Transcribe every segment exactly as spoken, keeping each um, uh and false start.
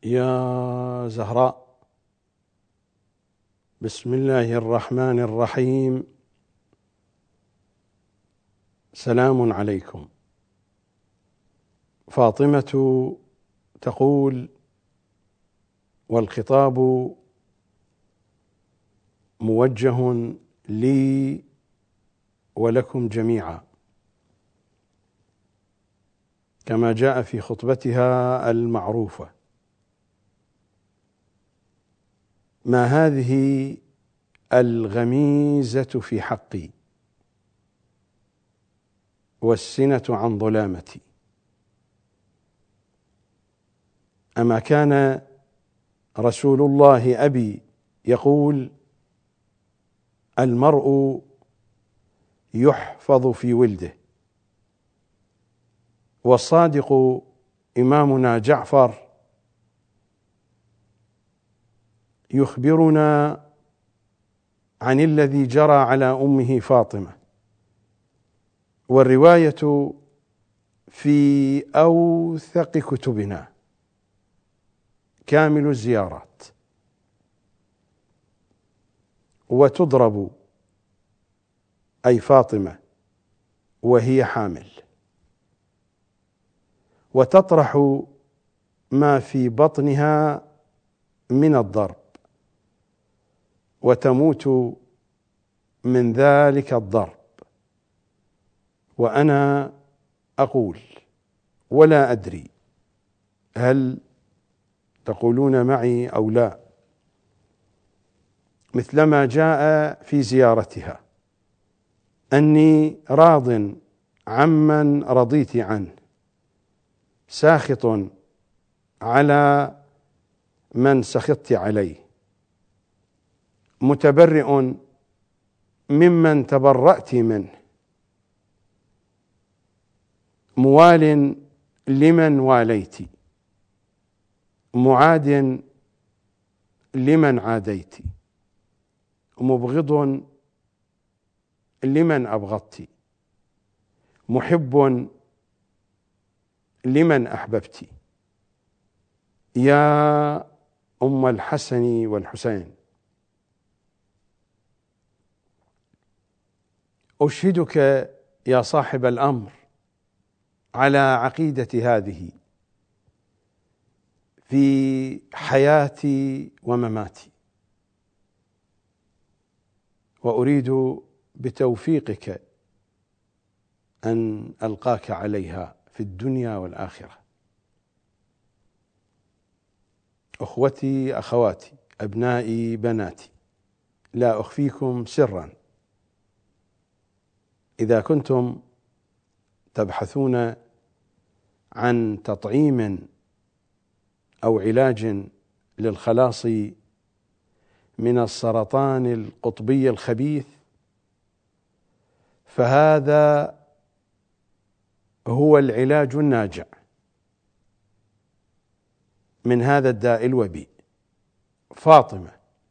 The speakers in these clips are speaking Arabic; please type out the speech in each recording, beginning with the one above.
يا زهراء، بسم الله الرحمن الرحيم. سلام عليكم. فاطمة تقول: والخطاب موجه لي ولكم جميعا، كما جاء في خطبتها المعروفة: ما هذه الغميزة في حقي والسنة عن ظلامتي؟ أما كان رسول الله أبي يقول: المرء يحفظ في ولده، والصادق إمامنا جعفر يخبرنا عن الذي جرى على أمه فاطمة، والرواية في أوثق كتبنا كامل الزيارات، وتضرب أي فاطمة وهي حامل، وتطرح ما في بطنها من الضرب، وتموت من ذلك الضرب. وأنا أقول ولا أدري هل تقولون معي أو لا، مثلما جاء في زيارتها: أني راض عمن رضيت عنه، ساخط على من سخطت عليه، متبرئ ممن تبرأت منه، موال لمن واليت، معاد لمن عاديت، مبغض لمن أبغضت، محب لمن أحببت. يا أم الحسن والحسين، أشهدك يا صاحب الأمر على عقيدة هذه في حياتي ومماتي، وأريد بتوفيقك أن ألقاك عليها في الدنيا والآخرة. أخوتي أخواتي، أبنائي بناتي، لا أخفيكم سرا: إذا كنتم تبحثون عن تطعيم أو علاج للخلاص من السرطان القطبي الخبيث، فهذا هو العلاج الناجع من هذا الداء الوبيء. فاطمة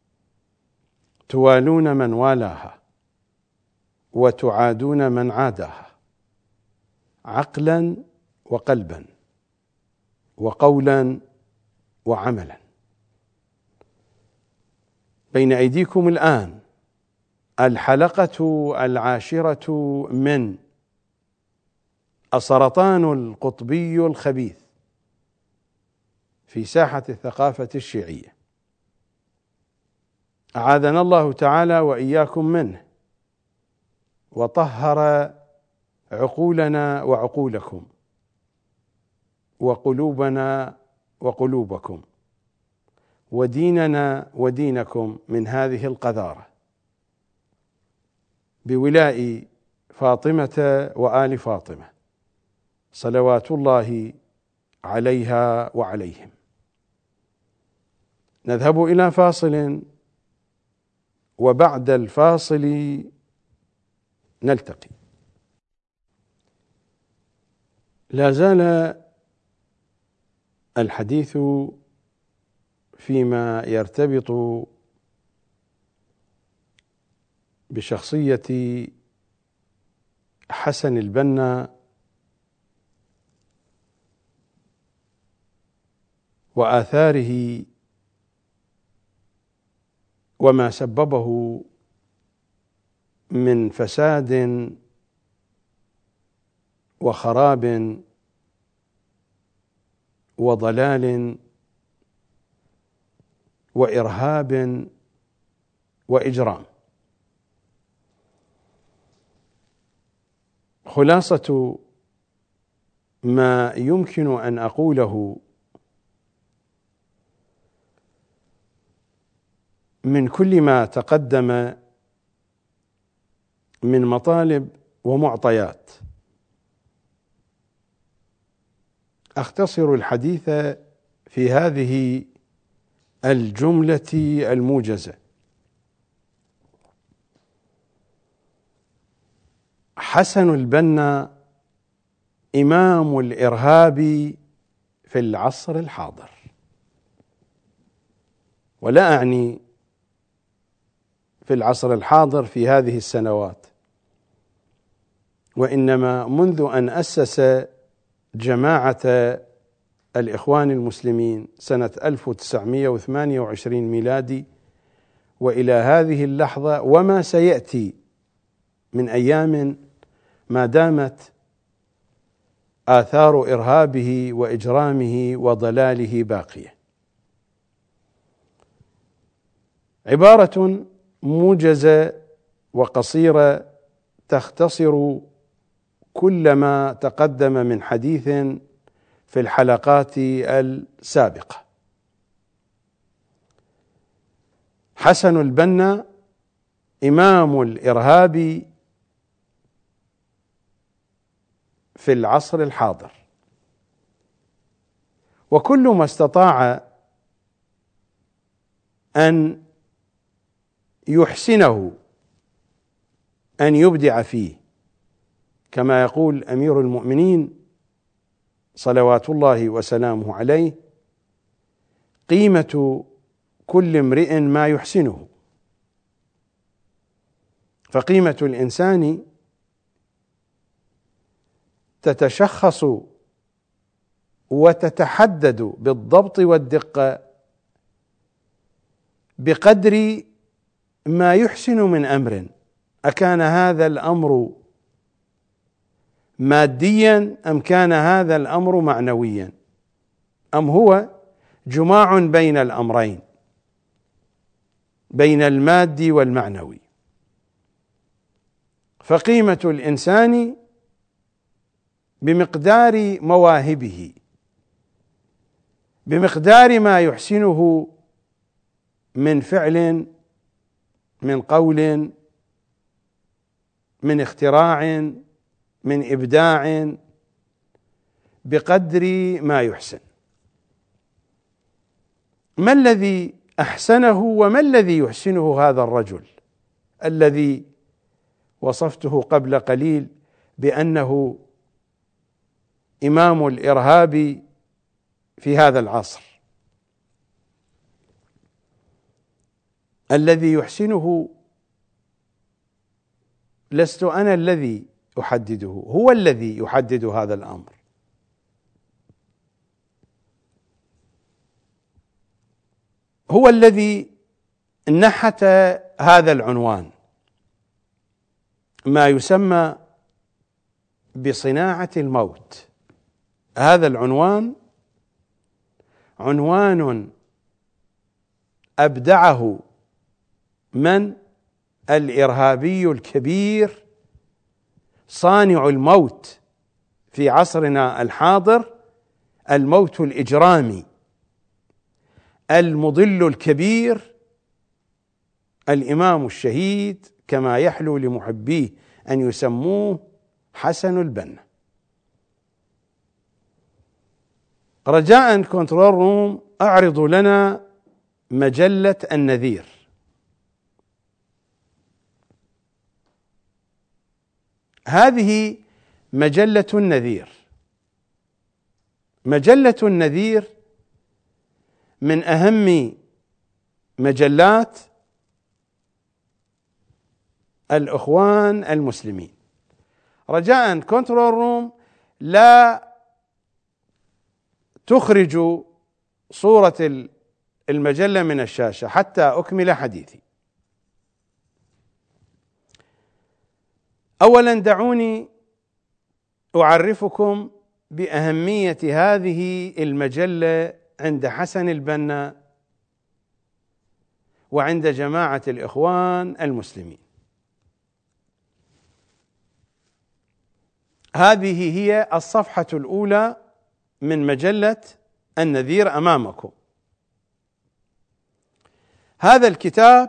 توالون من والاها وتعادون من عاداها، عقلا وقلبا وقولا وعملا. بين أيديكم الآن الحلقة العاشرة من السرطان القطبي الخبيث في ساحة الثقافة الشيعية، أعاذنا الله تعالى وإياكم منه، وطهر عقولنا وعقولكم، وقلوبنا وقلوبكم، وديننا ودينكم من هذه القذارة، بولاء فاطمة وآل فاطمة صلوات الله عليها وعليهم. نذهب إلى فاصل، وبعد الفاصل نلتقي. لا زال الحديث فيما يرتبط بشخصية حسن البنا وآثاره وما سببه من فساد وخراب وضلال وإرهاب وإجرام. خلاصة ما يمكن أن أقوله من كل ما تقدم من مطالب ومعطيات، أختصر الحديث في هذه الجملة الموجزة: حسن البنا إمام الإرهاب في العصر الحاضر. ولا أعني في العصر الحاضر في هذه السنوات، وإنما منذ أن أسس جماعة الإخوان المسلمين سنة ألف وتسعمائة وثمانية وعشرين ميلادي وإلى هذه اللحظة، وما سيأتي من أيام ما دامت آثار إرهابه وإجرامه وضلاله باقية. عبارة موجزة وقصيرة تختصر كل ما تقدم من حديث في الحلقات السابقة. حسن البنا إمام الإرهاب في العصر الحاضر، وكل ما استطاع أن يحسنه أن يبدع فيه، كما يقول أمير المؤمنين صلوات الله وسلامه عليه: قيمة كل امرئ ما يحسنه. فقيمة الإنسان تتشخص وتتحدد بالضبط والدقة بقدر ما يحسن من أمر، أكان هذا الأمر ماديا أم كان هذا الأمر معنويا، أم هو جماع بين الأمرين، بين المادي والمعنوي. فقيمة الإنسان بمقدار مواهبه، بمقدار ما يحسنه من فعل، من قول، من اختراع، من إبداع، بقدر ما يحسن. ما الذي أحسنه وما الذي يحسنه هذا الرجل الذي وصفته قبل قليل بأنه إمام الإرهاب في هذا العصر؟ الذي يحسنه لست أنا الذي أحدده، هو الذي يحدد هذا الأمر. هو الذي نحت هذا العنوان، ما يسمى بصناعة الموت. هذا العنوان عنوان أبدعه من؟ الإرهابي الكبير صانع الموت في عصرنا الحاضر، الموت الإجرامي المضل الكبير، الإمام الشهيد كما يحلو لمحبيه أن يسموه حسن البنا. رجاء كنترول روم أعرض لنا مجلة النذير. هذه مجلة النذير. مجلة النذير من أهم مجلات الإخوان المسلمين. رجاء كنترول روم لا تخرج صورة المجلة من الشاشة حتى أكمل حديثي. أولا دعوني أعرفكم بأهمية هذه المجلة عند حسن البنا وعند جماعة الإخوان المسلمين. هذه هي الصفحة الأولى من مجلة النذير أمامكم. هذا الكتاب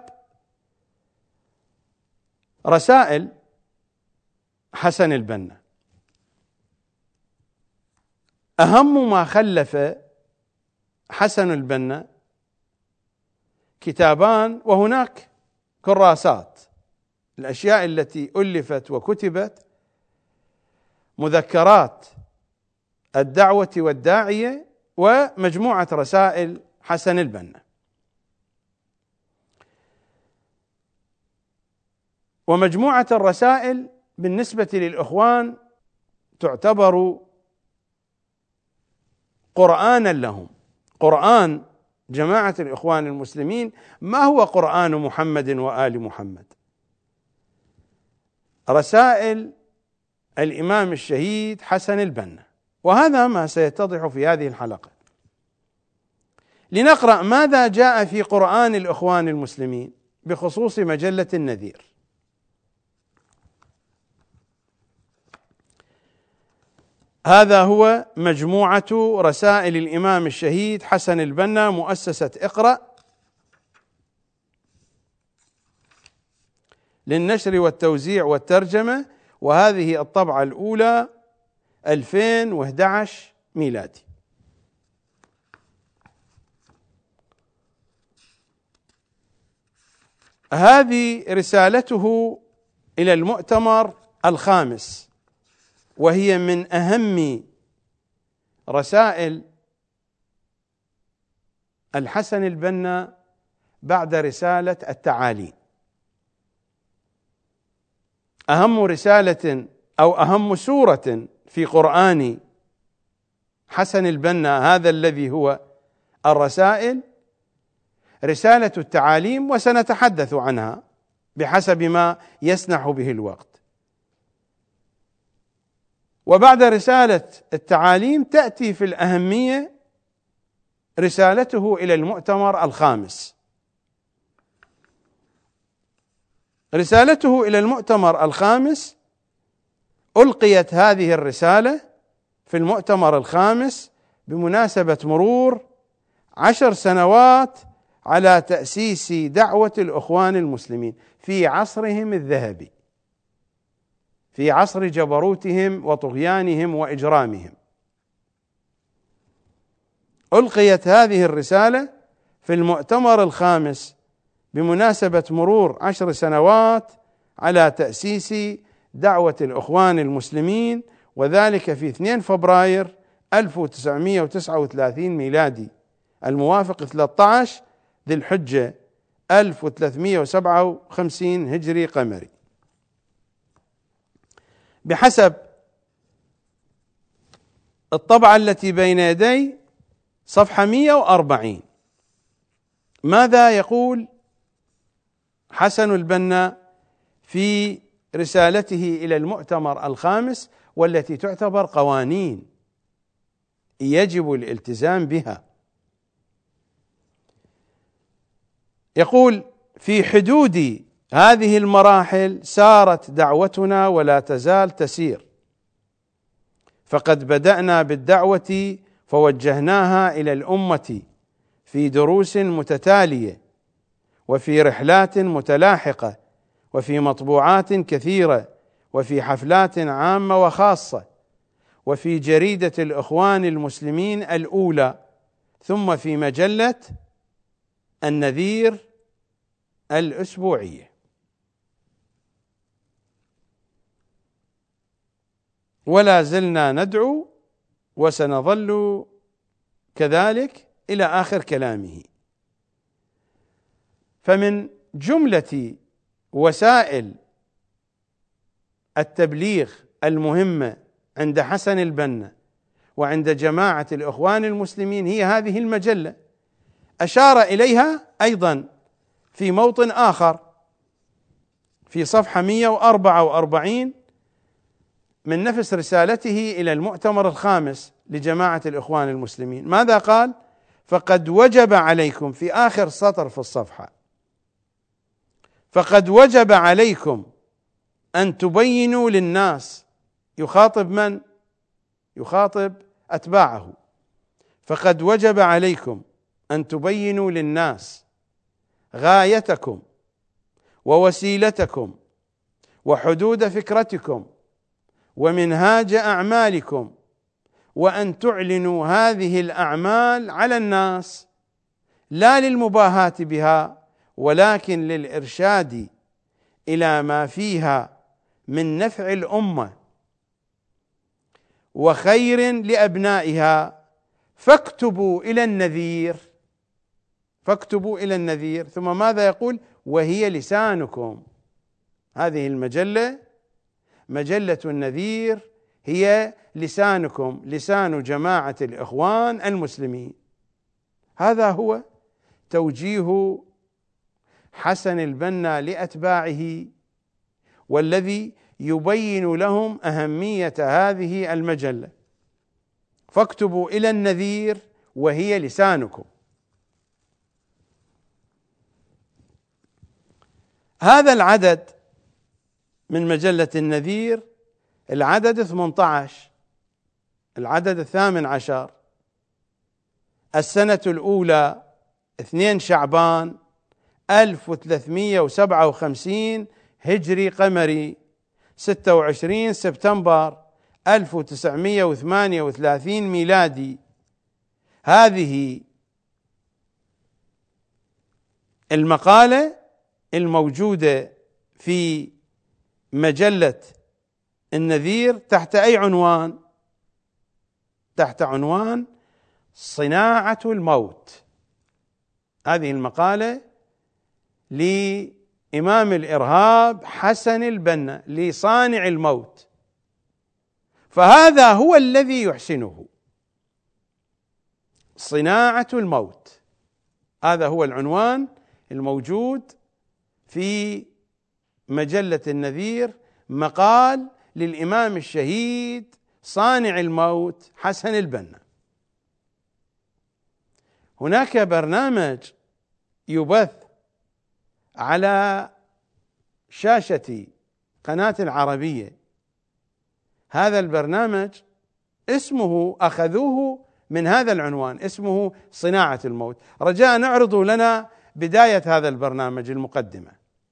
رسائل حسن البنا، أهم ما خلف حسن البنا كتابان، وهناك كراسات. الأشياء التي ألفت وكتبت مذكرات الدعوة والداعية ومجموعة رسائل حسن البنا. ومجموعة الرسائل بالنسبة للإخوان تعتبر قرآنا لهم. قرآن جماعة الإخوان المسلمين ما هو قرآن محمد وآل محمد، رسائل الإمام الشهيد حسن البنا، وهذا ما سيتضح في هذه الحلقة. لنقرأ ماذا جاء في قرآن الإخوان المسلمين بخصوص مجلة النذير. هذا هو مجموعة رسائل الإمام الشهيد حسن البنا، مؤسسة اقرأ للنشر والتوزيع والترجمة، وهذه الطبعة الأولى ألفين وأحد عشر ميلادي. هذه رسالته إلى المؤتمر الخامس، وهي من أهم رسائل الحسن البنا بعد رسالة التعاليم. أهم رسالة أو أهم سورة في قرآن حسن البنا هذا الذي هو الرسائل رسالة التعاليم، وسنتحدث عنها بحسب ما يسنح به الوقت. وبعد رسالة التعاليم تأتي في الأهمية رسالته إلى المؤتمر الخامس. رسالته إلى المؤتمر الخامس ألقيت هذه الرسالة في المؤتمر الخامس بمناسبة مرور عشر سنوات على تأسيس دعوة الإخوان المسلمين في عصرهم الذهبي، في عصر جبروتهم وطغيانهم وإجرامهم. ألقيت هذه الرسالة في المؤتمر الخامس بمناسبة مرور عشر سنوات على تأسيس دعوة الإخوان المسلمين، وذلك في اثنين فبراير ألف وتسعمائة وتسعة وثلاثين ميلادي، الموافق ثلاثة عشر ذي الحجة ألف وثلاثمائة وسبعة وخمسين هجري قمري. بحسب الطبعة التي بين يدي صفحة مئة وأربعين، ماذا يقول حسن البنا في رسالته إلى المؤتمر الخامس، والتي تعتبر قوانين يجب الالتزام بها؟ يقول: في حدود هذه المراحل سارت دعوتنا ولا تزال تسير، فقد بدأنا بالدعوة فوجهناها إلى الأمة في دروس متتالية، وفي رحلات متلاحقة، وفي مطبوعات كثيرة، وفي حفلات عامة وخاصة، وفي جريدة الإخوان المسلمين الأولى، ثم في مجلة النذير الأسبوعية. ولا زلنا ندعو وسنظل كذلك إلى آخر كلامه. فمن جملة وسائل التبليغ المهمة عند حسن البنا وعند جماعة الإخوان المسلمين هي هذه المجلة. أشار إليها أيضا في موطن آخر في صفحة مئة وأربعة وأربعين من نفس رسالته إلى المؤتمر الخامس لجماعة الإخوان المسلمين. ماذا قال؟ فقد وجب عليكم، في آخر سطر في الصفحة، فقد وجب عليكم أن تبينوا للناس. يخاطب من؟ يخاطب أتباعه. فقد وجب عليكم أن تبينوا للناس غايتكم ووسيلتكم وحدود فكرتكم ومنهاج أعمالكم، وأن تعلنوا هذه الأعمال على الناس، لا للمباهاة بها ولكن للإرشاد إلى ما فيها من نفع الأمة وخير لأبنائها. فاكتبوا إلى النذير، فاكتبوا إلى النذير. ثم ماذا يقول؟ وهي لسانكم. هذه المجلة مجلة النذير هي لسانكم، لسان جماعة الإخوان المسلمين. هذا هو توجيه حسن البنا لأتباعه، والذي يبين لهم أهمية هذه المجلة. فاكتبوا إلى النذير وهي لسانكم. هذا العدد من مجلة النذير العدد ثمانية عشر، العدد الثامن عشر، السنة الأولى اثنين شعبان ألف وثلاثمئة وسبعة وخمسين هجري قمري، ستة وعشرين سبتمبر ألف وتسعمئة وثمانية وثلاثين ميلادي. هذه المقالة الموجودة في مجلة النذير تحت أي عنوان؟ تحت عنوان صناعة الموت. هذه المقالة لإمام الإرهاب حسن البنا، لصانع الموت، فهذا هو الذي يحسنه، صناعة الموت. هذا هو العنوان الموجود في مجلة النذير، مقال للإمام الشهيد صانع الموت حسن البنا. هناك برنامج يبث على شاشة قناة العربية، هذا البرنامج اسمه أخذوه من هذا العنوان، اسمه صناعة الموت. رجاء اعرضوا لنا بداية هذا البرنامج، المقدمة.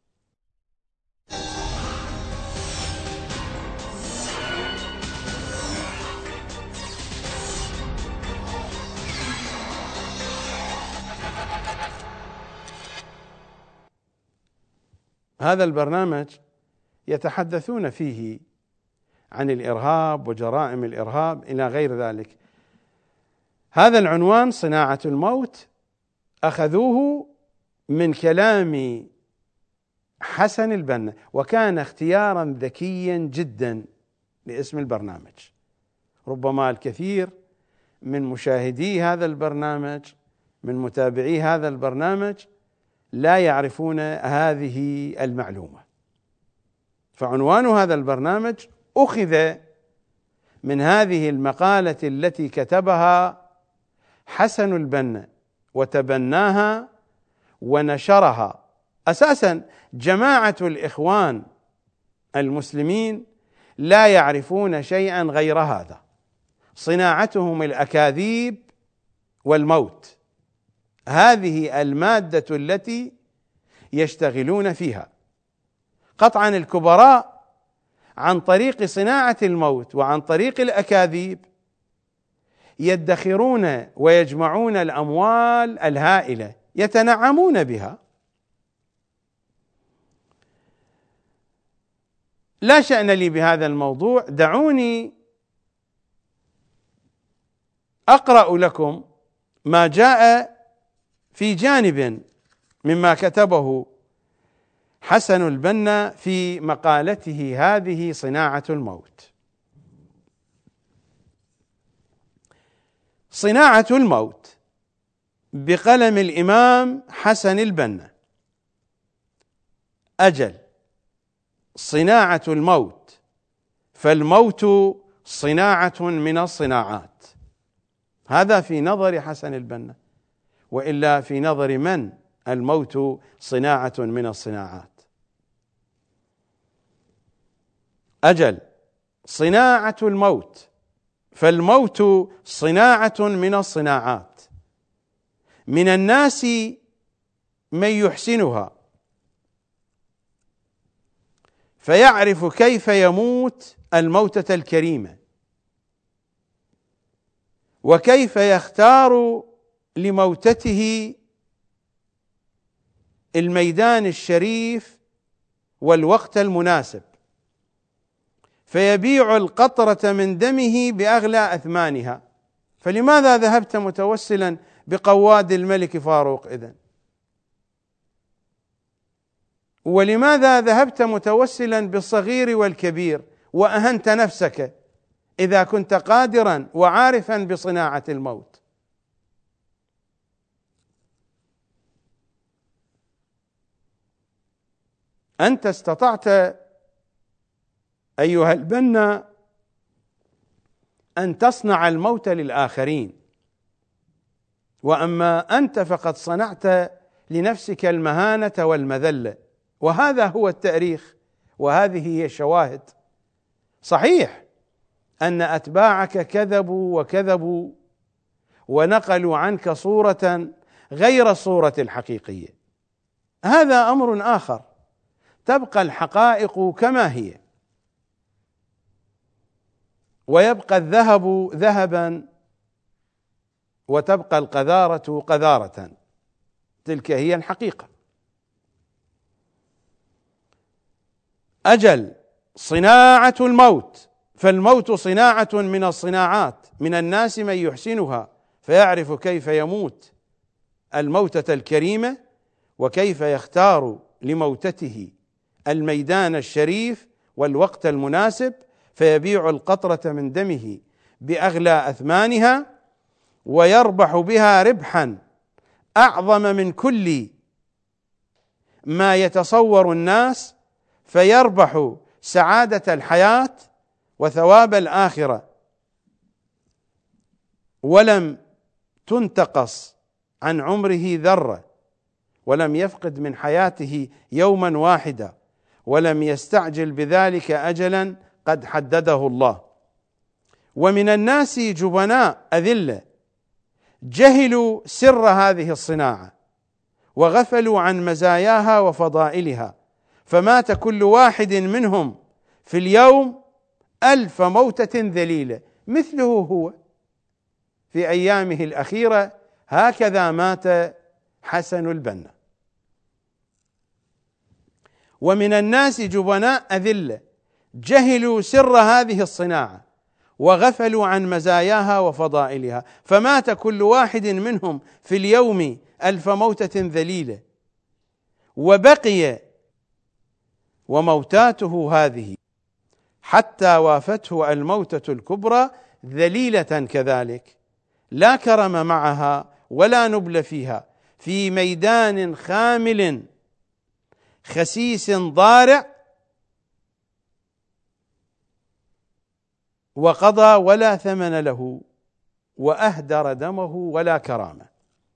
هذا البرنامج يتحدثون فيه عن الإرهاب وجرائم الإرهاب إلى غير ذلك. هذا العنوان صناعة الموت أخذوه من كلام حسن البنا، وكان اختيارا ذكيا جدا لاسم البرنامج. ربما الكثير من مشاهدي هذا البرنامج، من متابعي هذا البرنامج، لا يعرفون هذه المعلومة. فعنوان هذا البرنامج أخذ من هذه المقالة التي كتبها حسن البنا وتبناها ونشرها. أساسا جماعة الإخوان المسلمين لا يعرفون شيئا غير هذا، صناعتهم الأكاذيب والموت، هذه المادة التي يشتغلون فيها. قطعا الكبراء عن طريق صناعة الموت وعن طريق الأكاذيب يدخرون ويجمعون الأموال الهائلة يتنعمون بها. لا شأن لي بهذا الموضوع، دعوني أقرأ لكم ما جاء في جانب مما كتبه حسن البنا في مقالته هذه صناعة الموت. صناعة الموت بقلم الإمام حسن البنا. أجل صناعة الموت، فالموت صناعة من الصناعات. هذا في نظر حسن البنا، وإلا في نظر من الموت صناعة من الصناعات؟ أجل صناعة الموت، فالموت صناعة من الصناعات. من الناس من يحسنها فيعرف كيف يموت الموتة الكريمة، وكيف يختار لموتته الميدان الشريف والوقت المناسب، فيبيع القطرة من دمه بأغلى أثمانها. فلماذا ذهبت متوسلا بقواد الملك فاروق إذن؟ ولماذا ذهبت متوسلا بالصغير والكبير وأهنت نفسك إذا كنت قادرا وعارفا بصناعة الموت؟ أنت استطعت أيها البنا أن تصنع الموت للآخرين، وأما أنت فقد صنعت لنفسك المهانة والمذلة، وهذا هو التاريخ وهذه هي الشواهد. صحيح أن أتباعك كذبوا وكذبوا ونقلوا عنك صورة غير الصورة الحقيقية، هذا أمر آخر، تبقى الحقائق كما هي، ويبقى الذهب ذهبا، وتبقى القذارة قذارة، تلك هي الحقيقة. أجل صناعة الموت، فالموت صناعة من الصناعات. من الناس من يحسنها فيعرف كيف يموت الموتة الكريمة، وكيف يختار لموتته الميدان الشريف والوقت المناسب، فيبيع القطرة من دمه بأغلى أثمانها، ويربح بها ربحا أعظم من كل ما يتصور الناس، فيربح سعادة الحياة وثواب الآخرة، ولم تنتقص عن عمره ذرة، ولم يفقد من حياته يوما واحدا، ولم يستعجل بذلك أجلا قد حدده الله. ومن الناس جبناء أذلة جهلوا سر هذه الصناعة وغفلوا عن مزاياها وفضائلها، فمات كل واحد منهم في اليوم ألف موتة ذليلة مثله هو في أيامه الأخيرة. هكذا مات حسن البنا. ومن الناس جبناء أذلة جهلوا سر هذه الصناعة وغفلوا عن مزاياها وفضائلها، فمات كل واحد منهم في اليوم ألف موتة ذليلة، وبقي وموتاته هذه حتى وافته الموتة الكبرى ذليلة كذلك، لا كرم معها ولا نبل فيها، في ميدان خامل خسيس ضارع، وقضى ولا ثمن له، وأهدر دمه ولا كرامة.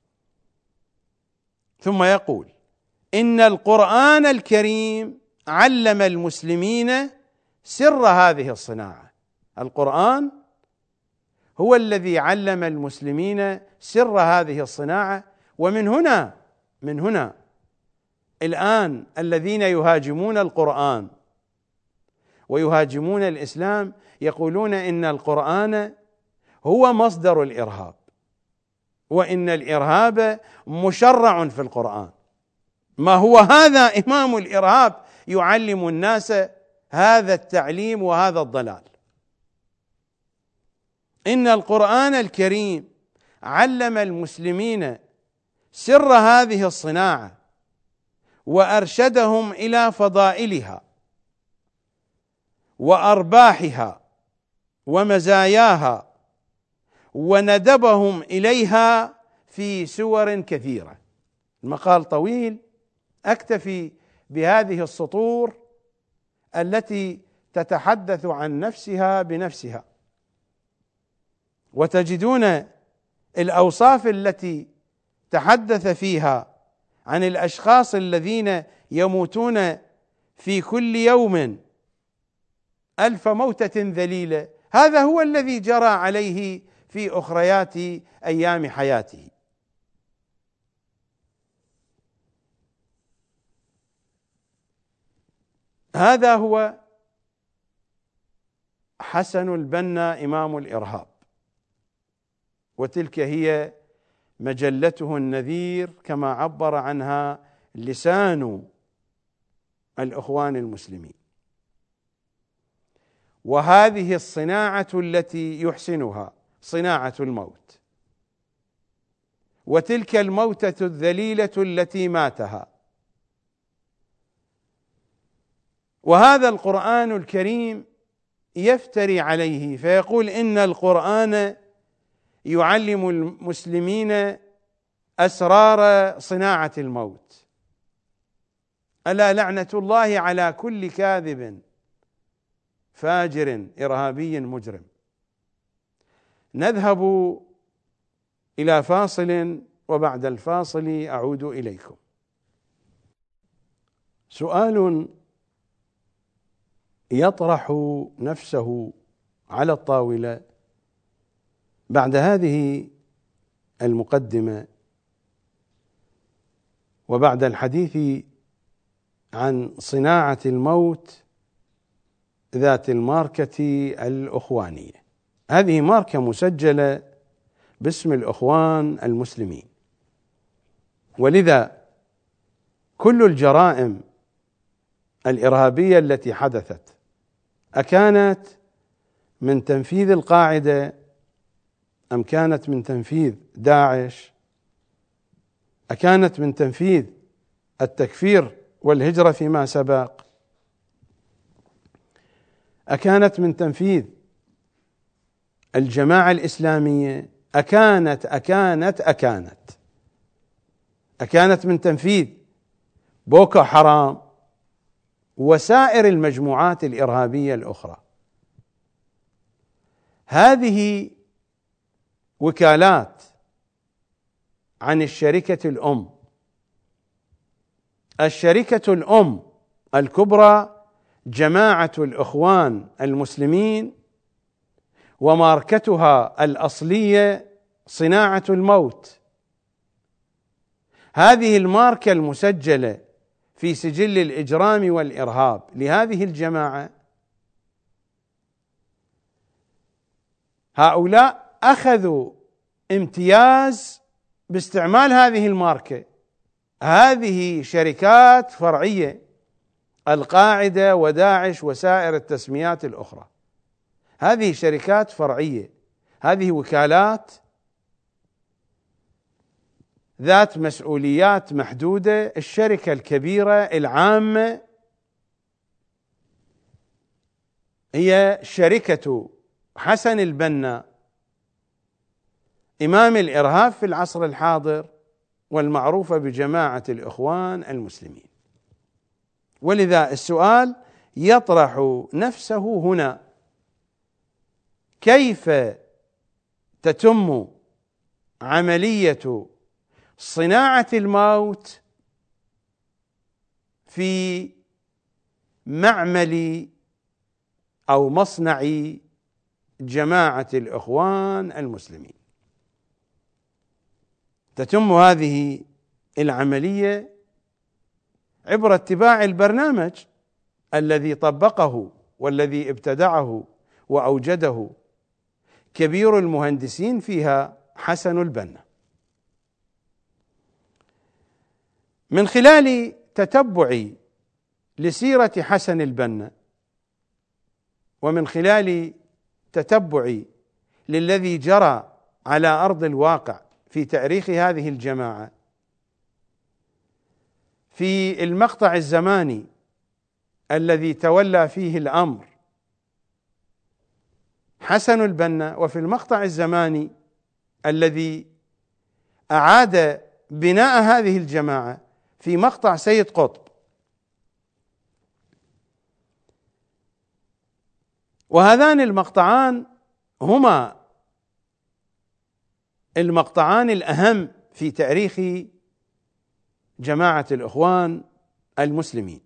ثم يقول: إن القرآن الكريم علم المسلمين سر هذه الصناعة. القرآن هو الذي علم المسلمين سر هذه الصناعة. ومن هنا من هنا الآن الذين يهاجمون القرآن ويهاجمون الإسلام يقولون إن القرآن هو مصدر الإرهاب، وإن الإرهاب مشرع في القرآن. ما هو هذا إمام الإرهاب يعلم الناس هذا التعليم وهذا الضلال. إن القرآن الكريم علم المسلمين سر هذه الصناعة وأرشدهم إلى فضائلها وأرباحها ومزاياها، وندبهم إليها في سور كثيرة. المقال طويل، أكتفي بهذه السطور التي تتحدث عن نفسها بنفسها، وتجدون الأوصاف التي تحدث فيها عن الأشخاص الذين يموتون في كل يوم ألف موتة ذليلة، هذا هو الذي جرى عليه في أخريات أيام حياته. هذا هو حسن البنا إمام الإرهاب، وتلك هي مجلته النذير كما عبر عنها لسان الإخوان المسلمين. وهذه الصناعة التي يحسنها صناعة الموت، وتلك الموتة الذليلة التي ماتها. وهذا القرآن الكريم يفتري عليه فيقول إن القرآن يعلم المسلمين أسرار صناعة الموت. ألا لعنة الله على كل كاذب فاجر إرهابي مجرم. نذهب إلى فاصل، وبعد الفاصل أعود إليكم. سؤال يطرح نفسه على الطاولة بعد هذه المقدمة، وبعد الحديث عن صناعة الموت ذات الماركة الأخوانية. هذه ماركة مسجلة باسم الإخوان المسلمين، ولذا كل الجرائم الإرهابية التي حدثت أكانت من تنفيذ القاعدة أم كانت من تنفيذ داعش، أكانت من تنفيذ التكفير والهجرة فيما سبق، أكانت من تنفيذ الجماعة الإسلامية، أكانت أكانت أكانت أكانت من تنفيذ بوكو حرام وسائر المجموعات الإرهابية الأخرى. هذه وكالات عن الشركة الأم. الشركة الأم الكبرى جماعة الإخوان المسلمين، وماركتها الأصلية صناعة الموت. هذه الماركة المسجلة في سجل الإجرام والإرهاب لهذه الجماعة، هؤلاء أخذوا امتياز باستعمال هذه الماركة. هذه شركات فرعية، القاعدة وداعش وسائر التسميات الأخرى، هذه شركات فرعية، هذه وكالات ذات مسؤوليات محدودة. الشركة الكبيرة العامة هي شركة حسن البنا إمام الإرهاب في العصر الحاضر، والمعروفة بجماعة الإخوان المسلمين. ولذا السؤال يطرح نفسه هنا: كيف تتم عملية صناعة الموت في معمل أو مصنع جماعة الإخوان المسلمين؟ تتم هذه العملية عبر اتباع البرنامج الذي طبقه والذي ابتدعه وأوجده كبير المهندسين فيها حسن البنا. من خلال تتبعي لسيرة حسن البنا، ومن خلال تتبعي للذي جرى على أرض الواقع في تاريخ هذه الجماعة، في المقطع الزماني الذي تولى فيه الأمر حسن البنا، وفي المقطع الزماني الذي أعاد بناء هذه الجماعة في مقطع سيد قطب، وهذان المقطعان هما المقطعان الأهم في تاريخ جماعة الإخوان المسلمين.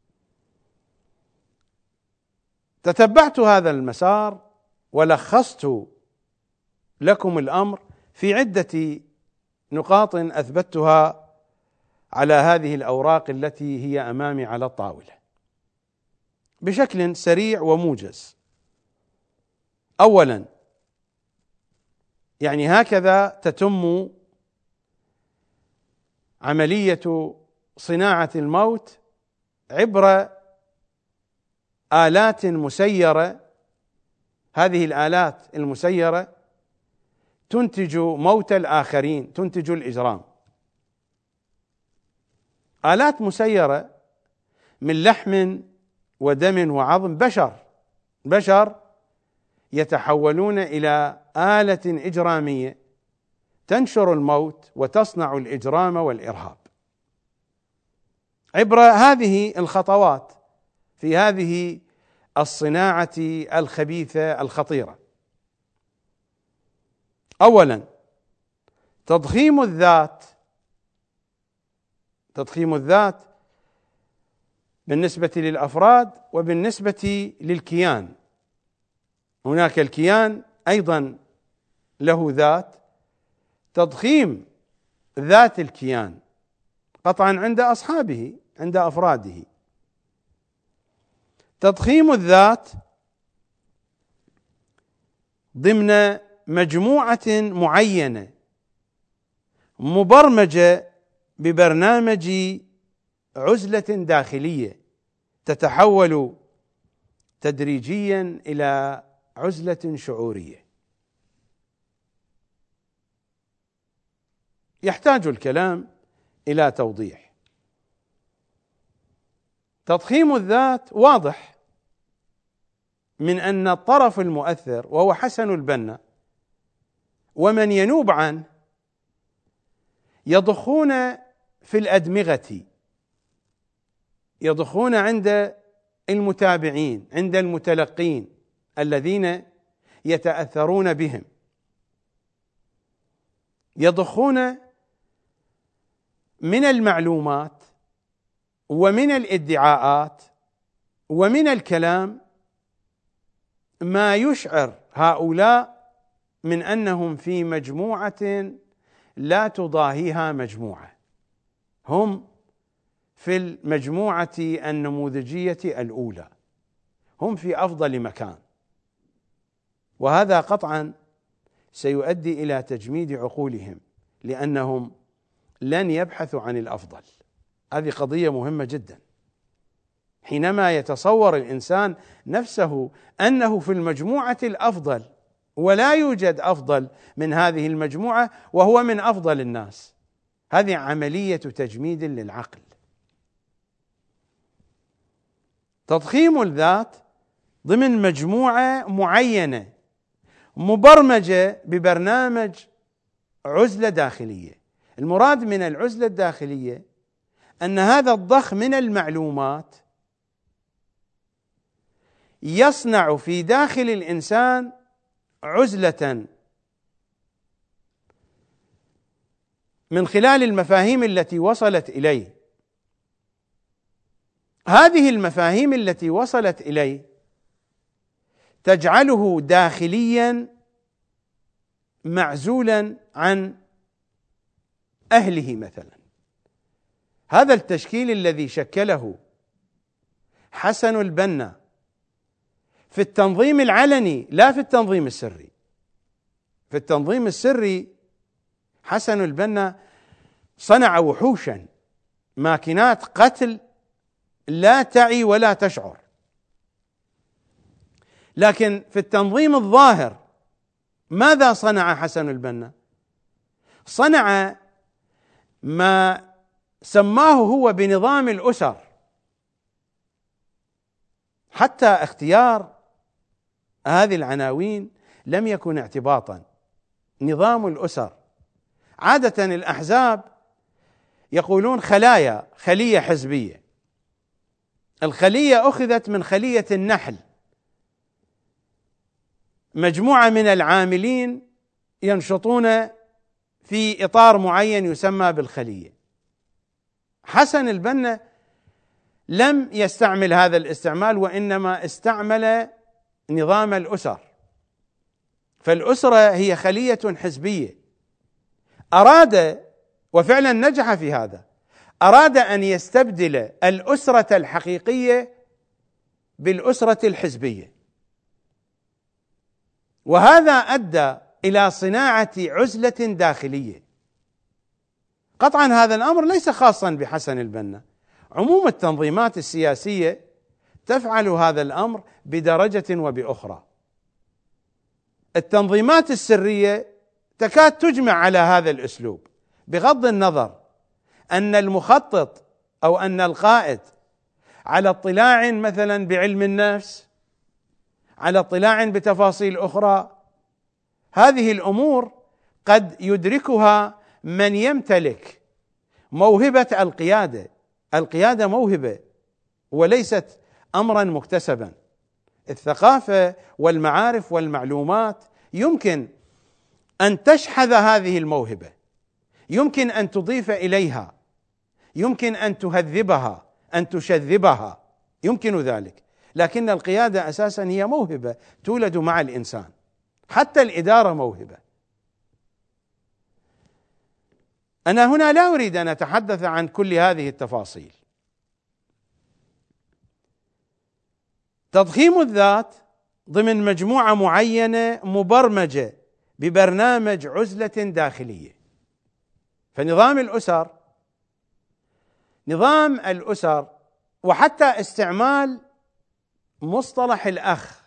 تتبعت هذا المسار ولخصت لكم الأمر في عدة نقاط أثبتها على هذه الأوراق التي هي أمامي على الطاولة بشكل سريع وموجز. أولا، يعني هكذا تتم عملية صناعة الموت عبر آلات مسيرة. هذه الآلات المسيرة تنتج موت الآخرين، تنتج الإجرام. آلات مسيرة من لحم ودم وعظم بشر بشر يتحولون إلى آلة إجرامية تنشر الموت وتصنع الإجرام والإرهاب عبر هذه الخطوات في هذه الصناعة الخبيثة الخطيرة. أولا، تضخيم الذات تضخيم الذات بالنسبة للأفراد وبالنسبة للكيان. هناك الكيان أيضا له ذات، تضخيم ذات الكيان قطعا عند أصحابه عند أفراده. تضخيم الذات ضمن مجموعة معينة مبرمجة ببرنامج عزلة داخلية تتحول تدريجيا إلى عزلة شعورية. يحتاج الكلام إلى توضيح. تضخيم الذات واضح من أن الطرف المؤثر وهو حسن البنا ومن ينوب عنه يضخون في الأدمغة، يضخون عند المتابعين، عند المتلقين الذين يتأثرون بهم، يضخون من المعلومات ومن الادعاءات ومن الكلام ما يشعر هؤلاء من أنهم في مجموعة لا تضاهيها مجموعة، هم في المجموعة النموذجية الأولى، هم في أفضل مكان، وهذا قطعا سيؤدي إلى تجميد عقولهم لأنهم لن يبحثوا عن الأفضل. هذه قضية مهمة جدا. حينما يتصور الإنسان نفسه أنه في المجموعة الأفضل ولا يوجد أفضل من هذه المجموعة وهو من أفضل الناس، هذه عملية تجميد للعقل. تضخيم الذات ضمن مجموعة معينة مبرمجة ببرنامج عزلة داخلية. المراد من العزلة الداخلية أن هذا الضخ من المعلومات يصنع في داخل الإنسان عزلة من خلال المفاهيم التي وصلت إليه. هذه المفاهيم التي وصلت إليه تجعله داخليا معزولا عن أهله مثلا. هذا التشكيل الذي شكله حسن البنا في التنظيم العلني لا في التنظيم السري. في التنظيم السري حسن البنا صنع وحوشا، ماكينات قتل لا تعي ولا تشعر، لكن في التنظيم الظاهر ماذا صنع حسن البنا؟ صنع ما سماه هو بنظام الأسر. حتى اختيار هذه العناوين لم يكن اعتباطا، نظام الأسر. عادة الأحزاب يقولون خلايا، خلية حزبية. الخلية أخذت من خلية النحل، مجموعة من العاملين ينشطون في إطار معين يسمى بالخلية. حسن البنا لم يستعمل هذا الاستعمال، وإنما استعمل نظام الأسر. فالأسرة هي خلية حزبية. أراد، وفعلا نجح في هذا، أراد أن يستبدل الأسرة الحقيقية بالأسرة الحزبية، وهذا أدى إلى صناعة عزلة داخلية. قطعا هذا الأمر ليس خاصا بحسن البنا، عموم التنظيمات السياسية تفعل هذا الأمر بدرجة وبأخرى. التنظيمات السرية تكاد تجمع على هذا الأسلوب، بغض النظر أن المخطط أو أن القائد على اطلاع مثلا بعلم النفس، على اطلاع بتفاصيل أخرى. هذه الأمور قد يدركها من يمتلك موهبة القيادة. القيادة موهبة وليست أمرا مكتسبا. الثقافة والمعارف والمعلومات يمكن أن تشحذ هذه الموهبة، يمكن أن تضيف إليها، يمكن أن تهذبها، أن تشذبها، يمكن ذلك. لكن القيادة أساسا هي موهبة تولد مع الإنسان، حتى الإدارة موهبة. أنا هنا لا أريد أن أتحدث عن كل هذه التفاصيل. تضخيم الذات ضمن مجموعة معينة مبرمجة ببرنامج عزلة داخلية. فنظام الأسر، نظام الأسر وحتى استعمال مصطلح الأخ،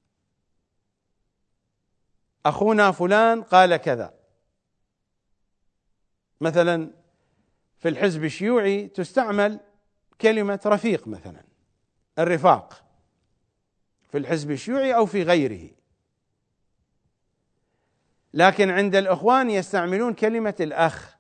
أخونا فلان قال كذا. مثلا في الحزب الشيوعي تستعمل كلمة رفيق، مثلا الرفاق في الحزب الشيوعي أو في غيره، لكن عند الإخوان يستعملون كلمة الأخ.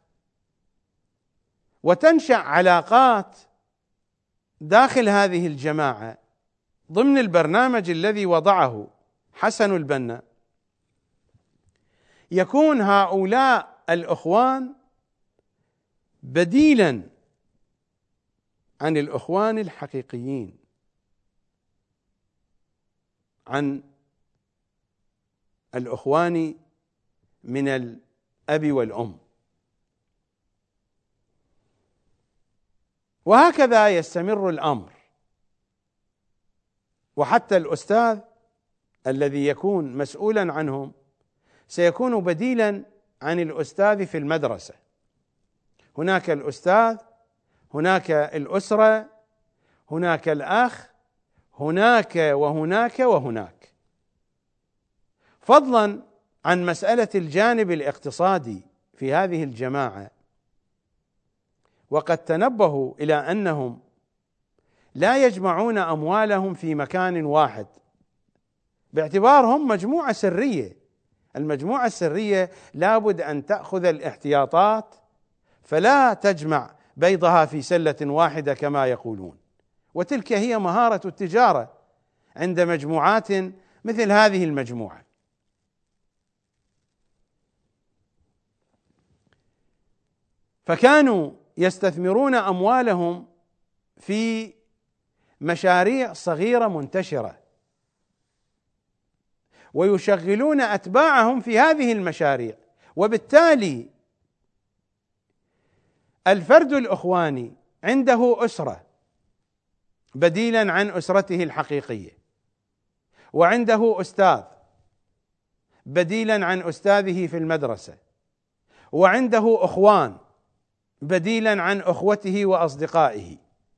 وتنشأ علاقات داخل هذه الجماعة ضمن البرنامج الذي وضعه حسن البنا. يكون هؤلاء الإخوان بديلا عن الإخوان الحقيقيين، عن الإخوان من الأب والأم. وهكذا يستمر الأمر. وحتى الأستاذ الذي يكون مسؤولا عنهم سيكون بديلا عن الأستاذ في المدرسة. هناك الأستاذ، هناك الأسرة، هناك الأخ، هناك وهناك وهناك، فضلا عن مسألة الجانب الاقتصادي في هذه الجماعة. وقد تنبهوا إلى أنهم لا يجمعون أموالهم في مكان واحد، باعتبارهم مجموعة سرية. المجموعة السرية لابد أن تأخذ الاحتياطات، فلا تجمع بيضها في سلة واحدة كما يقولون. وتلك هي مهارة التجارة عند مجموعات مثل هذه المجموعة. فكانوا يستثمرون أموالهم في مشاريع صغيرة منتشرة، ويشغلون أتباعهم في هذه المشاريع. وبالتالي الفرد الإخواني عنده أسرة بديلا عن أسرته الحقيقية، وعنده أستاذ بديلا عن أستاذه في المدرسة، وعنده أخوان بديلا عن أخوته وأصدقائه،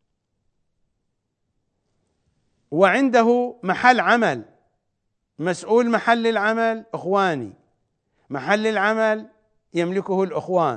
وعنده محل عمل، مسؤول محل العمل إخواني، محل العمل يملكه الإخوان.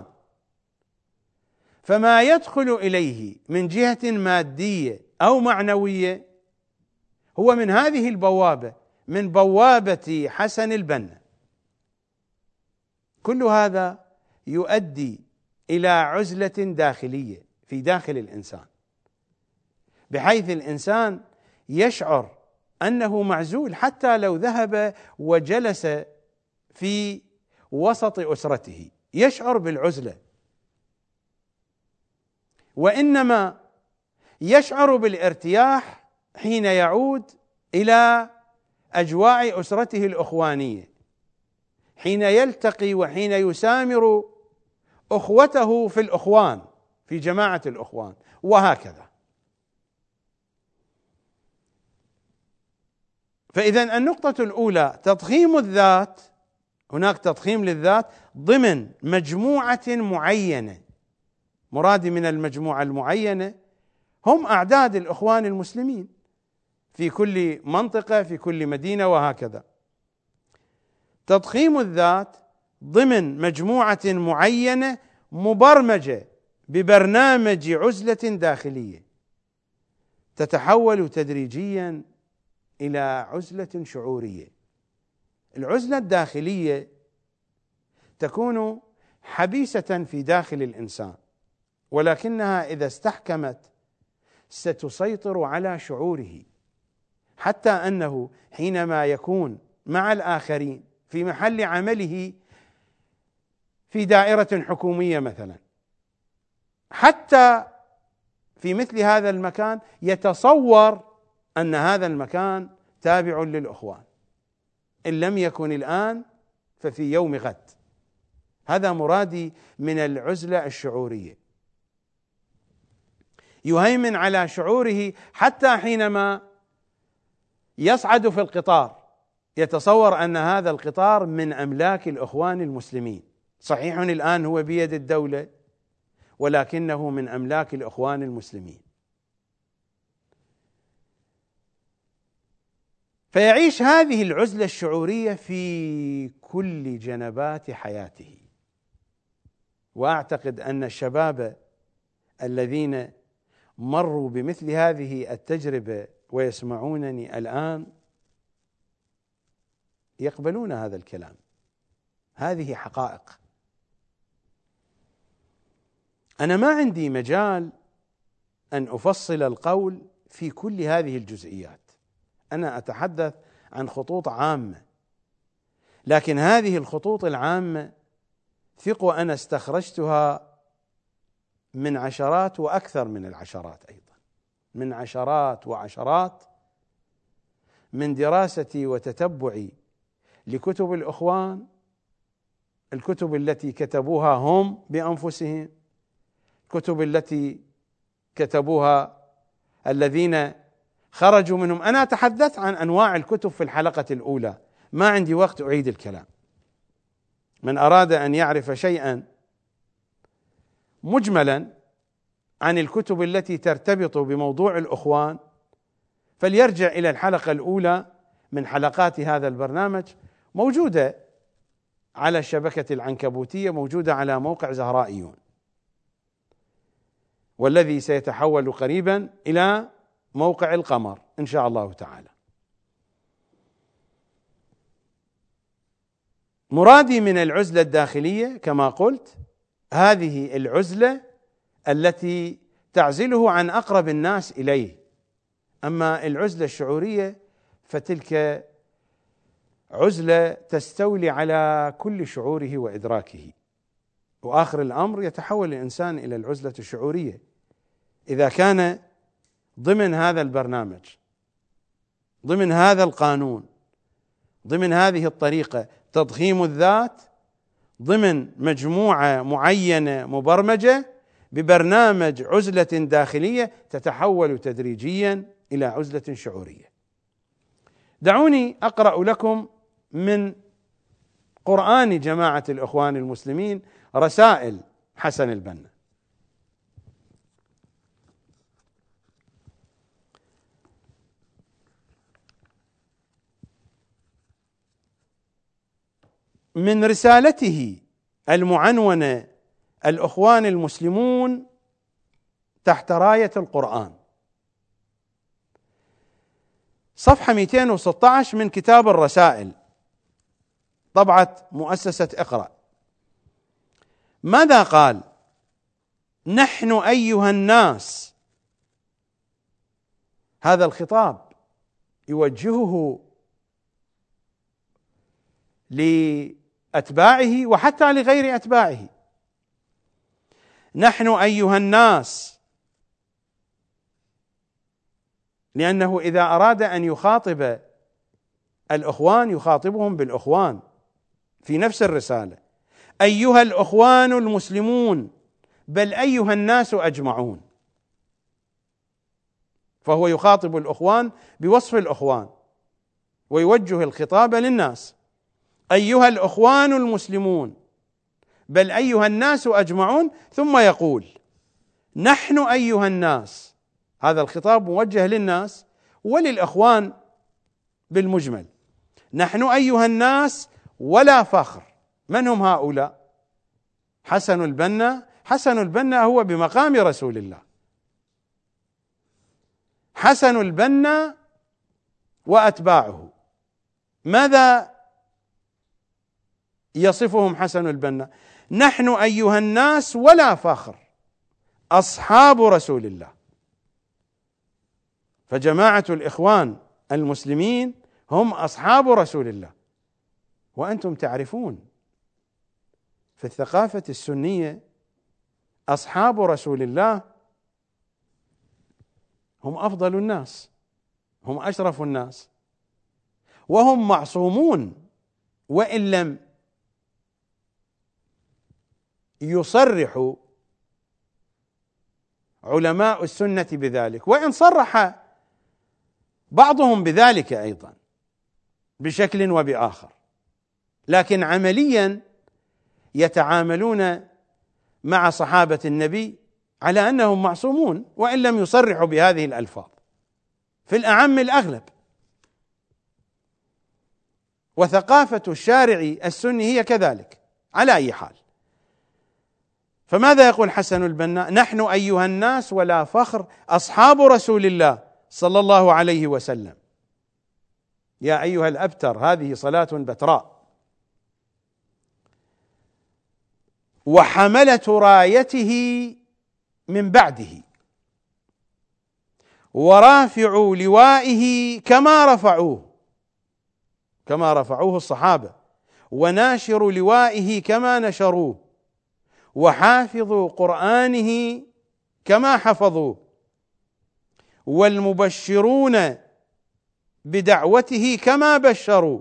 فما يدخل إليه من جهة مادية أو معنوية هو من هذه البوابة، من بوابة حسن البنا. كل هذا يؤدي إلى عزلة داخلية في داخل الإنسان، بحيث الإنسان يشعر أنه معزول حتى لو ذهب وجلس في وسط أسرته، يشعر بالعزلة، وإنما يشعر بالارتياح حين يعود إلى أجواء أسرته الأخوانية، حين يلتقي وحين يسامر أخوته في الأخوان في جماعة الأخوان، وهكذا. فإذا النقطة الأولى تضخيم الذات، هناك تضخيم للذات ضمن مجموعة معينة. مرادي من المجموعة المعينة هم أعداد الإخوان المسلمين في كل منطقة في كل مدينة وهكذا. تضخيم الذات ضمن مجموعة معينة مبرمجة ببرنامج عزلة داخلية تتحول تدريجيا إلى عزلة شعورية. العزلة الداخلية تكون حبيسة في داخل الإنسان، ولكنها إذا استحكمت ستسيطر على شعوره، حتى أنه حينما يكون مع الآخرين في محل عمله في دائرة حكومية مثلا، حتى في مثل هذا المكان يتصور أن هذا المكان تابع للإخوان، إن لم يكن الآن ففي يوم غد. هذا مرادي من العزلة الشعورية، يهيمن على شعوره حتى حينما يصعد في القطار يتصور أن هذا القطار من أملاك الإخوان المسلمين، صحيح الآن هو بيد الدولة ولكنه من أملاك الإخوان المسلمين. فيعيش هذه العزلة الشعورية في كل جنبات حياته. وأعتقد أن الشباب الذين مروا بمثل هذه التجربة ويسمعونني الآن يقبلون هذا الكلام، هذه حقائق. أنا ما عندي مجال أن أفصل القول في كل هذه الجزئيات، أنا أتحدث عن خطوط عامة، لكن هذه الخطوط العامة ثقوا أنا استخرجتها من عشرات وأكثر من العشرات، أيضا من عشرات وعشرات من دراستي وتتبعي لكتب الإخوان، الكتب التي كتبوها هم بأنفسهم، الكتب التي كتبوها الذين خرجوا منهم. أنا أتحدث عن أنواع الكتب في الحلقة الأولى، ما عندي وقت أعيد الكلام. من أراد أن يعرف شيئا مجملا عن الكتب التي ترتبط بموضوع الإخوان فليرجع إلى الحلقة الأولى من حلقات هذا البرنامج، موجودة على الشبكة العنكبوتية، موجودة على موقع زهرائيون، والذي سيتحول قريبا إلى موقع القمر إن شاء الله تعالى. مرادي من العزلة الداخلية كما قلت هذه العزلة التي تعزله عن أقرب الناس إليه. أما العزلة الشعورية فتلك عزلة تستولي على كل شعوره وإدراكه، وآخر الأمر يتحول الإنسان إلى العزلة الشعورية إذا كان ضمن هذا البرنامج، ضمن هذا القانون، ضمن هذه الطريقة، تضخيم الذات ضمن مجموعة معينة مبرمجة ببرنامج عزلة داخلية تتحول تدريجيا إلى عزلة شعورية. دعوني أقرأ لكم من قرآن جماعة الإخوان المسلمين رسائل حسن البنا. من رسالته المعنونة الإخوان المسلمون تحت راية القرآن، صفحة مئتين وستة عشر من كتاب الرسائل، طبعة مؤسسة اقرأ. ماذا قال؟ نحن أيها الناس. هذا الخطاب يوجهه لأتباعه وحتى لغير أتباعه. نحن أيها الناس، لأنه إذا أراد أن يخاطب الإخوان يخاطبهم بالإخوان في نفس الرسالة. أيها الإخوان المسلمون، بل أيها الناس أجمعون. فهو يخاطب الإخوان بوصف الإخوان ويوجه الخطاب للناس. أيها الإخوان المسلمون، بل أيها الناس أجمعون. ثم يقول نحن أيها الناس. هذا الخطاب موجه للناس وللإخوان بالمجمل. نحن أيها الناس ولا فخر. من هم هؤلاء؟ حسن البنا. حسن البنا هو بمقام رسول الله. حسن البنا وأتباعه، ماذا يصفهم حسن البنا؟ نحن أيها الناس ولا فخر أصحاب رسول الله. فجماعة الإخوان المسلمين هم أصحاب رسول الله. وأنتم تعرفون في الثقافة السنية أصحاب رسول الله هم أفضل الناس، هم أشرف الناس، وهم معصومون وإن لم يصرح علماء السنة بذلك، وإن صرح بعضهم بذلك أيضا بشكل وبآخر، لكن عمليا يتعاملون مع صحابة النبي على أنهم معصومون وإن لم يصرحوا بهذه الألفاظ في الأعم الأغلب. وثقافة الشارع السني هي كذلك على أي حال. فماذا يقول حسن البنا؟ نحن أيها الناس ولا فخر أصحاب رسول الله صلى الله عليه وسلم. يا أيها الأبتر، هذه صلاة بتراء. وحملة رايته من بعده، ورافعوا لوائه كما رفعوه كما رفعوه الصحابة، وناشر لوائه كما نشروه، وحافظوا قرآنه كما حفظوه، والمبشرون بدعوته كما بشروا،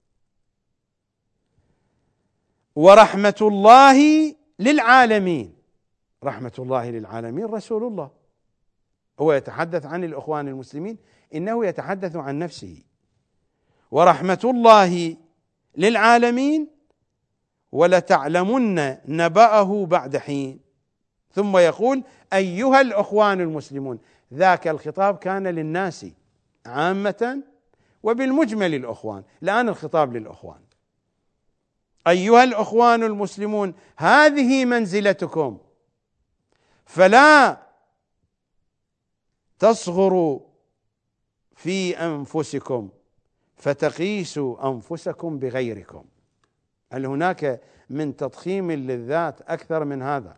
ورحمة الله للعالمين. رحمة الله للعالمين رسول الله. هو يتحدث عن الإخوان المسلمين، إنه يتحدث عن نفسه. ورحمة الله للعالمين ولتعلمن نبأه بعد حين. ثم يقول أيها الإخوان المسلمون. ذاك الخطاب كان للناس عامة وبالمجمل الإخوان، الآن الخطاب للإخوان. أيها الإخوان المسلمون، هذه منزلتكم، فلا تصغروا في أنفسكم فتقيسوا أنفسكم بغيركم. هل هناك من تضخيم للذات أكثر من هذا؟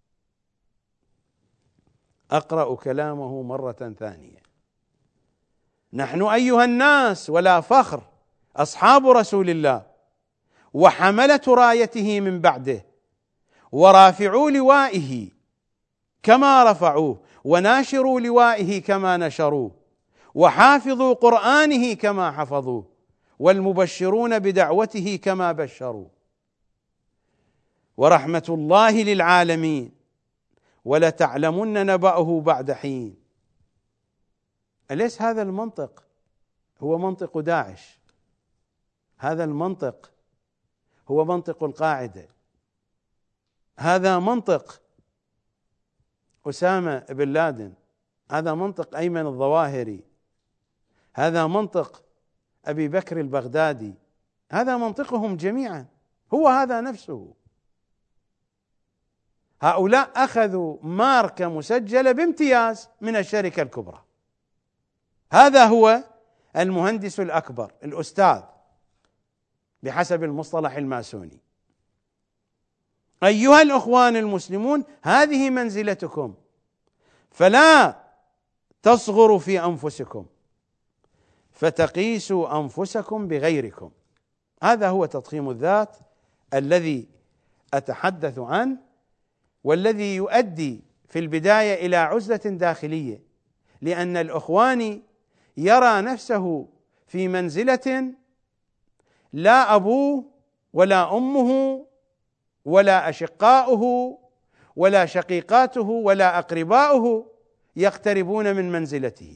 أقرأ كلامه مرة ثانية. نحن أيها الناس ولا فخر أصحاب رسول الله، وحملة رايته من بعده، ورافعوا لوائه كما رفعوه، وناشروا لوائه كما نشروه، وحافظوا قرآنه كما حفظوه، والمبشرون بدعوته كما بشروا، ورحمة الله للعالمين ولتعلمن نبأه بعد حين. أليس هذا المنطق هو منطق داعش؟ هذا المنطق هو منطق القاعدة، هذا منطق أسامة بن لادن، هذا منطق أيمن الظواهري، هذا منطق أبي بكر البغدادي، هذا منطقهم جميعا، هو هذا نفسه. هؤلاء أخذوا ماركة مسجلة بامتياز من الشركة الكبرى. هذا هو المهندس الأكبر، الأستاذ بحسب المصطلح الماسوني. أيها الأخوان المسلمون هذه منزلتكم، فلا تصغروا في أنفسكم فتقيسوا أنفسكم بغيركم. هذا هو تضخيم الذات الذي أتحدث عنه، والذي يؤدي في البداية إلى عزلة داخلية، لأن الأخواني يرى نفسه في منزلة لا أبوه ولا أمه ولا أشقاؤه ولا شقيقاته ولا أقرباؤه يقتربون من منزلته.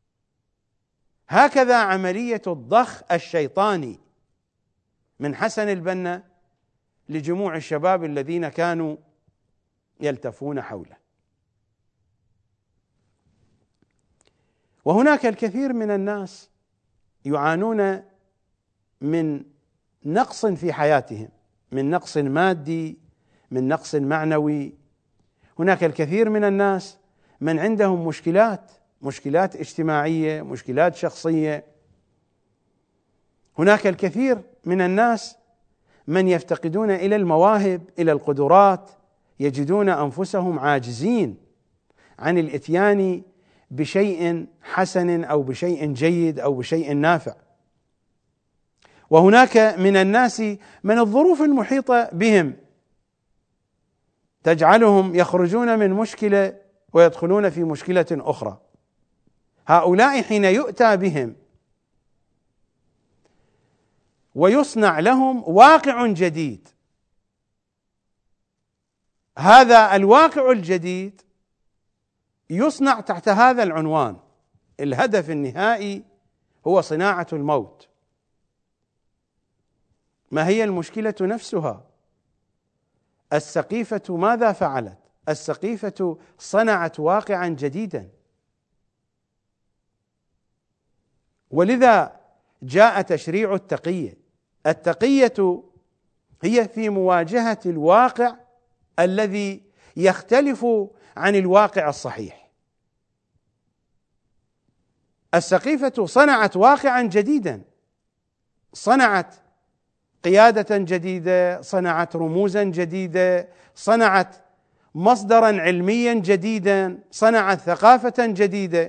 هكذا عملية الضخ الشيطاني من حسن البنا لجموع الشباب الذين كانوا يلتفون حوله. وهناك الكثير من الناس يعانون من نقص في حياتهم، من نقص مادي، من نقص معنوي. هناك الكثير من الناس من عندهم مشكلات، مشكلات اجتماعية، مشكلات شخصية. هناك الكثير من الناس من يفتقدون إلى المواهب، إلى القدرات، يجدون أنفسهم عاجزين عن الإتيان بشيء حسن أو بشيء جيد أو بشيء نافع. وهناك من الناس من الظروف المحيطة بهم تجعلهم يخرجون من مشكلة ويدخلون في مشكلة أخرى. هؤلاء حين يؤتى بهم ويصنع لهم واقع جديد، هذا الواقع الجديد يصنع تحت هذا العنوان. الهدف النهائي هو صناعة الموت. ما هي المشكلة نفسها؟ السقيفة ماذا فعلت؟ السقيفة صنعت واقعا جديدا، ولذا جاء تشريع التقية. التقية هي في مواجهة الواقع الذي يختلف عن الواقع الصحيح. السقيفة صنعت واقعا جديدا، صنعت قيادة جديدة، صنعت رموزا جديدة، صنعت مصدرا علميا جديدا، صنعت ثقافة جديدة.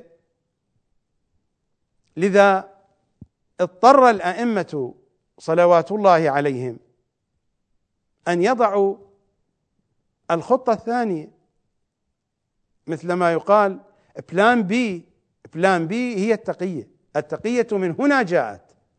لذا اضطر الأئمة صلوات الله عليهم أن يضعوا الخطة الثانية، مثل ما يقال بلان بي. بلان بي هي التقية. التقية من هنا جاءت.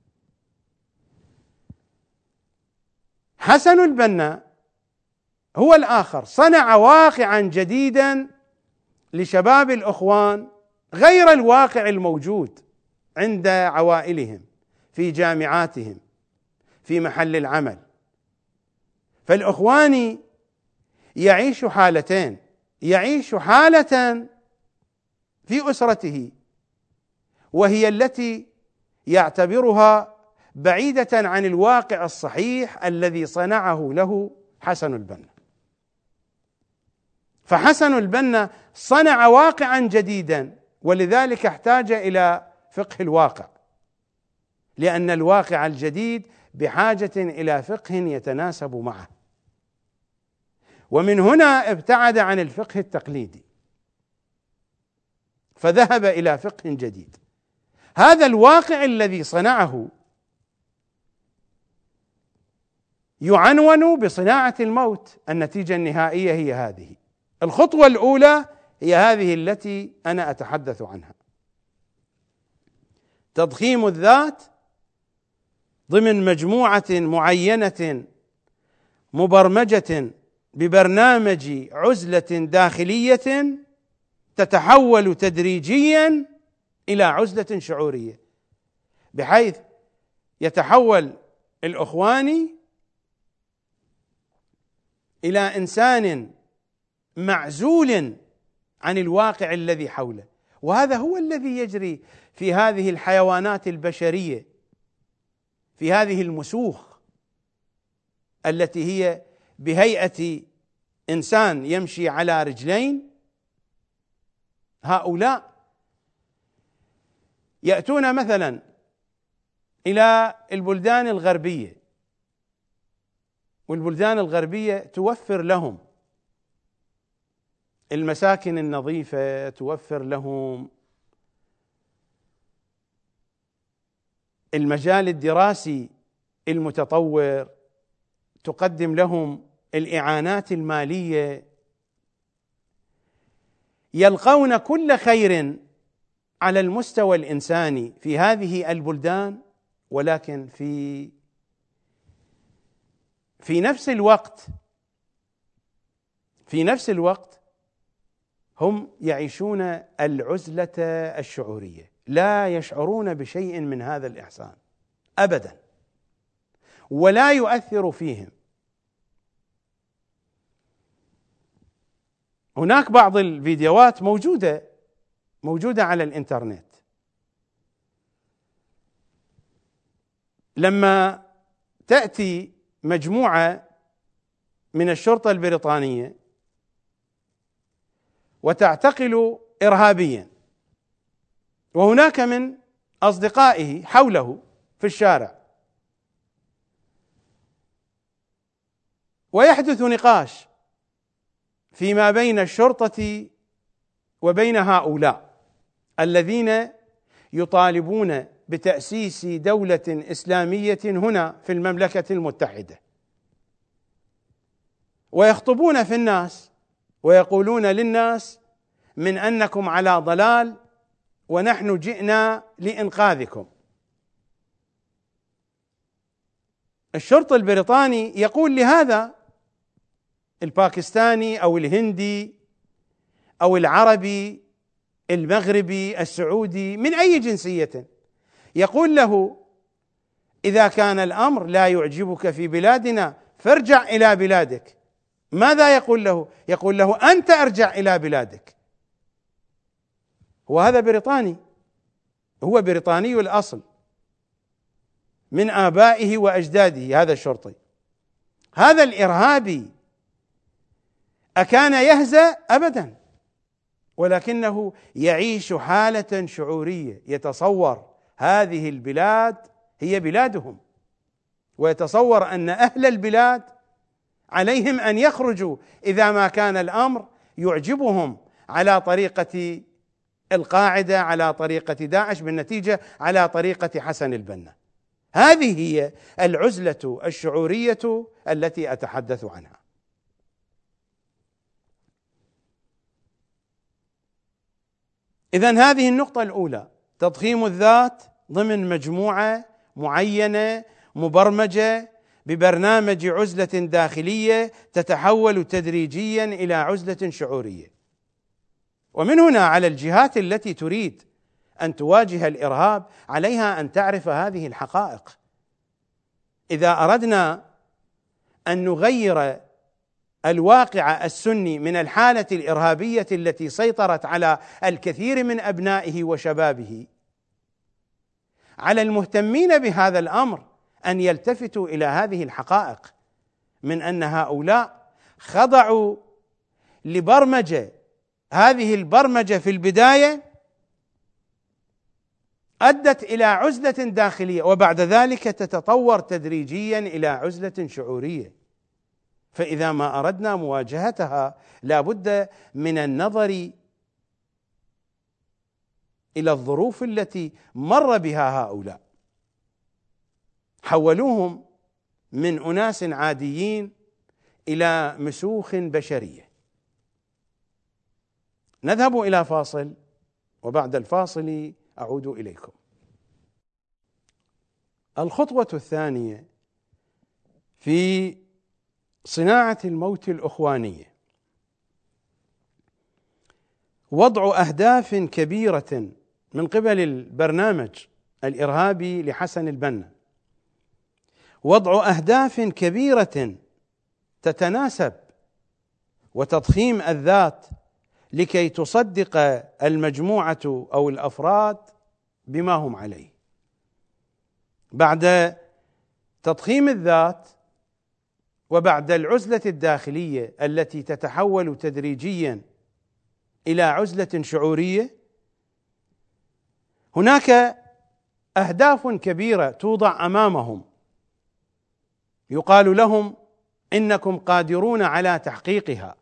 حسن البنا هو الآخر، صنع واقعا جديدا لشباب الأخوان غير الواقع الموجود عند عوائلهم، في جامعاتهم، في محل العمل. فالأخواني يعيش حالتين: يعيش حالة في أسرته وهي التي يعتبرها بعيدة عن الواقع الصحيح الذي صنعه له حسن البنا. فحسن البنا صنع واقعا جديدا، ولذلك احتاج إلى فقه الواقع، لأن الواقع الجديد بحاجة إلى فقه يتناسب معه. ومن هنا ابتعد عن الفقه التقليدي فذهب إلى فقه جديد. هذا الواقع الذي صنعه يعنون بصناعة الموت. النتيجة النهائية هي هذه. الخطوة الأولى هي هذه التي أنا أتحدث عنها: تضخيم الذات ضمن مجموعة معينة مبرمجة ببرنامج عزلة داخلية تتحول تدريجيا إلى عزلة شعورية، بحيث يتحول الأخواني إلى إنسان معزول عن الواقع الذي حوله. وهذا هو الذي يجري في هذه الحيوانات البشرية، في هذه المسوخ التي هي بهيئة إنسان يمشي على رجلين. هؤلاء يأتون مثلا إلى البلدان الغربية والبلدان الغربية توفر لهم المساكن النظيفة، توفر لهم المجال الدراسي المتطور، تقدم لهم الإعانات المالية، يلقون كل خير على المستوى الإنساني في هذه البلدان، ولكن في في نفس الوقت في نفس الوقت هم يعيشون العزلة الشعورية، لا يشعرون بشيء من هذا الإحسان أبدا، ولا يؤثر فيهم. هناك بعض الفيديوهات موجودة موجودة على الإنترنت، لما تأتي مجموعة من الشرطة البريطانية وتعتقل إرهابيا، وهناك من أصدقائه حوله في الشارع، ويحدث نقاش فيما بين الشرطة وبين هؤلاء الذين يطالبون بتأسيس دولة إسلامية هنا في المملكة المتحدة، ويخطبون في الناس ويقولون للناس من أنكم على ضلال ونحن جئنا لإنقاذكم. الشرطي البريطاني يقول لهذا الباكستاني أو الهندي أو العربي المغربي السعودي من أي جنسية، يقول له: إذا كان الأمر لا يعجبك في بلادنا فارجع إلى بلادك. ماذا يقول له؟ يقول له: أنت ارجع إلى بلادك. وهذا بريطاني، هو بريطاني الأصل من آبائه وأجداده. هذا الشرطي، هذا الإرهابي أكان يهزأ؟ أبدا، ولكنه يعيش حالة شعورية، يتصور هذه البلاد هي بلادهم، ويتصور أن أهل البلاد عليهم أن يخرجوا إذا ما كان الأمر يعجبهم على طريقة القاعدة، على طريقة داعش، بالنتيجة على طريقة حسن البنا. هذه هي العزلة الشعورية التي أتحدث عنها. إذن هذه النقطة الأولى، تضخيم الذات ضمن مجموعة معينة مبرمجة ببرنامج عزلة داخلية تتحول تدريجيا إلى عزلة شعورية. ومن هنا على الجهات التي تريد أن تواجه الإرهاب عليها أن تعرف هذه الحقائق. إذا أردنا أن نغير الواقع السني من الحالة الإرهابية التي سيطرت على الكثير من أبنائه وشبابه، على المهتمين بهذا الأمر أن يلتفتوا إلى هذه الحقائق، من أن هؤلاء خضعوا لبرمجة، هذه البرمجة في البداية أدت إلى عزلة داخلية، وبعد ذلك تتطور تدريجيا إلى عزلة شعورية. فإذا ما أردنا مواجهتها لا بد من النظر إلى الظروف التي مر بها هؤلاء، حولوهم من أناس عاديين إلى مسوخ بشرية. نذهب إلى فاصل، وبعد الفاصل أعود إليكم. الخطوة الثانية في صناعة الموت الأخوانية وضع أهداف كبيرة من قبل البرنامج الإرهابي لحسن البنا، وضع أهداف كبيرة تتناسب وتضخيم الذات لكي تصدق المجموعة أو الأفراد بما هم عليه. بعد تضخيم الذات وبعد العزلة الداخلية التي تتحول تدريجيا إلى عزلة شعورية، هناك أهداف كبيرة توضع أمامهم، يقال لهم إنكم قادرون على تحقيقها.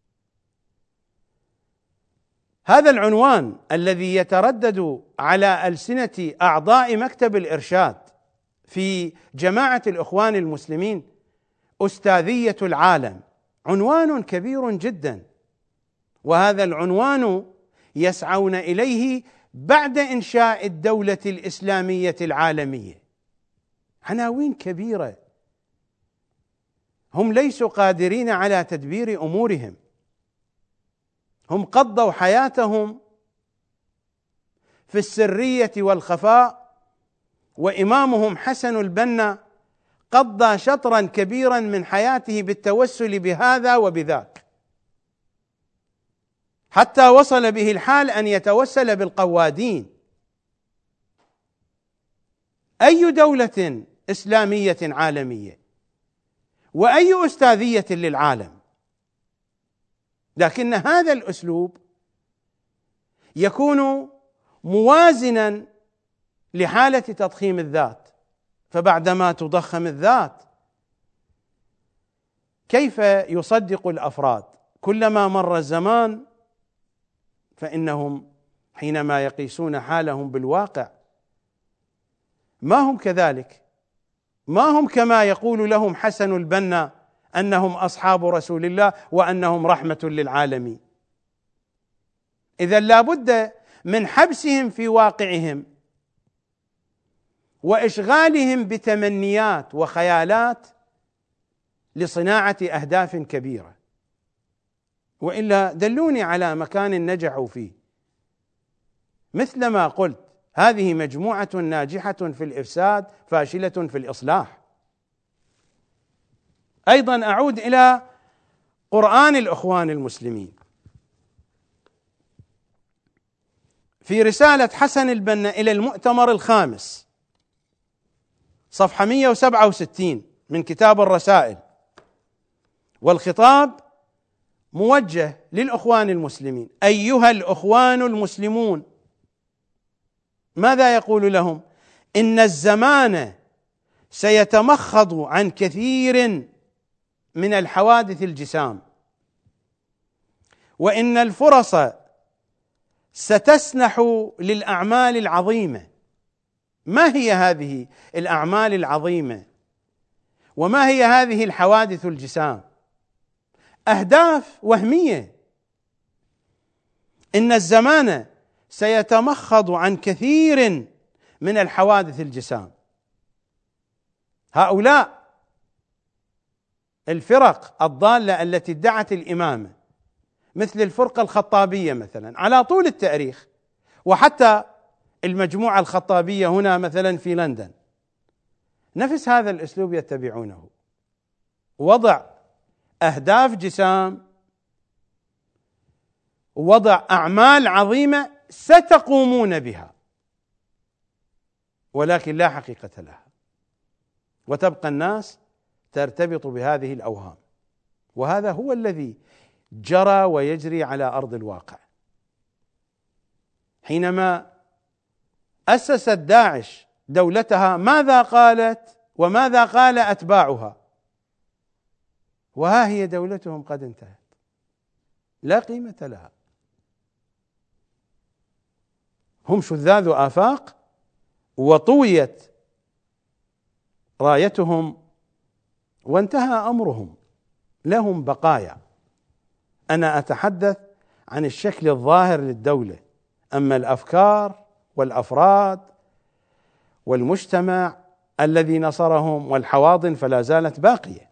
هذا العنوان الذي يتردد على ألسنة أعضاء مكتب الإرشاد في جماعة الإخوان المسلمين، أستاذية العالم، عنوان كبير جدا، وهذا العنوان يسعون إليه بعد إنشاء الدولة الإسلامية العالمية. عناوين كبيرة، هم ليسوا قادرين على تدبير أمورهم، هم قضوا حياتهم في السرية والخفاء، وإمامهم حسن البنا قضى شطرا كبيرا من حياته بالتوسل بهذا وبذاك، حتى وصل به الحال أن يتوسل بالقوادين. أي دولة إسلامية عالمية وأي أستاذية للعالم؟ لكن هذا الأسلوب يكون موازنا لحالة تضخيم الذات، فبعدما تضخم الذات كيف يصدق الأفراد كلما مر الزمان؟ فإنهم حينما يقيسون حالهم بالواقع ما هم كذلك، ما هم كما يقول لهم حسن البنا أنهم أصحاب رسول الله وأنهم رحمة للعالمين. إذن لا بد من حبسهم في واقعهم وإشغالهم بتمنيات وخيالات لصناعة أهداف كبيرة، وإلا دلوني على مكان نجحوا فيه. مثلما قلت، هذه مجموعة ناجحة في الإفساد فاشلة في الإصلاح. أيضا أعود إلى قرآن الإخوان المسلمين، في رسالة حسن البنا إلى المؤتمر الخامس صفحة مئة وسبعة وستين من كتاب الرسائل، والخطاب موجه للإخوان المسلمين: أيها الإخوان المسلمون، ماذا يقول لهم؟ إن الزمان سيتمخض عن كثير من الحوادث الجسام، وإن الفرص ستسنح للأعمال العظيمة. ما هي هذه الأعمال العظيمة؟ وما هي هذه الحوادث الجسام؟ أهداف وهمية. إن الزمان سيتمخض عن كثير من الحوادث الجسام. هؤلاء الفرق الضالة التي ادعت الإمامة، مثل الفرقة الخطابية مثلا على طول التاريخ، وحتى المجموعة الخطابية هنا مثلا في لندن، نفس هذا الأسلوب يتبعونه، وضع أهداف جسام، وضع أعمال عظيمة ستقومون بها، ولكن لا حقيقة لها، وتبقى الناس ترتبط بهذه الأوهام. وهذا هو الذي جرى ويجري على أرض الواقع. حينما أسست داعش دولتها ماذا قالت وماذا قال أتباعها؟ وها هي دولتهم قد انتهت، لا قيمة لها. هم شذاذ آفاق، وطويت رايتهم وانتهى أمرهم، لهم بقايا. أنا أتحدث عن الشكل الظاهر للدولة، أما الأفكار والأفراد والمجتمع الذي نصرهم والحواضن فلا زالت باقية.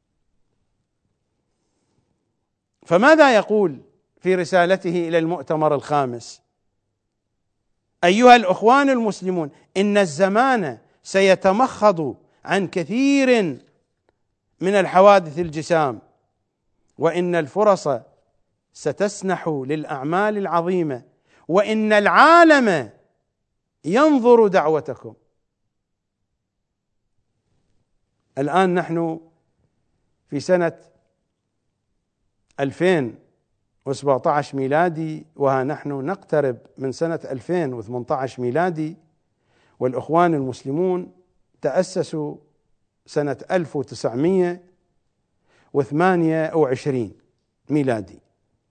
فماذا يقول في رسالته إلى المؤتمر الخامس؟ أيها الإخوان المسلمون، إن الزمان سيتمخض عن كثير من الحوادث الجسام، وإن الفرص ستسنح للأعمال العظيمة، وإن العالم ينظر دعوتكم. الآن نحن في سنة ألفين وسبعة عشر ميلادي، وها نحن نقترب من سنة ألفين وثمانية عشر ميلادي، والإخوان المسلمون تأسسوا سنة ألف وتسعمئة وثمانية وعشرين ميلادي.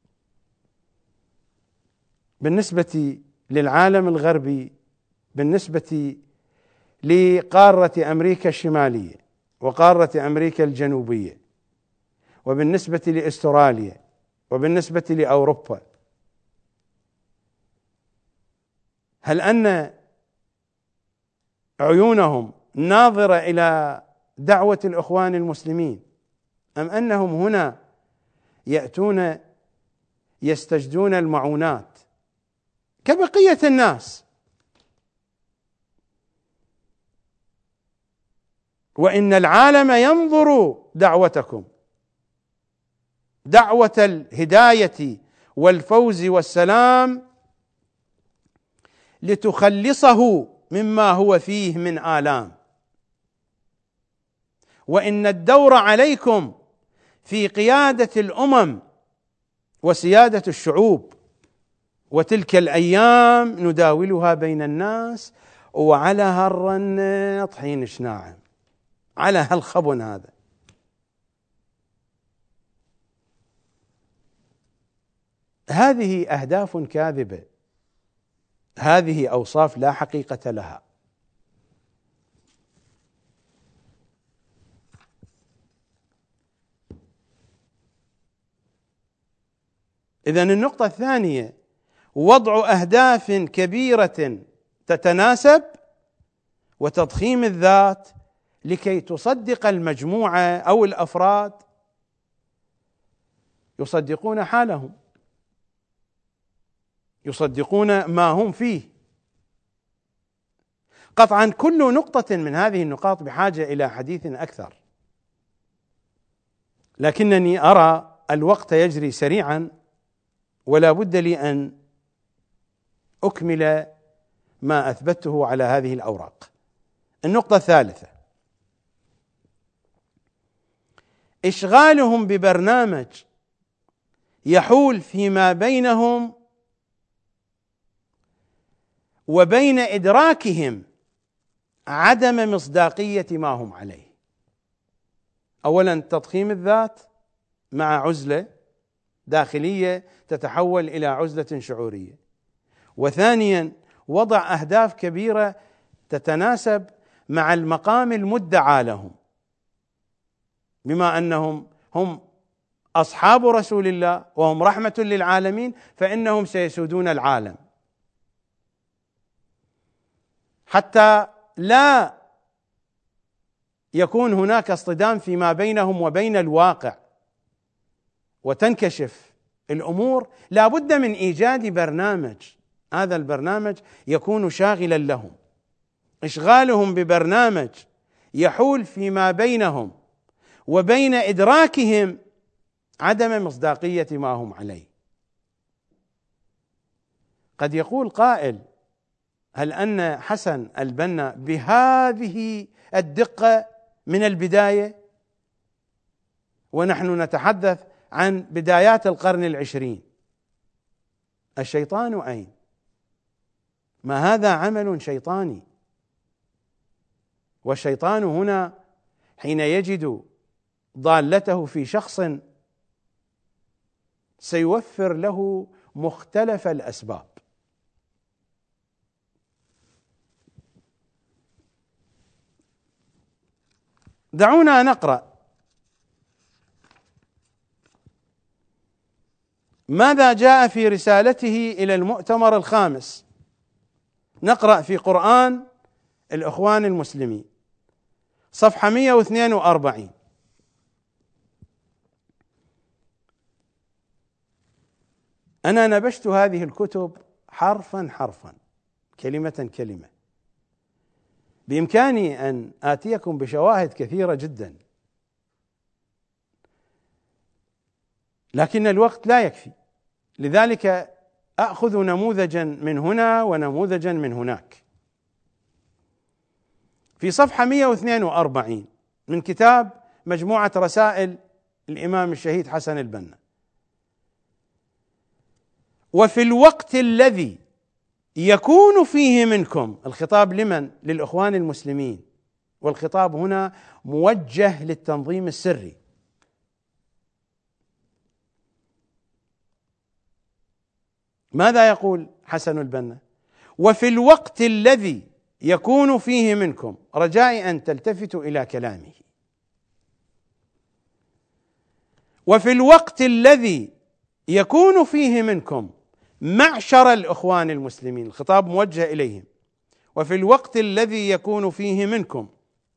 بالنسبة للعالم الغربي، بالنسبة لقارة أمريكا الشمالية وقارة أمريكا الجنوبية، وبالنسبة لأستراليا، وبالنسبة لأوروبا، هل أن عيونهم ناظرة إلى دعوة الإخوان المسلمين، أم أنهم هنا يأتون يستجدون المعونات كبقية الناس؟ وإن العالم ينظر دعوتكم، دعوة الهداية والفوز والسلام، لتخلصه مما هو فيه من آلام. وإن الدور عليكم في قيادة الأمم وسيادة الشعوب، وتلك الأيام نداولها بين الناس، وعلى هالرنة طحين شناعم، على هالخبن هذا. هذه أهداف كاذبة، هذه أوصاف لا حقيقة لها. إذن النقطة الثانية وضع أهداف كبيرة تتناسب وتضخيم الذات لكي تصدق المجموعة أو الأفراد يصدقون حالهم، يصدقون ما هم فيه. قطعا كل نقطة من هذه النقاط بحاجة إلى حديث أكثر، لكنني أرى الوقت يجري سريعا، ولا بد لي أن أكمل ما أثبته على هذه الأوراق. النقطة الثالثة: إشغالهم ببرنامج يحول فيما بينهم وبين إدراكهم عدم مصداقية ما هم عليه. أولا تضخيم الذات مع عزلة داخلية تتحول إلى عزلة شعورية، وثانيا وضع أهداف كبيرة تتناسب مع المقام المدعى لهم، بما أنهم هم أصحاب رسول الله وهم رحمة للعالمين، فإنهم سيسودون العالم، حتى لا يكون هناك اصطدام فيما بينهم وبين الواقع وتنكشف الأمور. لا بد من إيجاد برنامج، هذا البرنامج يكون شاغلا لهم. إشغالهم ببرنامج يحول فيما بينهم وبين إدراكهم عدم مصداقية ما هم عليه. قد يقول قائل: هل أن حسن البنا بهذه الدقة من البداية، ونحن نتحدث عن بدايات القرن العشرين؟ الشيطان أين؟ ما هذا عمل شيطاني، والشيطان هنا حين يجد ضالته في شخص سيوفر له مختلف الأسباب. دعونا نقرأ ماذا جاء في رسالته إلى المؤتمر الخامس. نقرأ في قرآن الإخوان المسلمين صفحة مئة واثنين وأربعين: أنا نبشت هذه الكتب حرفا حرفا كلمة كلمة، بإمكاني أن آتيكم بشواهد كثيرة جدا، لكن الوقت لا يكفي، لذلك أخذ نموذجا من هنا ونموذجا من هناك. في صفحة مئة واثنين وأربعين من كتاب مجموعة رسائل الإمام الشهيد حسن البنا: وفي الوقت الذي يكون فيه منكم، الخطاب لمن؟ للإخوان المسلمين، والخطاب هنا موجه للتنظيم السري، ماذا يقول حسن البنا؟ وفي الوقت الذي يكون فيه منكم، رجاء أن تلتفتوا إلى كلامه، وفي الوقت الذي يكون فيه منكم معشر الإخوان المسلمين، الخطاب موجه إليهم، وفي الوقت الذي يكون فيه منكم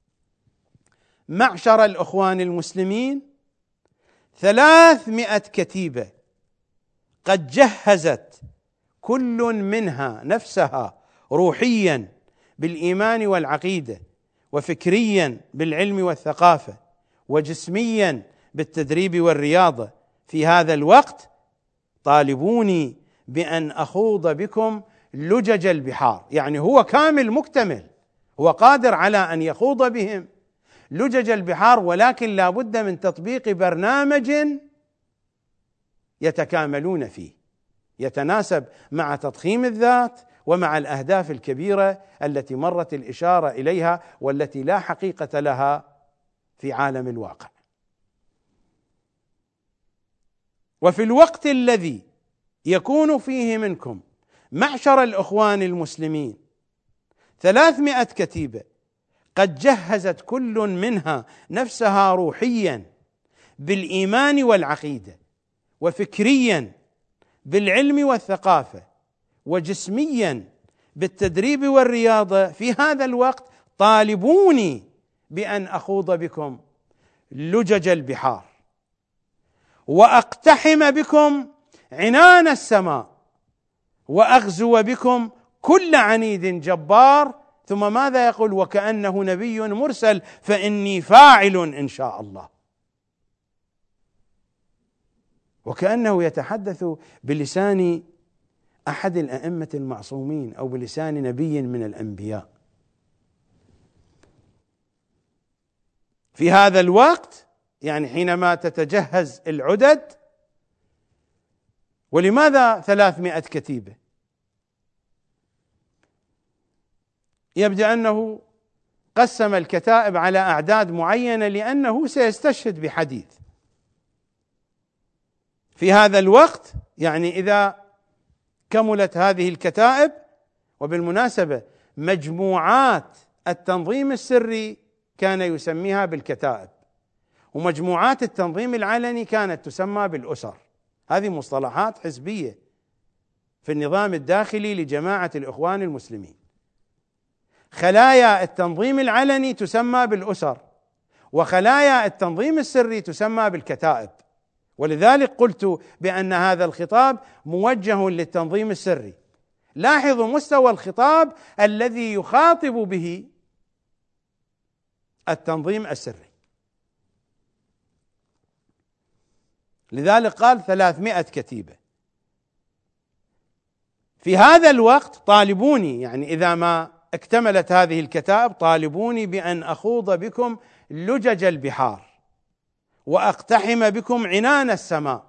معشر الإخوان المسلمين ثلاثمائة كتيبة قد جهزت كل منها نفسها روحيا بالإيمان والعقيدة، وفكريا بالعلم والثقافة، وجسميا بالتدريب والرياضة في هذا الوقت، طالبوني بأن أخوض بكم لجج البحار. يعني هو كامل مكتمل، هو قادر على أن يخوض بهم لجج البحار، ولكن لا بد من تطبيق برنامج يتكاملون فيه، يتناسب مع تضخيم الذات ومع الأهداف الكبيرة التي مرت الإشارة إليها والتي لا حقيقة لها في عالم الواقع. وفي الوقت الذي يكون فيه منكم معشر الإخوان المسلمين ثلاثمائة كتيبة قد جهزت كل منها نفسها روحيا بالإيمان والعقيدة، وفكريا بالعلم والثقافة، وجسميا بالتدريب والرياضة في هذا الوقت، طالبوني بأن أخوض بكم لجج البحار وأقتحم بكم عنان السماء وأغزو بكم كل عنيد جبار. ثم ماذا يقول؟ وكأنه نبي مرسل فإني فاعل إن شاء الله. وكأنه يتحدث بلسان أحد الأئمة المعصومين أو بلسان نبي من الأنبياء. في هذا الوقت، يعني حينما تتجهز العدد. ولماذا ثلاثمائة كتيبة؟ يبدو أنه قسم الكتائب على أعداد معينة لأنه سيستشهد بحديث في هذا الوقت. يعني إذا كملت هذه الكتائب، وبالمناسبة مجموعات التنظيم السري كان يسميها بالكتائب، ومجموعات التنظيم العلني كانت تسمى بالأسر. هذه مصطلحات حزبية في النظام الداخلي لجماعة الإخوان المسلمين. خلايا التنظيم العلني تسمى بالأسر، وخلايا التنظيم السري تسمى بالكتائب. ولذلك قلت بأن هذا الخطاب موجه للتنظيم السري. لاحظوا مستوى الخطاب الذي يخاطب به التنظيم السري. لذلك قال ثلاثمائة كتيبة في هذا الوقت. طالبوني، يعني إذا ما اكتملت هذه الكتائب، طالبوني بأن أخوض بكم لجج البحار وأقتحم بكم عنان السماء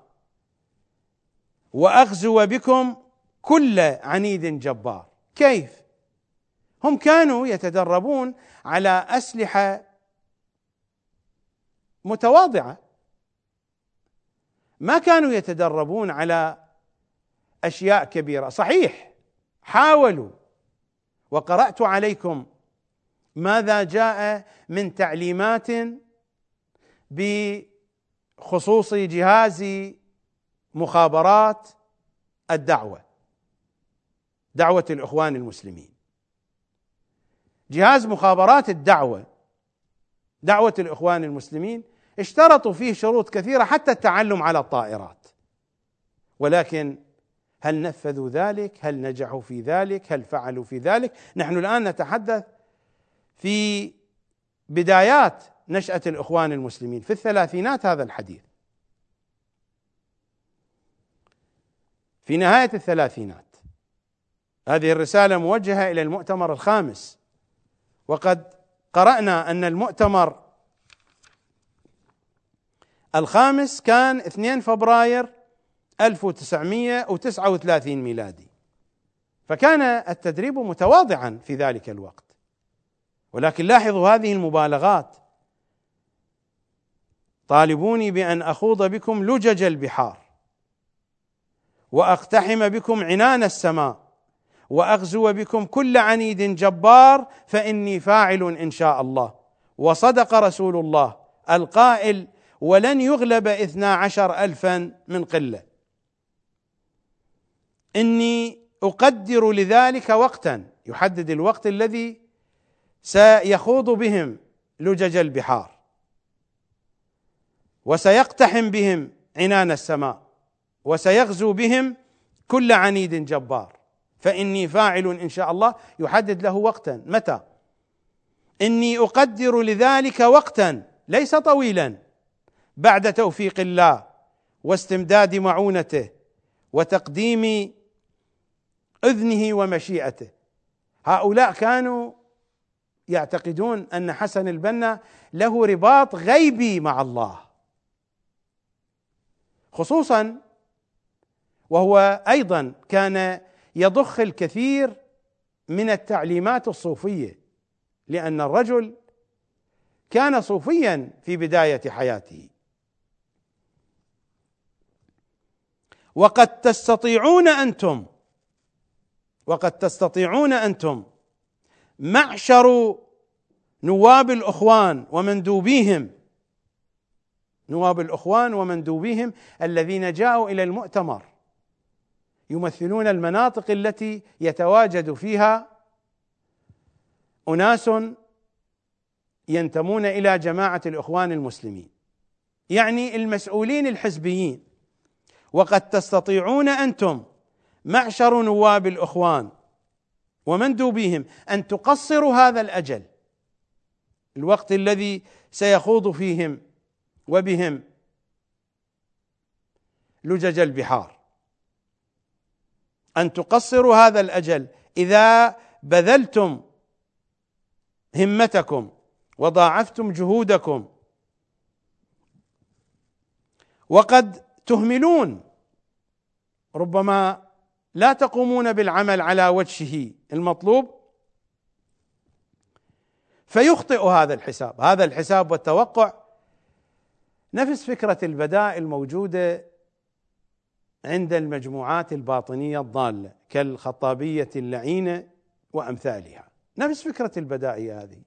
وأغزو بكم كل عنيد جبار. كيف؟ هم كانوا يتدربون على أسلحة متواضعة، ما كانوا يتدربون على أشياء كبيرة. صحيح حاولوا، وقرأت عليكم ماذا جاء من تعليمات بخصوص جهاز مخابرات الدعوة، دعوة الإخوان المسلمين. جهاز مخابرات الدعوة، دعوة الإخوان المسلمين، اشترطوا فيه شروط كثيرة حتى التعلم على الطائرات. ولكن هل نفذوا ذلك؟ هل نجحوا في ذلك؟ هل فعلوا في ذلك؟ نحن الآن نتحدث في بدايات نشأة الإخوان المسلمين في الثلاثينات هذا الحديث، في نهاية الثلاثينات. هذه الرسالة موجهة إلى المؤتمر الخامس، وقد قرأنا أن المؤتمر الخامس كان اثنين فبراير ألف وتسعمائة وتسعة وثلاثين ميلادي، فكان التدريب متواضعا في ذلك الوقت. ولكن لاحظوا هذه المبالغات: طالبوني بأن أخوض بكم لجج البحار وأقتحم بكم عنان السماء وأغزو بكم كل عنيد جبار فإني فاعل إن شاء الله. وصدق رسول الله القائل: ولن يغلب اثنا عشر ألفا من قلة. إني أقدر لذلك وقتا، يحدد الوقت الذي سيخوض بهم لجج البحار وسيقتحم بهم عنان السماء وسيغزو بهم كل عنيد جبار فإني فاعل إن شاء الله، يحدد له وقتا. متى؟ إني أقدر لذلك وقتا ليس طويلا، بعد توفيق الله واستمداد معونته وتقديم إذنه ومشيئته. هؤلاء كانوا يعتقدون أن حسن البنا له رباط غيبي مع الله، خصوصا وهو أيضا كان يضخ الكثير من التعليمات الصوفية، لأن الرجل كان صوفيا في بداية حياته. وقد تستطيعون أنتم وقد تستطيعون أنتم معشر نواب الأخوان ومندوبيهم نواب الأخوان ومندوبيهم الذين جاءوا إلى المؤتمر، يمثلون المناطق التي يتواجد فيها أناس ينتمون إلى جماعة الإخوان المسلمين، يعني المسؤولين الحزبيين. وقد تستطيعون أنتم معشر نواب الإخوان ومندوبيهم أن تقصروا هذا الأجل، الوقت الذي سيخوض فيهم وبهم لجج البحار، أن تقصروا هذا الأجل إذا بذلتم همتكم وضاعفتم جهودكم. وقد تهملون، ربما لا تقومون بالعمل على وجهه المطلوب، فيخطئ هذا الحساب. هذا الحساب والتوقع نفس فكرة البدائل الموجودة عند المجموعات الباطنية الضالة كالخطابية اللعينة وأمثالها، نفس فكرة البدائية هذه.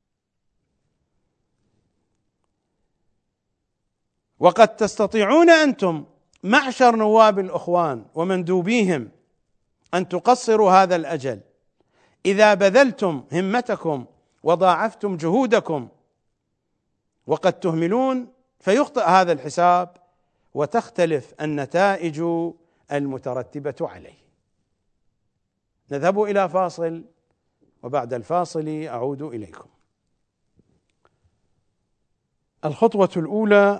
وقد تستطيعون أنتم معشر نواب الإخوان ومندوبيهم أن تقصروا هذا الأجل إذا بذلتم همتكم وضاعفتم جهودكم. وقد تهملون، فيخطئ هذا الحساب وتختلف النتائج المترتبة عليه. نذهب إلى فاصل، وبعد الفاصل أعود إليكم. الخطوة الأولى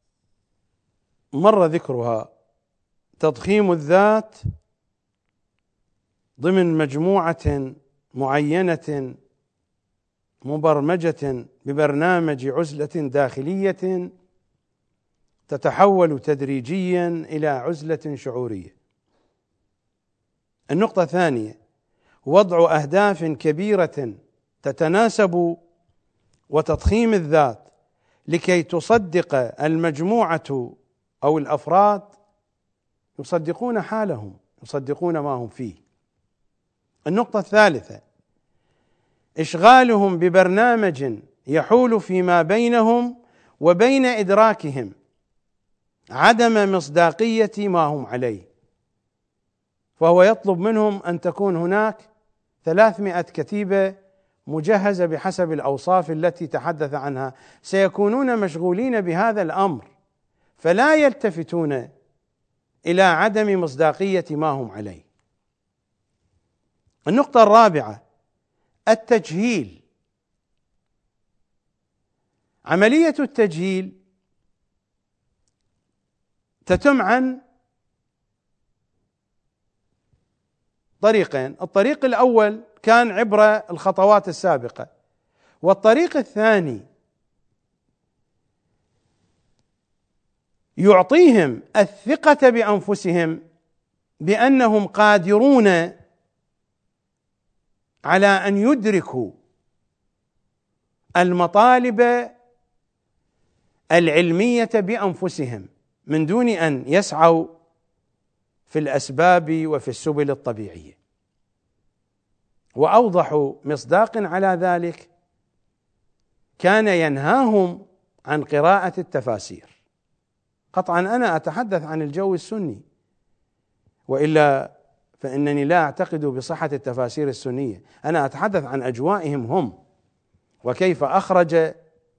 مر ذكرها: تضخيم الذات ضمن مجموعة معينة مبرمجة ببرنامج عزلة داخلية تتحول تدريجيا إلى عزلة شعورية. النقطة الثانية: وضع أهداف كبيرة تتناسب وتضخيم الذات لكي تصدق المجموعة أو الأفراد، يصدقون حالهم، يصدقون ما هم فيه. النقطة الثالثة: إشغالهم ببرنامج يحول فيما بينهم وبين إدراكهم عدم مصداقية ما هم عليه، فهو يطلب منهم أن تكون هناك ثلاثمائة كتيبة مجهزة بحسب الأوصاف التي تحدث عنها، سيكونون مشغولين بهذا الأمر فلا يلتفتون إلى عدم مصداقية ما هم عليه. النقطة الرابعة: التجهيل. عملية التجهيل تتم عن طريقين: الطريق الأول كان عبر الخطوات السابقة، والطريق الثاني يعطيهم الثقة بأنفسهم بأنهم قادرون على أن يدركوا المطالب العلمية بأنفسهم من دون أن يسعوا في الأسباب وفي السبل الطبيعية. وأوضح مصداق على ذلك كان ينهاهم عن قراءة التفاسير. قطعا أنا أتحدث عن الجو السني، وإلا فإنني لا أعتقد بصحة التفاسير السنية، أنا أتحدث عن أجوائهم هم، وكيف أخرج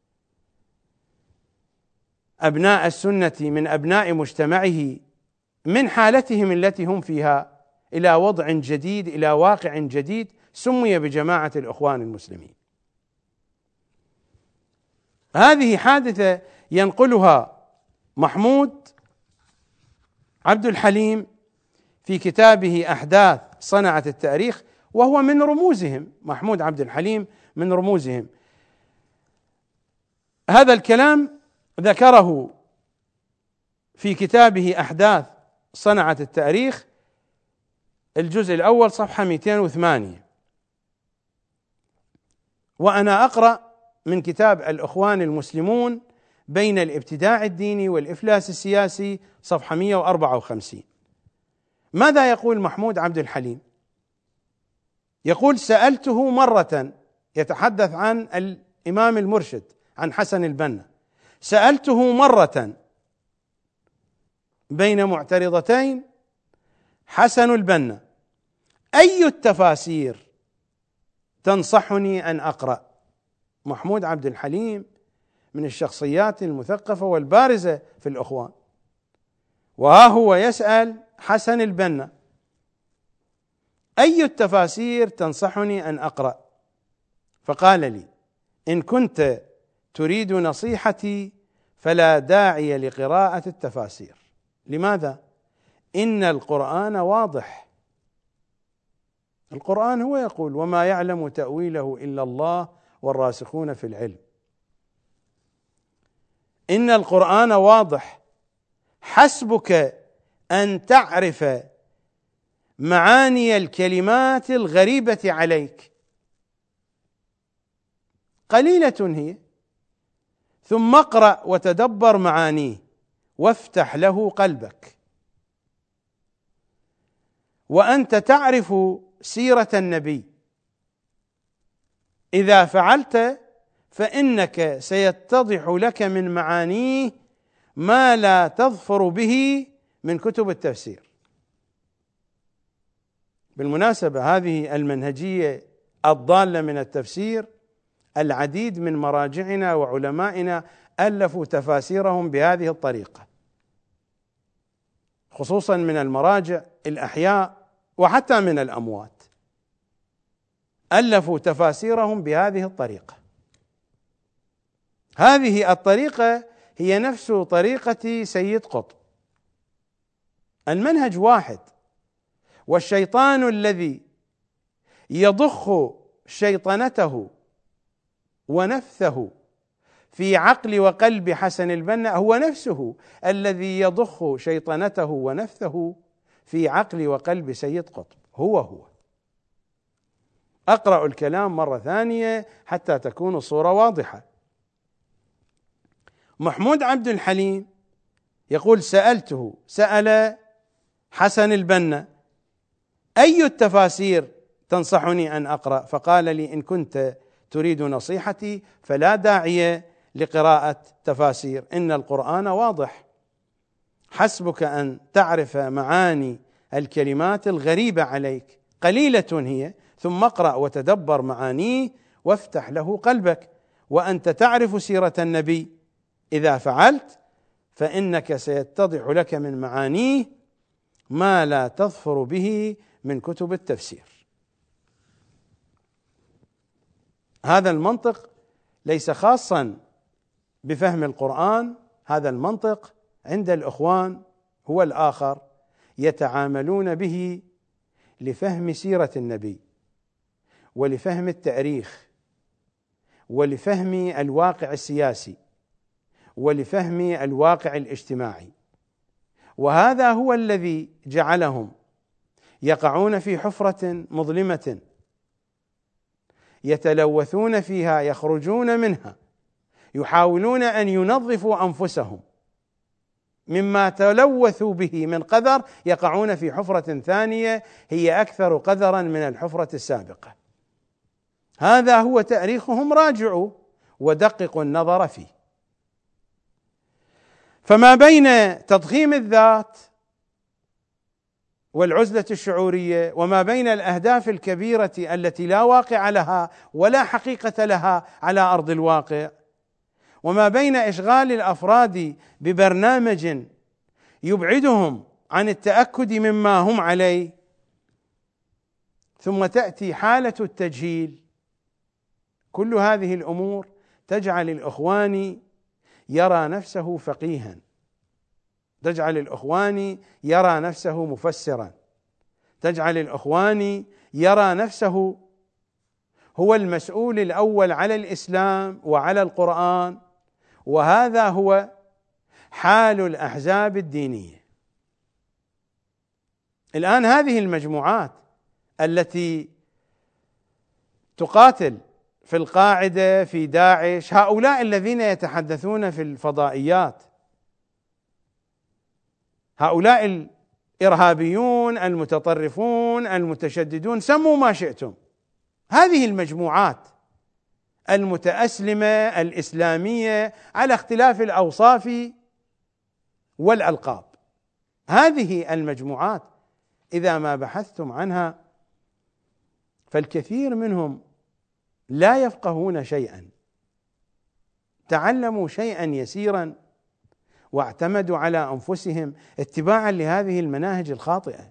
أبناء السنة من أبناء مجتمعه من حالتهم التي هم فيها إلى وضع جديد، إلى واقع جديد سمي بجماعة الإخوان المسلمين. هذه حادثة ينقلها محمود عبد الحليم في كتابه أحداث صنعت التاريخ، وهو من رموزهم. محمود عبد الحليم من رموزهم. هذا الكلام ذكره في كتابه أحداث صنعت التاريخ الجزء الأول صفحة مئتين وثمانية، وأنا أقرأ من كتاب الإخوان المسلمون بين الابتداع الديني والإفلاس السياسي صفحة مئة وأربعة وخمسين. ماذا يقول محمود عبد الحليم؟ يقول: سألته مرة، يتحدث عن الإمام المرشد، عن حسن البنا، سألته مرة بين معترضتين حسن البنا: أي التفاسير تنصحني أن أقرأ؟ محمود عبد الحليم من الشخصيات المثقفة والبارزة في الإخوان، وها هو يسأل حسن البنا: أي التفاسير تنصحني أن أقرأ؟ فقال لي: إن كنت تريد نصيحتي فلا داعي لقراءة التفاسير. لماذا؟ إن القرآن واضح. القرآن هو يقول: وما يعلم تأويله إلا الله والراسخون في العلم. إن القرآن واضح، حسبك أن تعرف معاني الكلمات الغريبة عليك، قليلة هي، ثم اقرأ وتدبر معانيه وافتح له قلبك. وأنت تعرف سيرة النبي، إذا فعلت فإنك سيتضح لك من معانيه ما لا تظفر به من كتب التفسير. بالمناسبة هذه المنهجية الضالة من التفسير العديد من مراجعنا وعلمائنا ألفوا تفاسيرهم بهذه الطريقة، خصوصا من المراجع الأحياء وحتى من الأموات، ألفوا تفاسيرهم بهذه الطريقة. هذه الطريقة هي نفس طريقة سيد قطب. المنهج واحد، والشيطان الذي يضخ شيطنته ونفثه في عقل وقلب حسن البنا هو نفسه الذي يضخ شيطنته ونفثه في عقل وقلب سيد قطب، هو هو. أقرأ الكلام مرة ثانية حتى تكون الصورة واضحة. محمود عبد الحليم يقول: سألته، سأل حسن البنا: أي التفاسير تنصحني أن أقرأ؟ فقال لي: إن كنت تريد نصيحتي فلا داعي لقراءة تفاسير، إن القرآن واضح، حسبك أن تعرف معاني الكلمات الغريبة عليك، قليلة هي، ثم اقرأ وتدبر معانيه وافتح له قلبك. وأنت تعرف سيرة النبي، إذا فعلت فإنك سيتضح لك من معانيه ما لا تظفر به من كتب التفسير. هذا المنطق ليس خاصا بفهم القرآن، هذا المنطق عند الإخوان هو الآخر، يتعاملون به لفهم سيرة النبي ولفهم التاريخ ولفهم الواقع السياسي ولفهم الواقع الاجتماعي، وهذا هو الذي جعلهم يقعون في حفرة مظلمة يتلوثون فيها، يخرجون منها، يحاولون أن ينظفوا أنفسهم مما تلوثوا به من قذر يقعون في حفرة ثانية هي أكثر قذرا من الحفرة السابقة. هذا هو تاريخهم، راجعوا ودققوا النظر فيه. فما بين تضخيم الذات والعزلة الشعورية، وما بين الأهداف الكبيرة التي لا واقع لها ولا حقيقة لها على أرض الواقع، وما بين إشغال الأفراد ببرنامج يبعدهم عن التأكد مما هم عليه، ثم تأتي حالة التجهيل. كل هذه الأمور تجعل الإخواني يرى نفسه فقيها، تجعل الإخواني يرى نفسه مفسرا، تجعل الإخواني يرى نفسه هو المسؤول الأول على الإسلام وعلى القرآن. وهذا هو حال الأحزاب الدينية الآن. هذه المجموعات التي تقاتل في القاعدة، في داعش، هؤلاء الذين يتحدثون في الفضائيات، هؤلاء الإرهابيون المتطرفون المتشددون، سموا ما شئتم، هذه المجموعات المتأسلمة الإسلامية على اختلاف الأوصاف والألقاب، هذه المجموعات إذا ما بحثتم عنها فالكثير منهم لا يفقهون شيئا، تعلموا شيئا يسيرا واعتمدوا على أنفسهم اتباعا لهذه المناهج الخاطئة.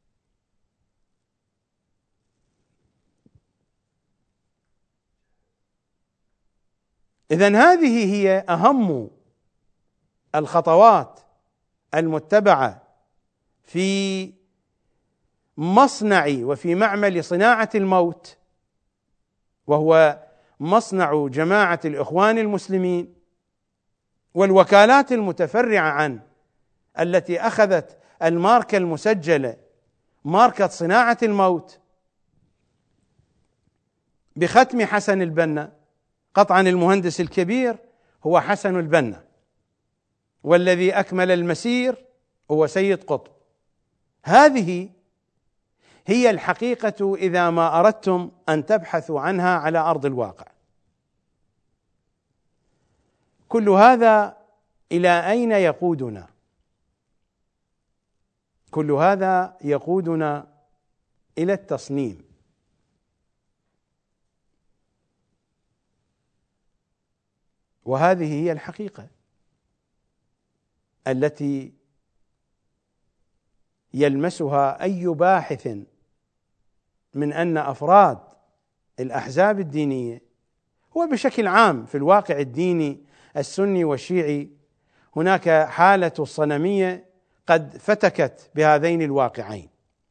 إذن هذه هي أهم الخطوات المتبعة في مصنع وفي معمل صناعة الموت، وهو مصنع جماعة الإخوان المسلمين والوكالات المتفرعة عنه التي أخذت الماركة المسجلة، ماركة صناعة الموت، بختم حسن البنا. قطعا المهندس الكبير هو حسن البنا، والذي أكمل المسير هو سيد قطب. هذه هي الحقيقة إذا ما أردتم أن تبحثوا عنها على أرض الواقع. كل هذا إلى أين يقودنا؟ كل هذا يقودنا إلى التصنيم. وهذه هي الحقيقة التي يلمسها أي باحث من أن أفراد الأحزاب الدينية، وبشكل عام في الواقع الديني السني والشيعي، هناك حالة الصنمية قد فتكت بهذين الواقعين.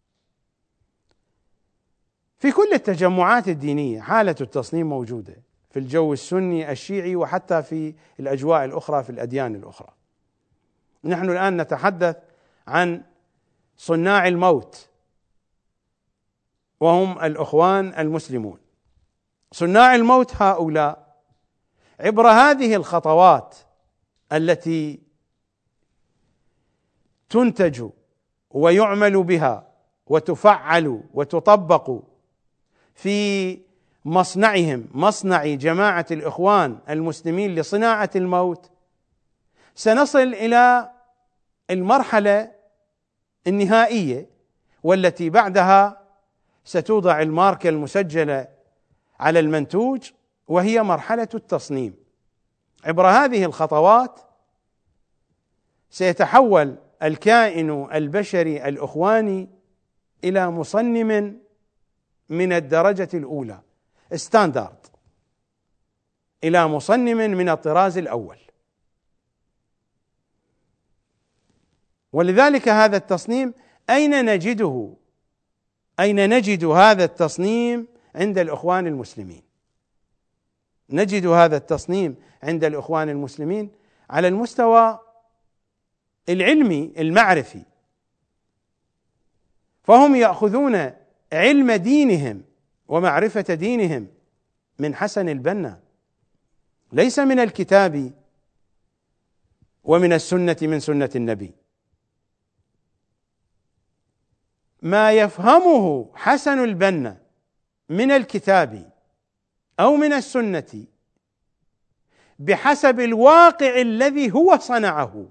في كل التجمعات الدينية حالة التصنيم موجودة، في الجو السني الشيعي وحتى في الأجواء الأخرى في الأديان الأخرى. نحن الآن نتحدث عن صناع الموت وهم الإخوان المسلمون. صناع الموت هؤلاء عبر هذه الخطوات التي تنتج ويعمل بها وتفعل وتطبق في مصنعهم، مصنع جماعة الإخوان المسلمين لصناعة الموت، سنصل إلى المرحلة النهائية والتي بعدها ستوضع الماركة المسجلة على المنتوج، وهي مرحلة التصنيم. عبر هذه الخطوات سيتحول الكائن البشري الإخواني إلى مصنم من الدرجة الأولى، ستاندرد، إلى مصنم من الطراز الأول. ولذلك هذا التصنيم أين نجده؟ أين نجد هذا التصنيم عند الإخوان المسلمين؟ نجد هذا التصنيم عند الإخوان المسلمين على المستوى العلمي المعرفي، فهم يأخذون علم دينهم ومعرفة دينهم من حسن البنا، ليس من الكتاب ومن السنة من سنة النبي. ما يفهمه حسن البنا من الكتاب أو من السنة بحسب الواقع الذي هو صنعه،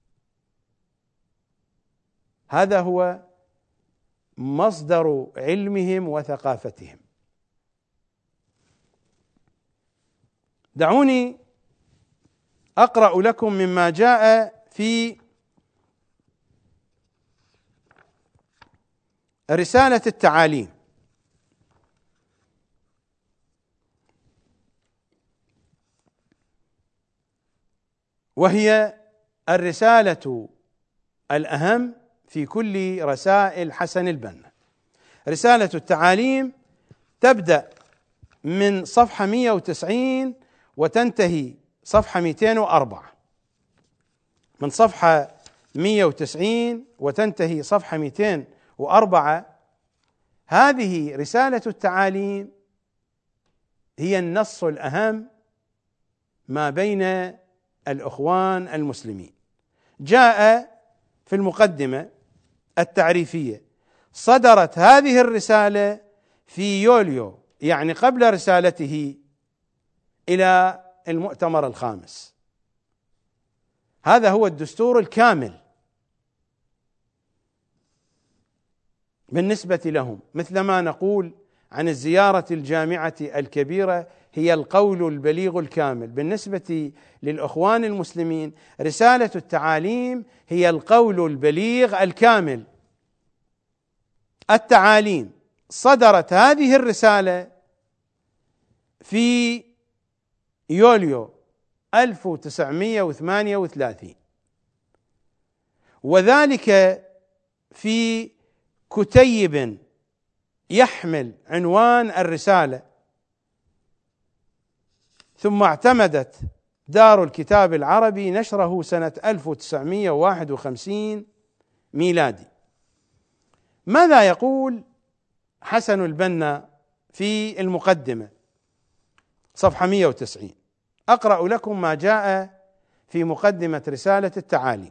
هذا هو مصدر علمهم وثقافتهم. دعوني أقرأ لكم مما جاء في رسالة التعاليم، وهي الرسالة الأهم في كل رسائل حسن البنا. رسالة التعاليم تبدأ من صفحة مئة وتسعين وتنتهي صفحة مئتين وأربعة، من صفحة مئة وتسعين وتنتهي صفحة مئتين وأربعة. هذه رسالة التعاليم هي النص الأهم ما بين الإخوان المسلمين. جاء في المقدمة التعريفية: صدرت هذه الرسالة في يوليو، يعني قبل رسالته إلى المؤتمر الخامس. هذا هو الدستور الكامل بالنسبة لهم، مثلما نقول عن الزيارة الجامعة الكبيرة هي القول البليغ الكامل. بالنسبة للإخوان المسلمين رسالة التعاليم هي القول البليغ الكامل. التعاليم صدرت هذه الرسالة في يوليو ألف وتسعمئة وثمانية وثلاثين، وذلك في كتيب يحمل عنوان الرسالة، ثم اعتمدت دار الكتاب العربي نشره سنة ألف وتسعمئة وواحد وخمسين ميلادي. ماذا يقول حسن البنا في المقدمة صفحة مئة وتسعين؟ أقرأ لكم ما جاء في مقدمة رسالة التعاليم: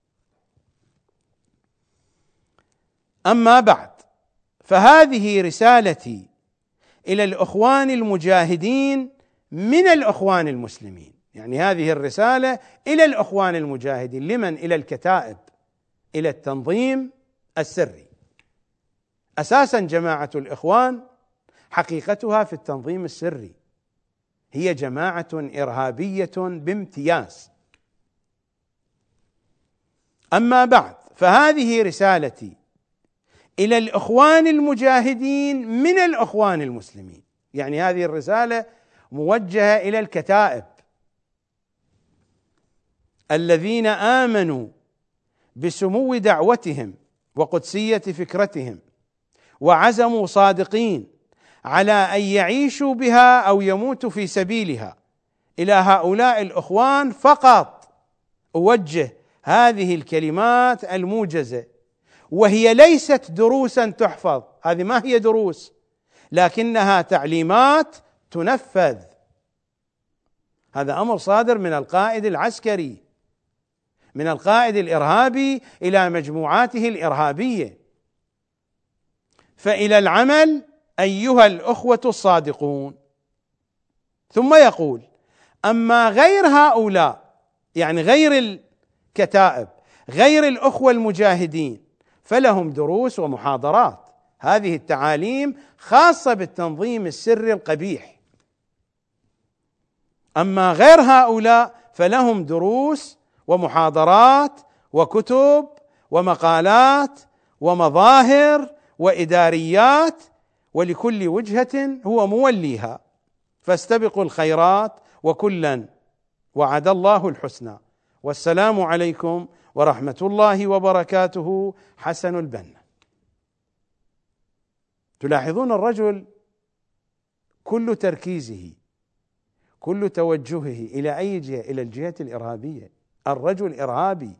أما بعد، فهذه رسالتي إلى الإخوان المجاهدين من الإخوان المسلمين. يعني هذه الرسالة إلى الإخوان المجاهدين. لمن؟ إلى الكتائب، إلى التنظيم السري. أساسا جماعة الإخوان حقيقتها في التنظيم السري، هي جماعة إرهابية بامتياز. أما بعد، فهذه رسالتي إلى الإخوان المجاهدين من الإخوان المسلمين. يعني هذه الرسالة موجهة إلى الكتائب الذين آمنوا بسمو دعوتهم وقدسية فكرتهم، وعزموا صادقين على أن يعيشوا بها أو يموتوا في سبيلها. إلى هؤلاء الإخوان فقط أوجه هذه الكلمات الموجزة، وهي ليست دروسا تحفظ، هذه ما هي دروس، لكنها تعليمات تنفذ. هذا أمر صادر من القائد العسكري، من القائد الإرهابي إلى مجموعاته الإرهابية. فإلى العمل أيها الأخوة الصادقون. ثم يقول: أما غير هؤلاء، يعني غير الكتائب، غير الأخوة المجاهدين، فلهم دروس ومحاضرات. هذه التعاليم خاصة بالتنظيم السري القبيح. أما غير هؤلاء فلهم دروس ومحاضرات وكتب ومقالات ومظاهر وإداريات، ولكل وجهة هو موليها، فاستبقوا الخيرات وكلا وعد الله الحسنى. والسلام عليكم ورحمة الله وبركاته. حسن البنا. تلاحظون الرجل كل تركيزه، كل توجهه إلى أي جهة؟ إلى الجهة الإرهابية. الرجل إرهابي.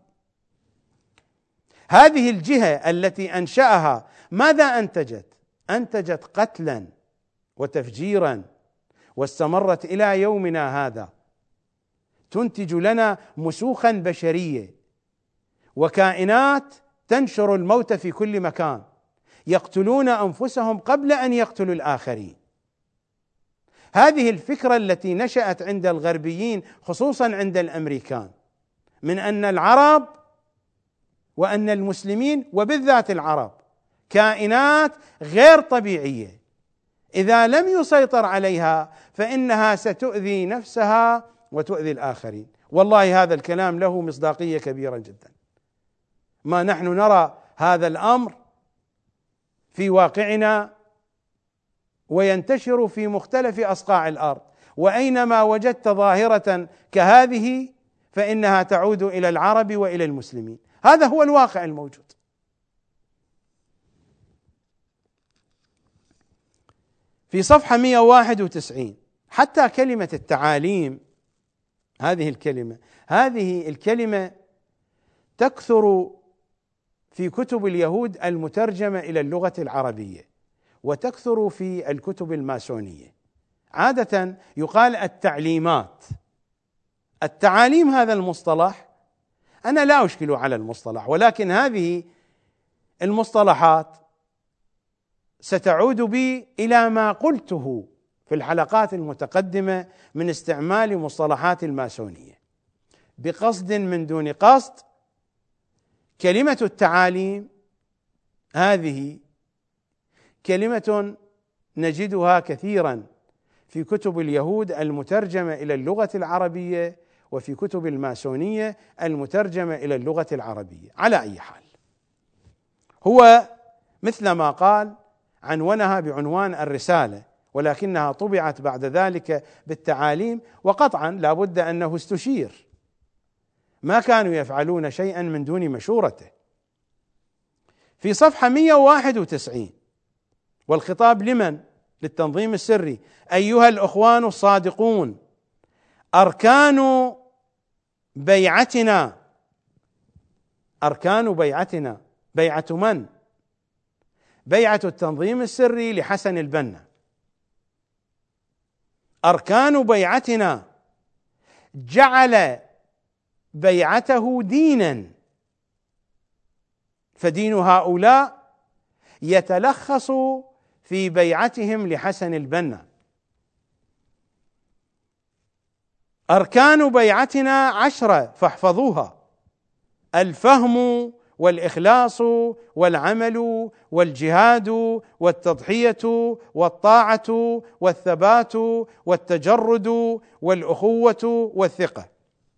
هذه الجهة التي أنشأها ماذا أنتجت؟ أنتجت قتلا وتفجيرا، واستمرت إلى يومنا هذا. تنتج لنا مسوخا بشرية وكائنات تنشر الموت في كل مكان، يقتلون أنفسهم قبل أن يقتلوا الآخرين. هذه الفكرة التي نشأت عند الغربيين خصوصا عند الأمريكان من أن العرب وأن المسلمين وبالذات العرب كائنات غير طبيعية، إذا لم يسيطر عليها فإنها ستؤذي نفسها وتؤذي الآخرين. والله هذا الكلام له مصداقية كبيرة جدا، ما نحن نرى هذا الأمر في واقعنا وينتشر في مختلف أصقاع الأرض، وأينما وجدت ظاهرة كهذه فإنها تعود إلى العرب وإلى المسلمين. هذا هو الواقع الموجود. في صفحة مئة وواحد وتسعين حتى كلمة التعاليم، هذه الكلمة هذه الكلمة تكثر في كتب اليهود المترجمة إلى اللغة العربية، وتكثر في الكتب الماسونية. عادة يقال التعليمات. التعاليم هذا المصطلح أنا لا أشكل على المصطلح، ولكن هذه المصطلحات ستعود بي إلى ما قلته في الحلقات المتقدمة من استعمال مصطلحات الماسونية بقصد من دون قصد. كلمة التعاليم هذه كلمة نجدها كثيرا في كتب اليهود المترجمة إلى اللغة العربية وفي كتب الماسونية المترجمة إلى اللغة العربية. على أي حال، هو مثل ما قال عنونها بعنوان الرسالة، ولكنها طبعت بعد ذلك بالتعاليم، وقطعا لا بد أنه استشير، ما كانوا يفعلون شيئا من دون مشورته. في صفحة مئة وواحد وتسعين والخطاب لمن؟ للتنظيم السري: أيها الأخوان الصادقون، أركان بيعتنا أركان بيعتنا بيعة من؟ بيعة التنظيم السري لحسن البنا. أركان بيعتنا جعل بيعته دينا، فدين هؤلاء يتلخص في بيعتهم لحسن البنا. أركان بيعتنا عشرة فاحفظوها: الفهم والإخلاص والعمل والجهاد والتضحية والطاعة والثبات والتجرد والأخوة والثقة.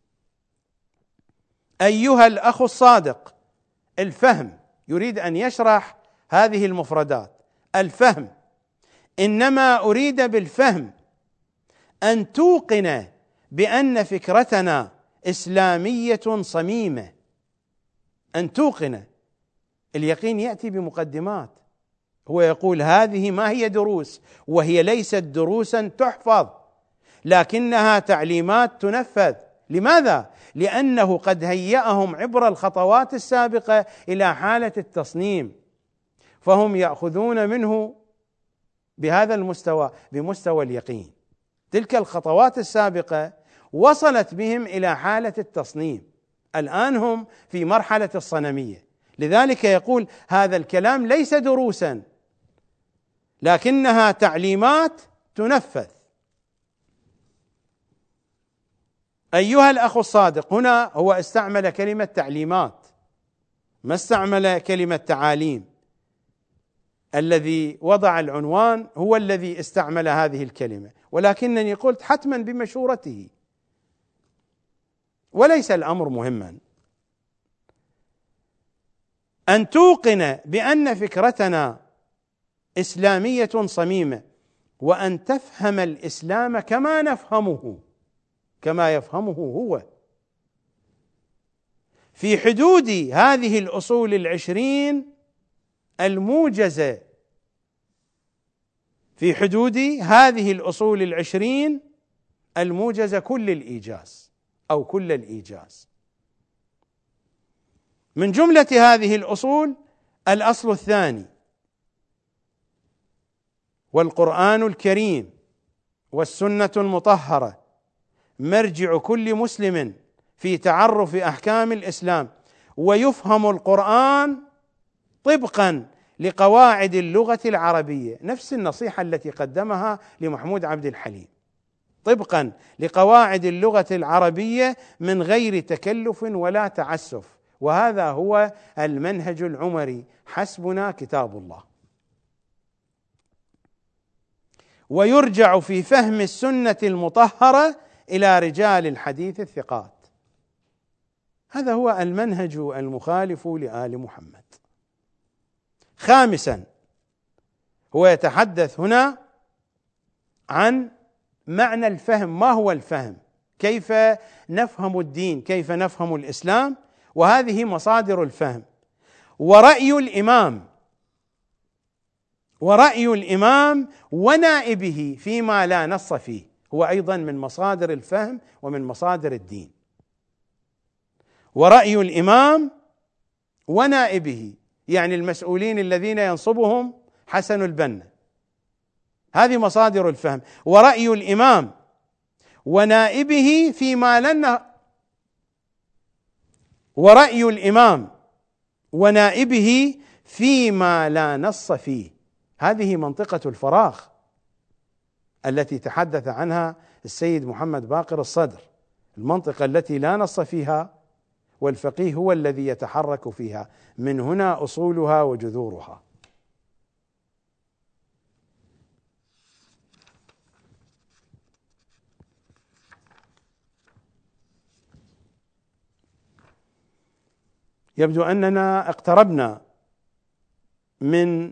أيها الأخ الصادق، الفهم، يريد أن يشرح هذه المفردات. الفهم: إنما أريد بالفهم أن توقن بأن فكرتنا إسلامية صميمة. أن توقن، اليقين يأتي بمقدمات. هو يقول هذه ما هي دروس، وهي ليست دروسا تحفظ، لكنها تعليمات تنفذ. لماذا؟ لأنه قد هيأهم عبر الخطوات السابقة إلى حالة التصميم، فهم يأخذون منه بهذا المستوى، بمستوى اليقين. تلك الخطوات السابقة وصلت بهم إلى حالة التصميم، الآن هم في مرحلة الصنمية. لذلك يقول هذا الكلام ليس دروسا، لكنها تعليمات تنفذ. أيها الأخ الصادق، هنا هو استعمل كلمة تعليمات، ما استعمل كلمة تعاليم. الذي وضع العنوان هو الذي استعمل هذه الكلمة، ولكنني قلت حتما بمشورته، وليس الأمر مهما. أن توقن بأن فكرتنا إسلامية صميمة، وأن تفهم الإسلام كما نفهمه، كما يفهمه هو، في حدود هذه الأصول العشرين الموجزة، في حدود هذه الأصول العشرين الموجزة كل الإيجاز أو كل الإيجاز. من جملة هذه الأصول الأصل الثاني: والقرآن الكريم والسنة المطهرة مرجع كل مسلم في تعرف أحكام الإسلام، ويفهم القرآن طبقا لقواعد اللغة العربية، نفس النصيحة التي قدمها لمحمود عبد الحليم، طبقا لقواعد اللغة العربية من غير تكلف ولا تعسف. وهذا هو المنهج العمري، حسبنا كتاب الله. ويرجع في فهم السنة المطهرة إلى رجال الحديث الثقات. هذا هو المنهج المخالف لآل محمد. خامسا، هو يتحدث هنا عن معنى الفهم. ما هو الفهم؟ كيف نفهم الدين؟ كيف نفهم الإسلام؟ وهذه مصادر الفهم. ورأي الإمام ورأي الإمام ونائبه فيما لا نص فيه هو أيضا من مصادر الفهم ومن مصادر الدين. ورأي الإمام ونائبه يعني المسؤولين الذين ينصبهم حسن البنا، هذه مصادر الفهم. ورأي الإمام ونائبه فيما لن ورأي الإمام ونائبه فيما لا نص فيه، هذه منطقة الفراغ التي تحدث عنها السيد محمد باقر الصدر، المنطقة التي لا نص فيها والفقيه هو الذي يتحرك فيها، من هنا أصولها وجذورها. يبدو أننا اقتربنا من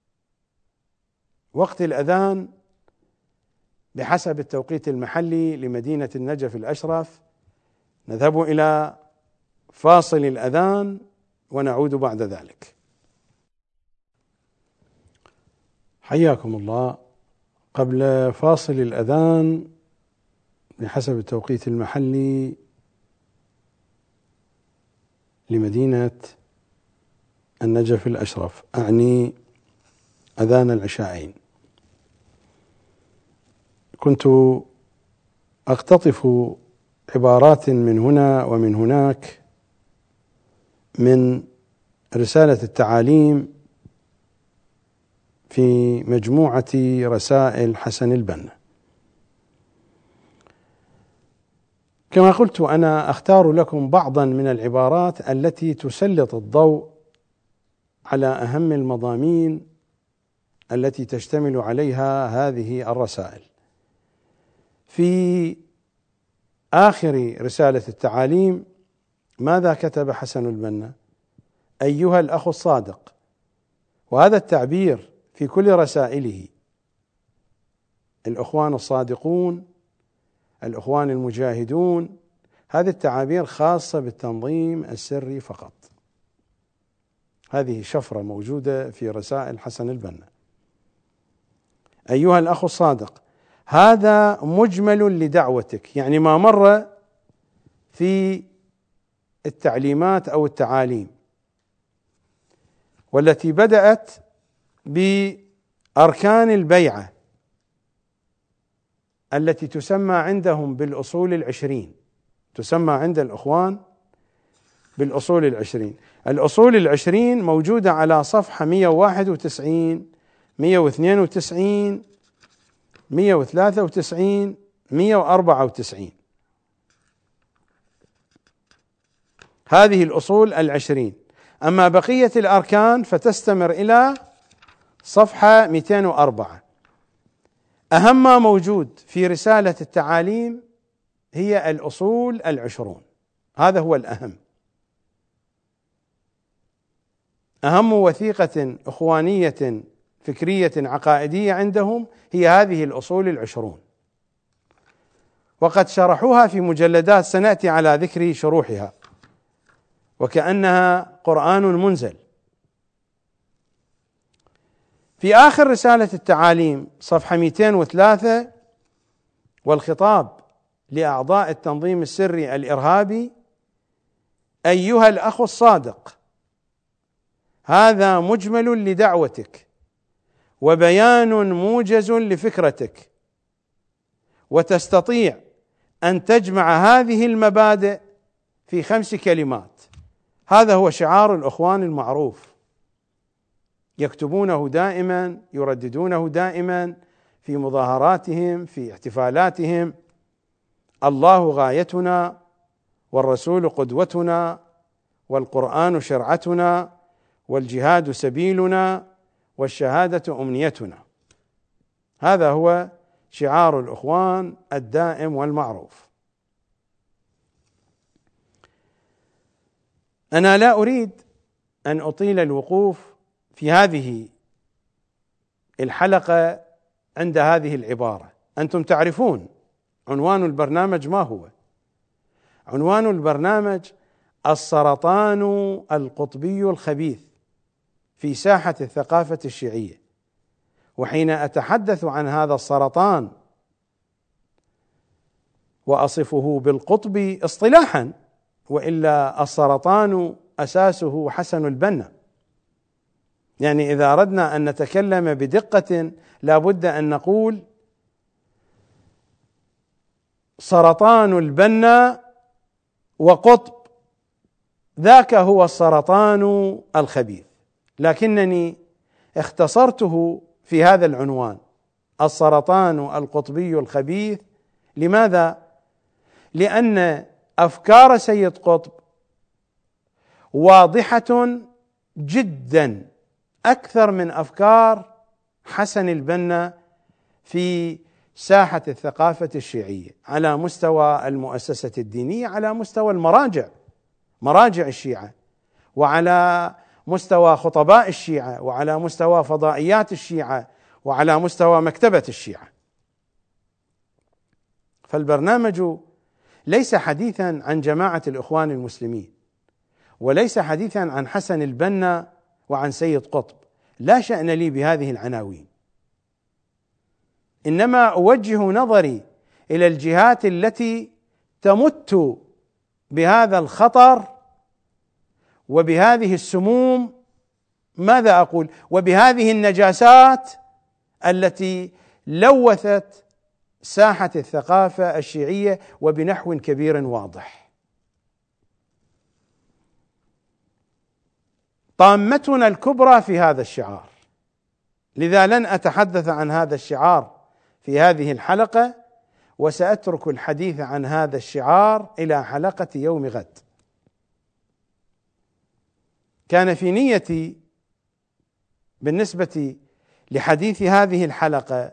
وقت الأذان بحسب التوقيت المحلي لمدينة النجف الأشرف. نذهب إلى فاصل الأذان ونعود بعد ذلك. حياكم الله. قبل فاصل الأذان بحسب التوقيت المحلي لمدينة النجف الأشرف، أعني أذان العشاءين، كنت أقتطف عبارات من هنا ومن هناك من رسالة التعاليم في مجموعة رسائل حسن البنا. كما قلت أنا أختار لكم بعضا من العبارات التي تسلط الضوء على أهم المضامين التي تشتمل عليها هذه الرسائل. في آخر رسالة التعاليم ماذا كتب حسن البنا؟ أيها الأخ الصادق. وهذا التعبير في كل رسائله، الأخوان الصادقون، الأخوان المجاهدون، هذه التعابير خاصة بالتنظيم السري فقط. هذه شفرة موجودة في رسائل حسن البنا. أيها الأخ الصادق، هذا مجمل لدعوتك، يعني ما مر في التعليمات أو التعاليم، والتي بدأت بأركان البيعة التي تسمى عندهم بالأصول العشرين، تسمى عند الأخوان بالأصول العشرين. الأصول العشرين موجودة على صفحة مئة وواحد وتسعين، مئة واثنين وتسعين، مئة وثلاثة وتسعين، مئة وأربعة وتسعين. هذه الأصول العشرين. أما بقية الأركان فتستمر إلى صفحة مئتين وأربعة. أهم ما موجود في رسالة التعاليم هي الأصول العشرون، هذا هو الأهم. أهم وثيقة إخوانية فكرية عقائدية عندهم هي هذه الأصول العشرون، وقد شرحوها في مجلدات سنأتي على ذكر شروحها، وكأنها قرآن منزل. في آخر رسالة التعاليم صفحة مئتين وثلاثة، والخطاب لأعضاء التنظيم السري الإرهابي: أيها الأخ الصادق، هذا مجمل لدعوتك وبيان موجز لفكرتك، وتستطيع أن تجمع هذه المبادئ في خمس كلمات. هذا هو شعار الإخوان المعروف، يكتبونه دائما، يرددونه دائما في مظاهراتهم، في احتفالاتهم: الله غايتنا، والرسول قدوتنا، والقرآن شرعتنا، والجهاد سبيلنا، والشهادة أمنيتنا. هذا هو شعار الإخوان الدائم والمعروف. أنا لا أريد أن أطيل الوقوف في هذه الحلقة عند هذه العبارة. أنتم تعرفون عنوان البرنامج ما هو؟ عنوان البرنامج السرطان القطبي الخبيث في ساحة الثقافة الشيعية. وحين أتحدث عن هذا السرطان وأصفه بالقطب اصطلاحا، وإلا السرطان أساسه حسن البنا، يعني إذا أردنا أن نتكلم بدقة لا بد أن نقول سرطان البنا وقطب، ذاك هو السرطان الخبيث. لكنني اختصرته في هذا العنوان، السرطان القطبي الخبيث. لماذا؟ لأن أفكار سيد قطب واضحة جدا أكثر من أفكار حسن البنا في ساحة الثقافة الشيعية، على مستوى المؤسسة الدينية، على مستوى المراجع، مراجع الشيعة، وعلى مستوى خطباء الشيعة، وعلى مستوى فضائيات الشيعة، وعلى مستوى مكتبة الشيعة. فالبرنامج ليس حديثا عن جماعة الإخوان المسلمين، وليس حديثا عن حسن البنا وعن سيد قطب، لا شأن لي بهذه العناوين، إنما أوجه نظري إلى الجهات التي تمت بهذا الخطر وبهذه السموم، ماذا أقول، وبهذه النجاسات التي لوثت ساحة الثقافة الشيعية وبنحو كبير واضح. طامتنا الكبرى في هذا الشعار، لذا لن أتحدث عن هذا الشعار في هذه الحلقة، وسأترك الحديث عن هذا الشعار إلى حلقة يوم غد. كان في نيتي بالنسبة لحديث هذه الحلقة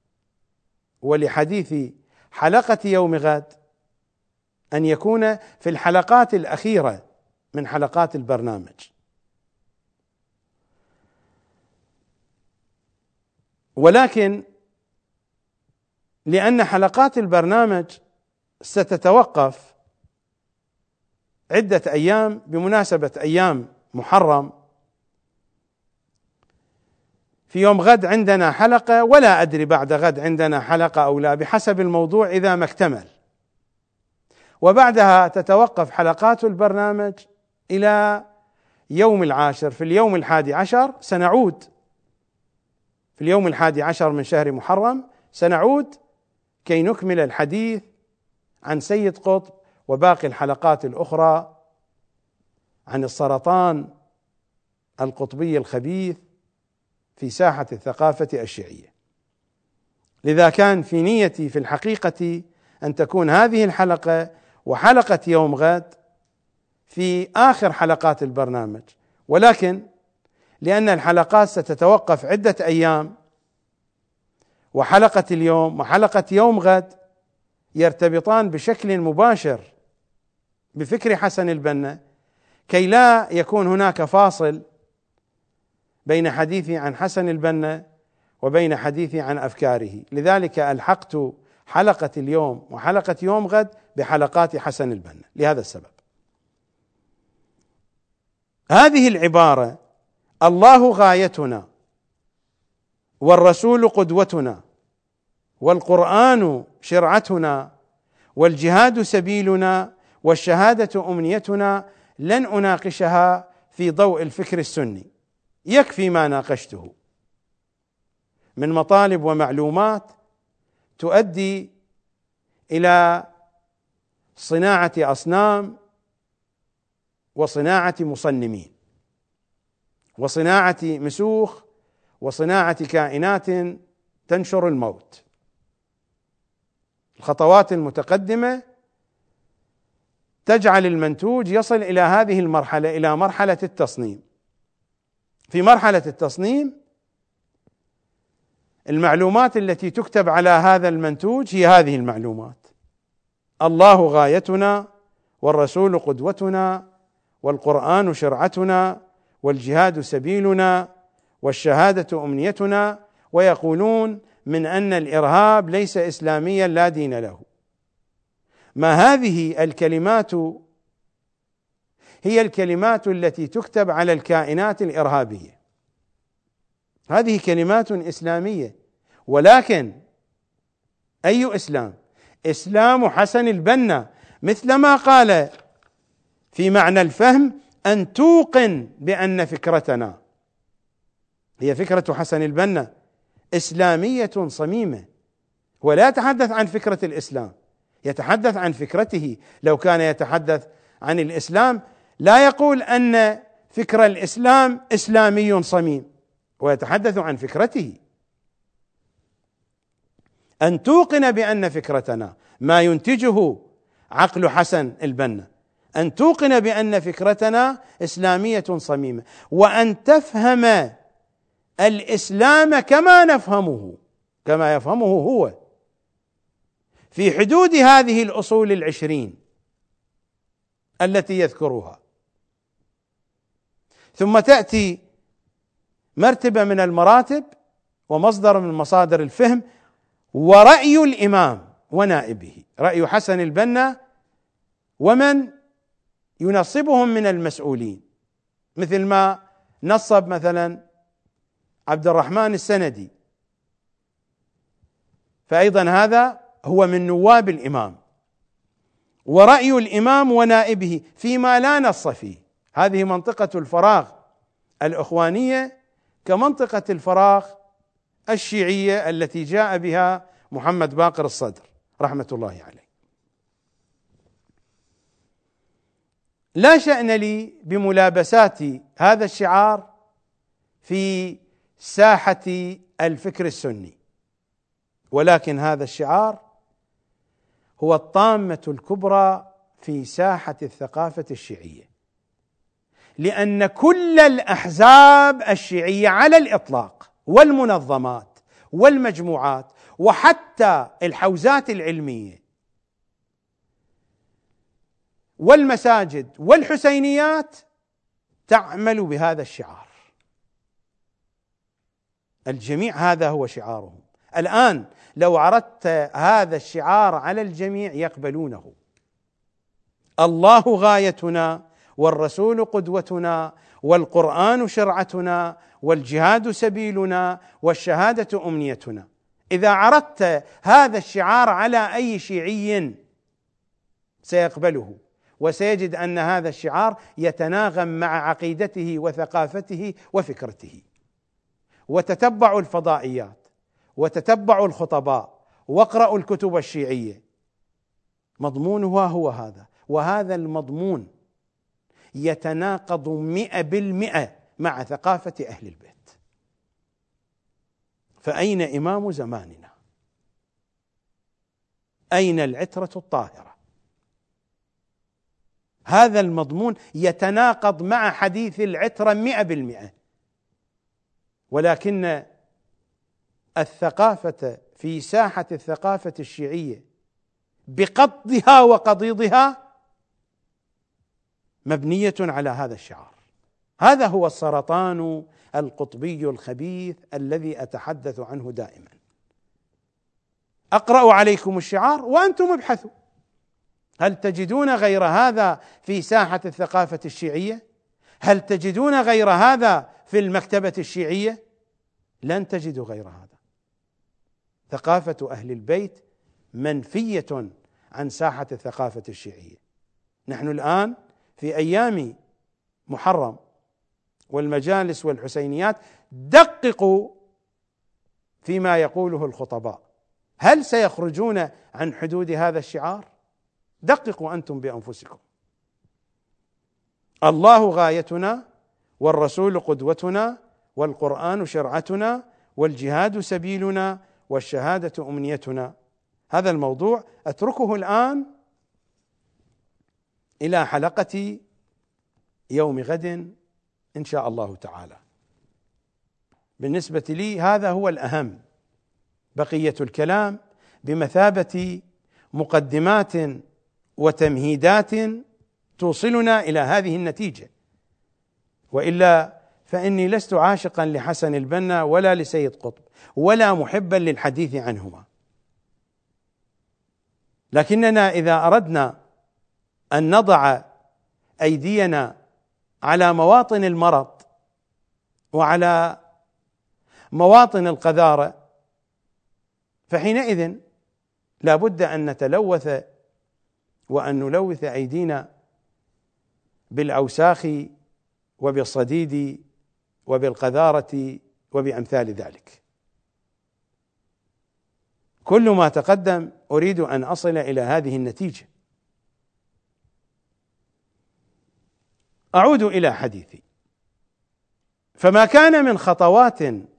ولحديث حلقة يوم غد أن يكون في الحلقات الأخيرة من حلقات البرنامج، ولكن لأن حلقات البرنامج ستتوقف عدة أيام بمناسبة أيام محرم، في يوم غد عندنا حلقة، ولا أدري بعد غد عندنا حلقة أو لا، بحسب الموضوع إذا ما اكتمل، وبعدها تتوقف حلقات البرنامج إلى يوم العاشر. في اليوم الحادي عشر سنعود، في اليوم الحادي عشر من شهر محرم سنعود كي نكمل الحديث عن سيد قطب وباقي الحلقات الأخرى عن السرطان القطبي الخبيث في ساحة الثقافة الشيعية. لذا كان في نيتي في الحقيقة أن تكون هذه الحلقة وحلقة يوم غد في آخر حلقات البرنامج، ولكن لأن الحلقات ستتوقف عدة أيام، وحلقة اليوم وحلقة يوم غد يرتبطان بشكل مباشر بفكر حسن البنا، كي لا يكون هناك فاصل بين حديثي عن حسن البنا وبين حديثي عن أفكاره، لذلك ألحقت حلقة اليوم وحلقة يوم غد بحلقات حسن البنا لهذا السبب. هذه العبارة الله غايتنا، والرسول قدوتنا، والقرآن شرعتنا، والجهاد سبيلنا، والشهادة أمنيتنا، لن أناقشها في ضوء الفكر السني، يكفي ما ناقشته من مطالب ومعلومات تؤدي إلى صناعة أصنام وصناعة مصنمين وصناعة مسوخ وصناعة كائنات تنشر الموت. الخطوات المتقدمة تجعل المنتوج يصل إلى هذه المرحلة، إلى مرحلة التصنيم. في مرحلة التصنيم المعلومات التي تكتب على هذا المنتوج هي هذه المعلومات: الله غايتنا، والرسول قدوتنا، والقرآن شرعتنا، والجهاد سبيلنا، والشهادة أمنيتنا. ويقولون من أن الإرهاب ليس إسلاميا لا دين له. ما هذه الكلمات هي الكلمات التي تكتب على الكائنات الإرهابية، هذه كلمات إسلامية، ولكن أي إسلام؟ إسلام حسن البنا، مثلما قال في معنى الفهم: أن توقن بأن فكرتنا، هي فكرة حسن البنا إسلامية صميمة. ولا يتحدث عن فكرة الإسلام، يتحدث عن فكرته. لو كان يتحدث عن الإسلام لا يقول أن فكر الإسلام إسلامي صميم، ويتحدث عن فكرته. أن توقن بأن فكرتنا، ما ينتجه عقل حسن البنا، أن توقن بأن فكرتنا إسلامية صميمة، وأن تفهم الإسلام كما نفهمه، كما يفهمه هو، في حدود هذه الأصول العشرين التي يذكرها. ثم تأتي مرتبة من المراتب ومصدر من مصادر الفهم، ورأي الإمام ونائبه، رأي حسن البنا ومن ينصبهم من المسؤولين، مثل ما نصب مثلا عبد الرحمن السندي، فأيضا هذا هو من نواب الإمام. ورأي الإمام ونائبه فيما لا نص فيه، هذه منطقة الفراغ الإخوانية كمنطقة الفراغ الشيعية التي جاء بها محمد باقر الصدر رحمة الله عليه. لا شأن لي بملابسات هذا الشعار في ساحة الفكر السني، ولكن هذا الشعار هو الطامة الكبرى في ساحة الثقافة الشيعية، لأن كل الأحزاب الشيعية على الإطلاق والمنظمات والمجموعات وحتى الحوزات العلمية والمساجد والحسينيات تعمل بهذا الشعار. الجميع هذا هو شعارهم. الآن لو عرضت هذا الشعار على الجميع يقبلونه: الله غايتنا، والرسول قدوتنا، والقرآن شرعتنا، والجهاد سبيلنا، والشهادة أمنيتنا. إذا عرضت هذا الشعار على أي شيعي سيقبله، وسيجد أن هذا الشعار يتناغم مع عقيدته وثقافته وفكرته. وتتبعوا الفضائيات، وتتبعوا الخطباء، واقرأوا الكتب الشيعية، مضمونها هو هذا. وهذا المضمون يتناقض مئة بالمئة مع ثقافة أهل البيت. فأين إمام زماننا؟ أين العترة الطاهرة؟ هذا المضمون يتناقض مع حديث العترة مئة بالمئة. ولكن الثقافة في ساحة الثقافة الشيعية بقضها وقضيضها مبنية على هذا الشعار. هذا هو السرطان القطبي الخبيث الذي أتحدث عنه دائما. أقرأ عليكم الشعار وأنتم ابحثوا، هل تجدون غير هذا في ساحة الثقافة الشيعية؟ هل تجدون غير هذا في المكتبة الشيعية؟ لن تجدوا غير هذا. ثقافة أهل البيت منفية عن ساحة الثقافة الشيعية. نحن الآن في أيام محرم والمجالس والحسينيات، دققوا فيما يقوله الخطباء، هل سيخرجون عن حدود هذا الشعار؟ دققوا أنتم بأنفسكم. الله غايتنا، والرسول قدوتنا، والقرآن شرعتنا، والجهاد سبيلنا، والشهادة أمنيتنا. هذا الموضوع أتركه الآن إلى حلقة يوم غد إن شاء الله تعالى. بالنسبة لي هذا هو الأهم، بقية الكلام بمثابة مقدمات وتمهيدات توصلنا إلى هذه النتيجة، وإلا فإني لست عاشقا لحسن البنا ولا لسيد قطب ولا محبا للحديث عنهما، لكننا إذا أردنا أن نضع أيدينا على مواطن المرض وعلى مواطن القذارة فحينئذ لا بد أن نتلوث وأن نلوث أيدينا بالأوساخ وبالصديد وبالقذارة وبأمثال ذلك. كل ما تقدم أريد أن أصل إلى هذه النتيجة. أعود إلى حديثي. فما كان من خطوات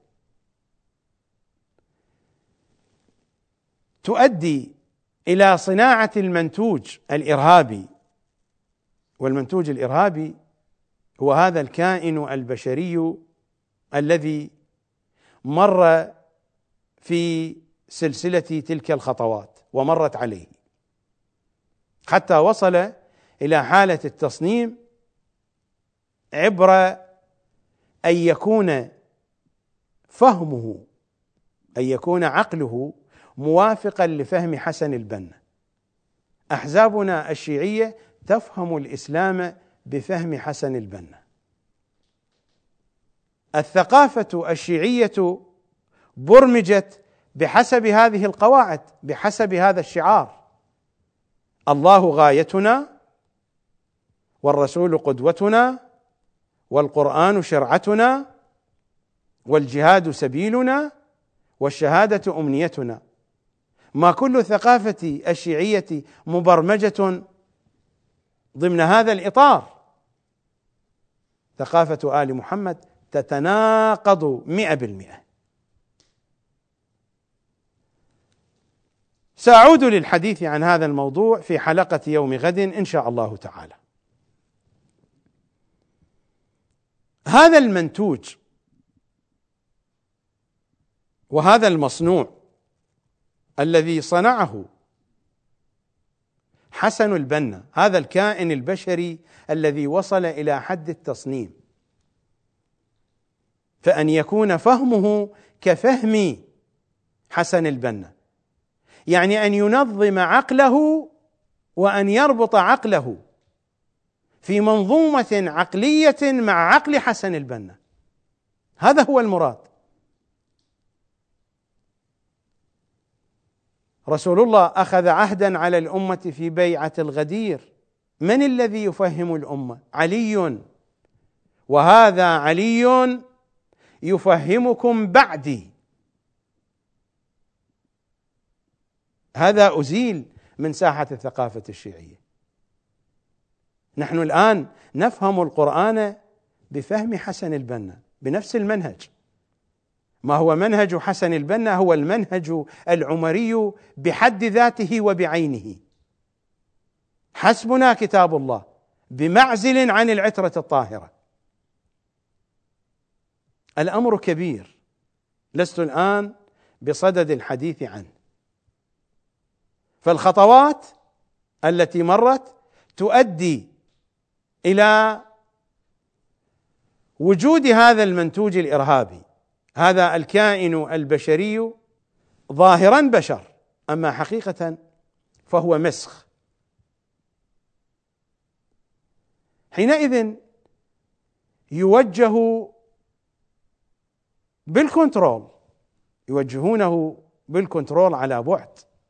تؤدي إلى صناعة المنتوج الإرهابي، والمنتوج الإرهابي هو هذا الكائن البشري الذي مر في سلسلة تلك الخطوات ومرت عليه حتى وصل إلى حالة التصنيم، عبر أن يكون فهمه أن يكون عقله موافقا لفهم حسن البنا. أحزابنا الشيعية تفهم الإسلام بفهم حسن البنا. الثقافة الشيعية برمجت بحسب هذه القواعد، بحسب هذا الشعار: الله غايتنا، والرسول قدوتنا، والقرآن شرعتنا، والجهاد سبيلنا، والشهادة أمنيتنا. ما كل الثقافة الشيعية مبرمجة ضمن هذا الإطار. ثقافة آل محمد تتناقض مئة بالمئة. سأعود للحديث عن هذا الموضوع في حلقة يوم غد إن شاء الله تعالى. هذا المنتوج وهذا المصنوع الذي صنعه حسن البنا، هذا الكائن البشري الذي وصل إلى حد التصنيم، فأن يكون فهمه كفهم حسن البنا، يعني أن ينظم عقله وأن يربط عقله في منظومة عقلية مع عقل حسن البنا. هذا هو المراد. رسول الله أخذ عهدا على الأمة في بيعة الغدير. من الذي يفهم الأمة؟ علي، وهذا علي يفهمكم بعدي. هذا أزيل من ساحة الثقافة الشيعية. نحن الآن نفهم القرآن بفهم حسن البنا بنفس المنهج. ما هو منهج حسن البنا؟ هو المنهج العمري بحد ذاته وبعينه. حسبنا كتاب الله بمعزل عن العترة الطاهرة. الأمر كبير، لست الآن بصدد الحديث عنه. فالخطوات التي مرت تؤدي إلى وجود هذا المنتوج الإرهابي، هذا الكائن البشري ظاهرا بشر، أما حقيقة فهو مسخ. حينئذ يوجه بالكنترول، يوجهونه بالكنترول على بعد.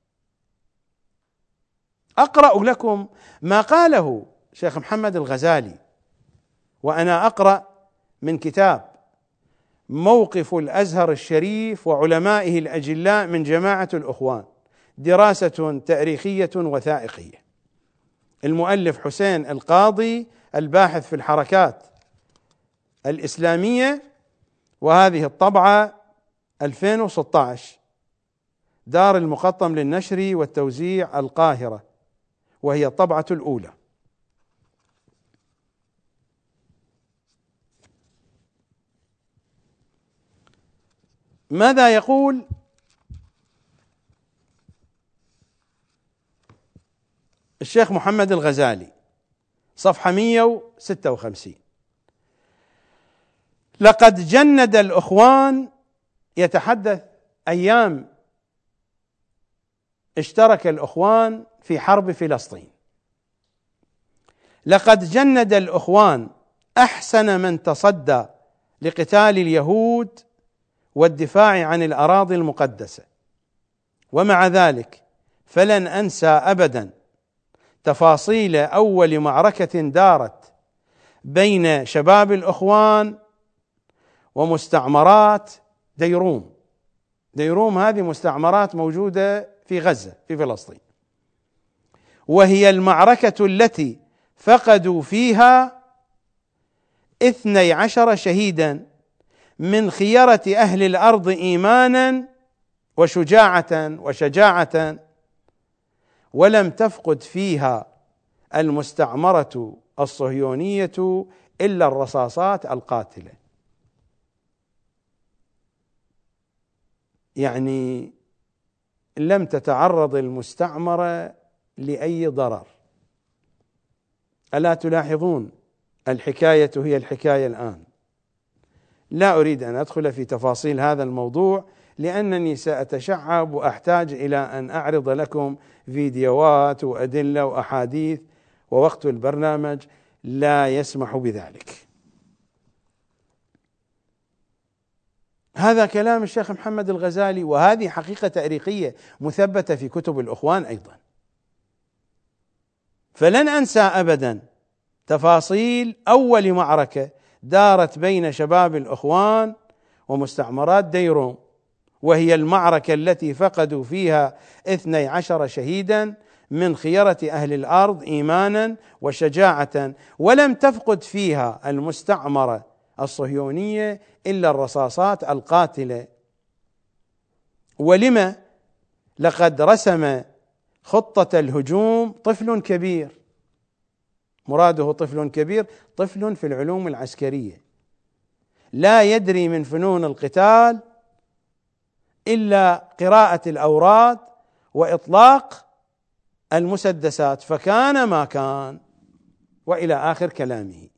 أقرأ لكم ما قاله شيخ محمد الغزالي، وأنا أقرأ من كتاب موقف الأزهر الشريف وعلمائه الأجلاء من جماعة الأخوان، دراسة تاريخية وثائقية. المؤلف حسين القاضي الباحث في الحركات الإسلامية، وهذه الطبعة ألفين وستة عشر، دار المقطم للنشر والتوزيع القاهرة، وهي الطبعة الأولى. ماذا يقول الشيخ محمد الغزالي؟ صفحة مئة وستة وخمسين: لقد جند الإخوان، يتحدث أيام اشترك الإخوان في حرب فلسطين، لقد جند الإخوان أحسن من تصدى لقتال اليهود والدفاع عن الأراضي المقدسة، ومع ذلك فلن أنسى أبدا تفاصيل أول معركة دارت بين شباب الإخوان ومستعمرات ديروم. ديروم هذه مستعمرات موجودة في غزة في فلسطين، وهي المعركة التي فقدوا فيها اثني عشر شهيدا من خيرة أهل الأرض إيمانا وشجاعة وشجاعة، ولم تفقد فيها المستعمرة الصهيونية إلا الرصاصات القاتلة. يعني لم تتعرض المستعمرة لأي ضرر. ألا تلاحظون؟ الحكاية هي الحكاية الآن. لا أريد أن أدخل في تفاصيل هذا الموضوع لأنني سأتشعب وأحتاج إلى أن أعرض لكم فيديوهات وأدلة وأحاديث، ووقت البرنامج لا يسمح بذلك. هذا كلام الشيخ محمد الغزالي، وهذه حقيقة تاريخية مثبتة في كتب الإخوان أيضا. فلن أنسى أبدا تفاصيل أول معركة دارت بين شباب الإخوان ومستعمرات ديروم، وهي المعركة التي فقدوا فيها اثني عشر شهيدا من خيرة أهل الأرض إيمانا وشجاعة، ولم تفقد فيها المستعمرة الصهيونية إلا الرصاصات القاتلة. ولما؟ لقد رسم خطة الهجوم طفل كبير. مراده طفل كبير، طفل في العلوم العسكرية لا يدري من فنون القتال إلا قراءة الأوراد وإطلاق المسدسات، فكان ما كان، وإلى آخر كلامه.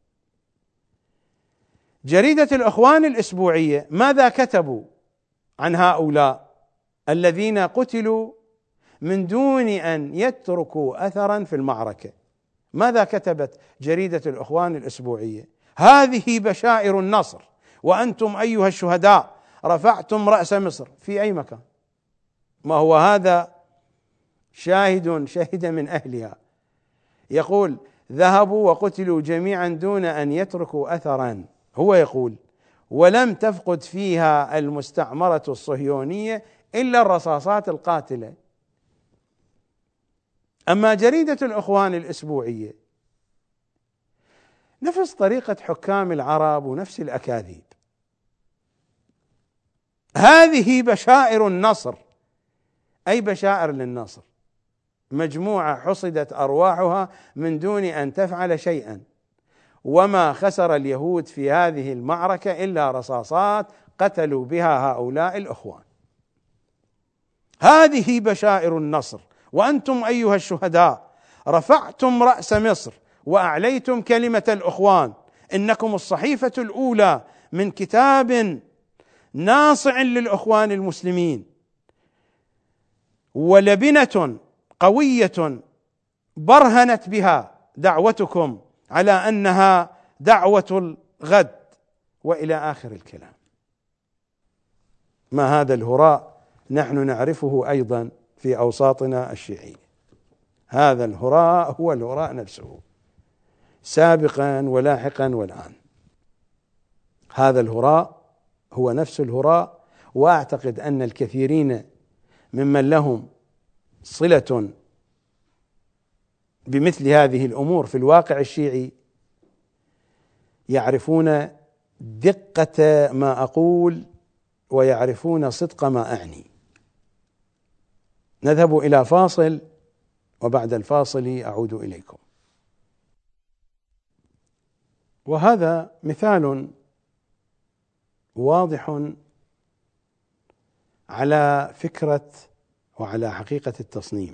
جريدة الإخوان الأسبوعية ماذا كتبوا عن هؤلاء الذين قتلوا من دون أن يتركوا أثرا في المعركة؟ ماذا كتبت جريدة الإخوان الأسبوعية؟ هذه بشائر النصر، وأنتم أيها الشهداء رفعتم رأس مصر. في أي مكان؟ ما هو هذا شاهد شهد من أهلها، يقول ذهبوا وقتلوا جميعا دون أن يتركوا أثرا. هو يقول ولم تفقد فيها المستعمرة الصهيونية إلا الرصاصات القاتلة. أما جريدة الإخوان الأسبوعية نفس طريقة حكام العرب ونفس الأكاذيب. هذه بشائر النصر، أي بشائر للنصر، مجموعة حصدت أرواحها من دون أن تفعل شيئا، وما خسر اليهود في هذه المعركة إلا رصاصات قتلوا بها هؤلاء الإخوان. هذه بشائر النصر، وأنتم أيها الشهداء رفعتم رأس مصر وأعليتم كلمة الإخوان. إنكم الصحيفة الأولى من كتاب ناصع للإخوان المسلمين، ولبنة قوية برهنت بها دعوتكم على أنها دعوة الغد، وإلى آخر الكلام. ما هذا الهراء نحن نعرفه أيضا في أوساطنا الشيعية. هذا الهراء هو الهراء نفسه، سابقا ولاحقا والآن. هذا الهراء هو نفس الهراء، وأعتقد أن الكثيرين ممن لهم صلة بمثل هذه الأمور في الواقع الشيعي يعرفون دقة ما أقول ويعرفون صدق ما أعني. نذهب إلى فاصل وبعد الفاصل أعود إليكم. وهذا مثال واضح على فكرة وعلى حقيقة التصنيم.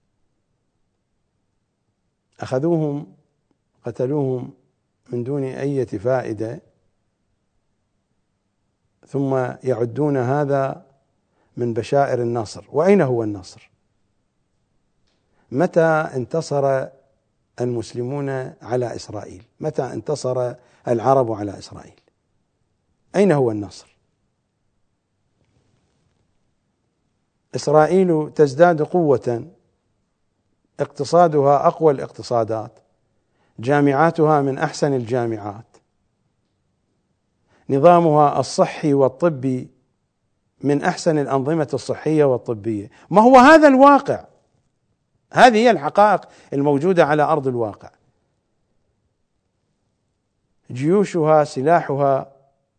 أخذوهم قتلوهم من دون أي فائدة، ثم يعدون هذا من بشائر النصر. وأين هو النصر؟ متى انتصر المسلمون على إسرائيل؟ متى انتصر العرب على إسرائيل؟ أين هو النصر؟ إسرائيل تزداد قوة، اقتصادها أقوى الاقتصادات، جامعاتها من أحسن الجامعات، نظامها الصحي والطبي من أحسن الأنظمة الصحية والطبية. ما هو هذا الواقع؟ هذه هي الحقائق الموجودة على أرض الواقع. جيوشها، سلاحها.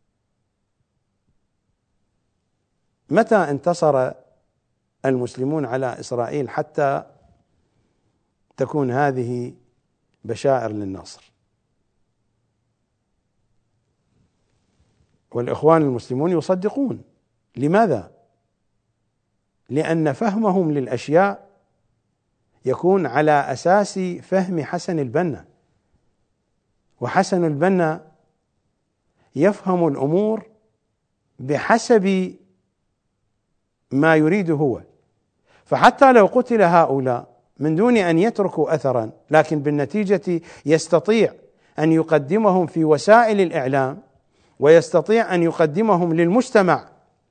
متى انتصر المسلمون على إسرائيل حتى تكون هذه بشائر للنصر؟ والإخوان المسلمون يصدقون. لماذا؟ لأن فهمهم للأشياء يكون على أساس فهم حسن البنا، وحسن البنا يفهم الأمور بحسب ما يريد هو. فحتى لو قتل هؤلاء من دون أن يتركوا أثرا، لكن بالنتيجة يستطيع أن يقدمهم في وسائل الإعلام، ويستطيع أن يقدمهم للمجتمع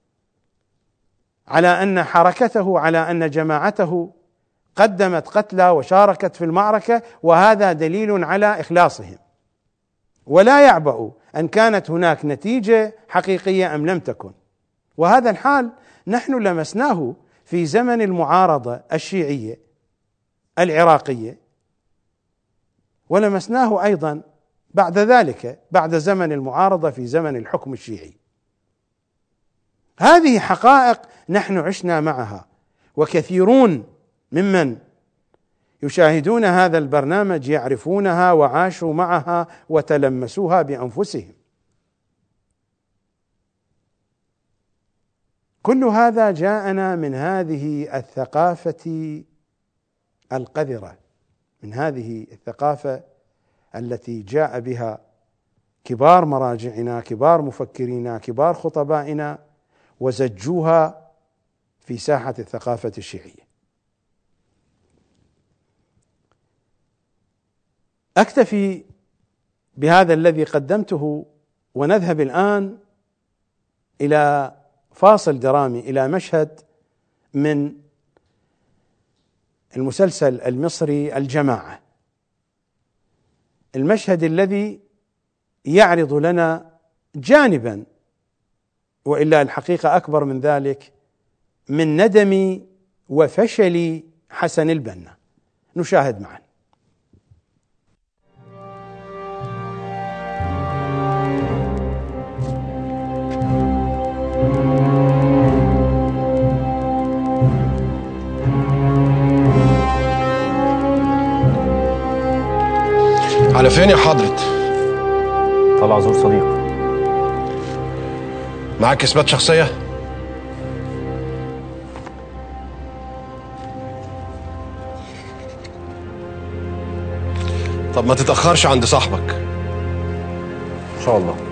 على أن حركته، على أن جماعته قدمت قتلى وشاركت في المعركة، وهذا دليل على إخلاصهم. ولا يعبأ أن كانت هناك نتيجة حقيقية أم لم تكن. وهذا الحال نحن لمسناه في زمن المعارضة الشيعية العراقية، ولمسناه أيضا بعد ذلك بعد زمن المعارضة في زمن الحكم الشيعي. هذه حقائق نحن عشنا معها، وكثيرون ممن يشاهدون هذا البرنامج يعرفونها وعاشوا معها وتلمسوها بأنفسهم. كل هذا جاءنا من هذه الثقافة القذرة، من هذه الثقافة التي جاء بها كبار مراجعنا، كبار مفكرينا، كبار خطبائنا، وزجوها في ساحة الثقافة الشيعية. أكتفي بهذا الذي قدمته، ونذهب الآن إلى فاصل درامي، إلى مشهد من المسلسل المصري الجماعة، المشهد الذي يعرض لنا جانبا، وإلا الحقيقة أكبر من ذلك، من ندم وفشل حسن البنا. نشاهد معا. على فين يا حضرة؟ طلع زور صديق. معاك اثبات شخصية؟ طب ما تتأخرش عند صاحبك. ان شاء الله.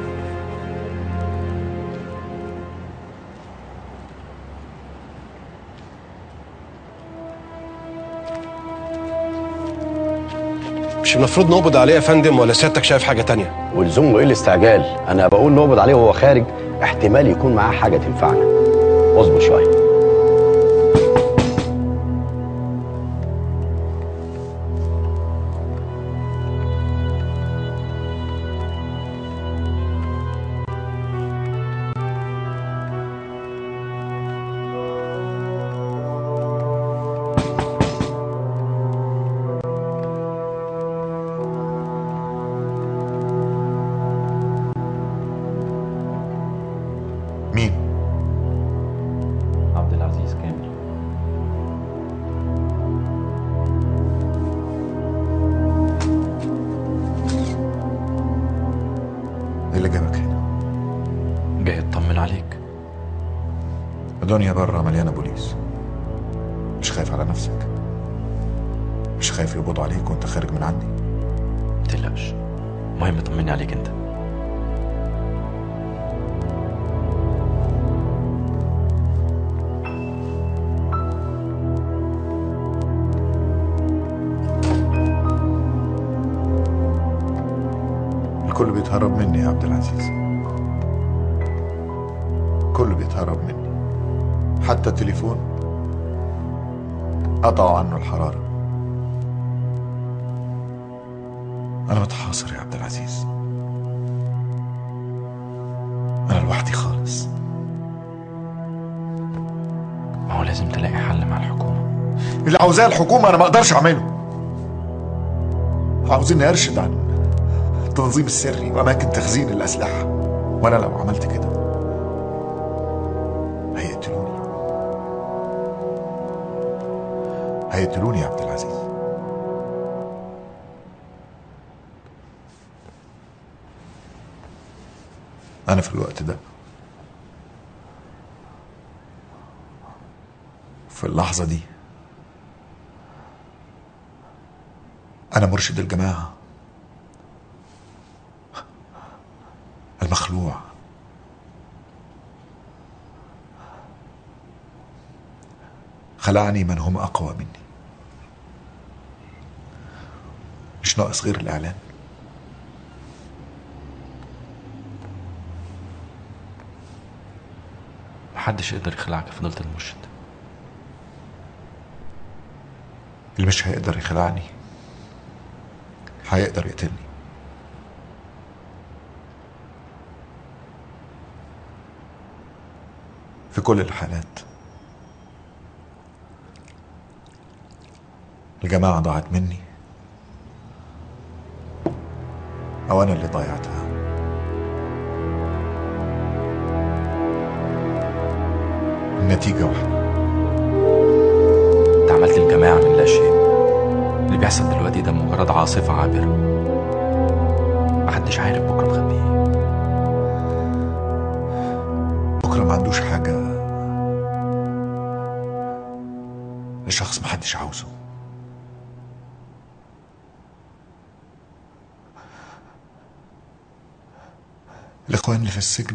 مش المفروض نقبض عليه يا فندم، ولا سيادتك شايف حاجة تانية؟ ولزوم له ايه الاستعجال؟ انا بقول نقبض عليه وهو خارج، احتمال يكون معاه حاجه تنفعنا. اصبر شويه. الدنيا بره مليانة بوليس. مش خايف على نفسك؟ مش خايف يقبضوا عليك وانت خارج من عندي؟ متقلقش، المهم طمني عليك انت. الكل بيتهرب مني يا عبد العزيز، كله بيتهرب مني، حتى التليفون قطعوا عنه الحرارة. أنا متحاصر يا عبد العزيز، أنا لوحدي خالص. ما هو لازم تلاقي حل مع الحكومة. اللي عاوزاه الحكومة أنا ما أقدرش أعمله. عاوزيني أرشد عن التنظيم السري وأماكن تخزين الأسلحة، وأنا لو عملت كده هيقتلوني هيقتلوني يا عبد العزيز. أنا في الوقت ده، في اللحظة دي، أنا مرشد الجماعة المخلوع. خلعني من هم أقوى مني. مش ناقص غير الإعلان. محدش يقدر يخلعك يا فضيلة المرشد. اللي مش هيقدر يخلعني هيقدر يقتلني. في كل الحالات الجماعة ضاعت مني أو أنا اللي ضيعتها. النتيجة واحدة. انت عملت الجماعة من لا شيء. اللي بيحصل دلوقتي ده مجرد عاصفة عابرة، محدش عارف بكرة مخبي ايه. بكرة ما عندوش حاجة لشخص محدش عاوزه. الإخوان اللي في السجن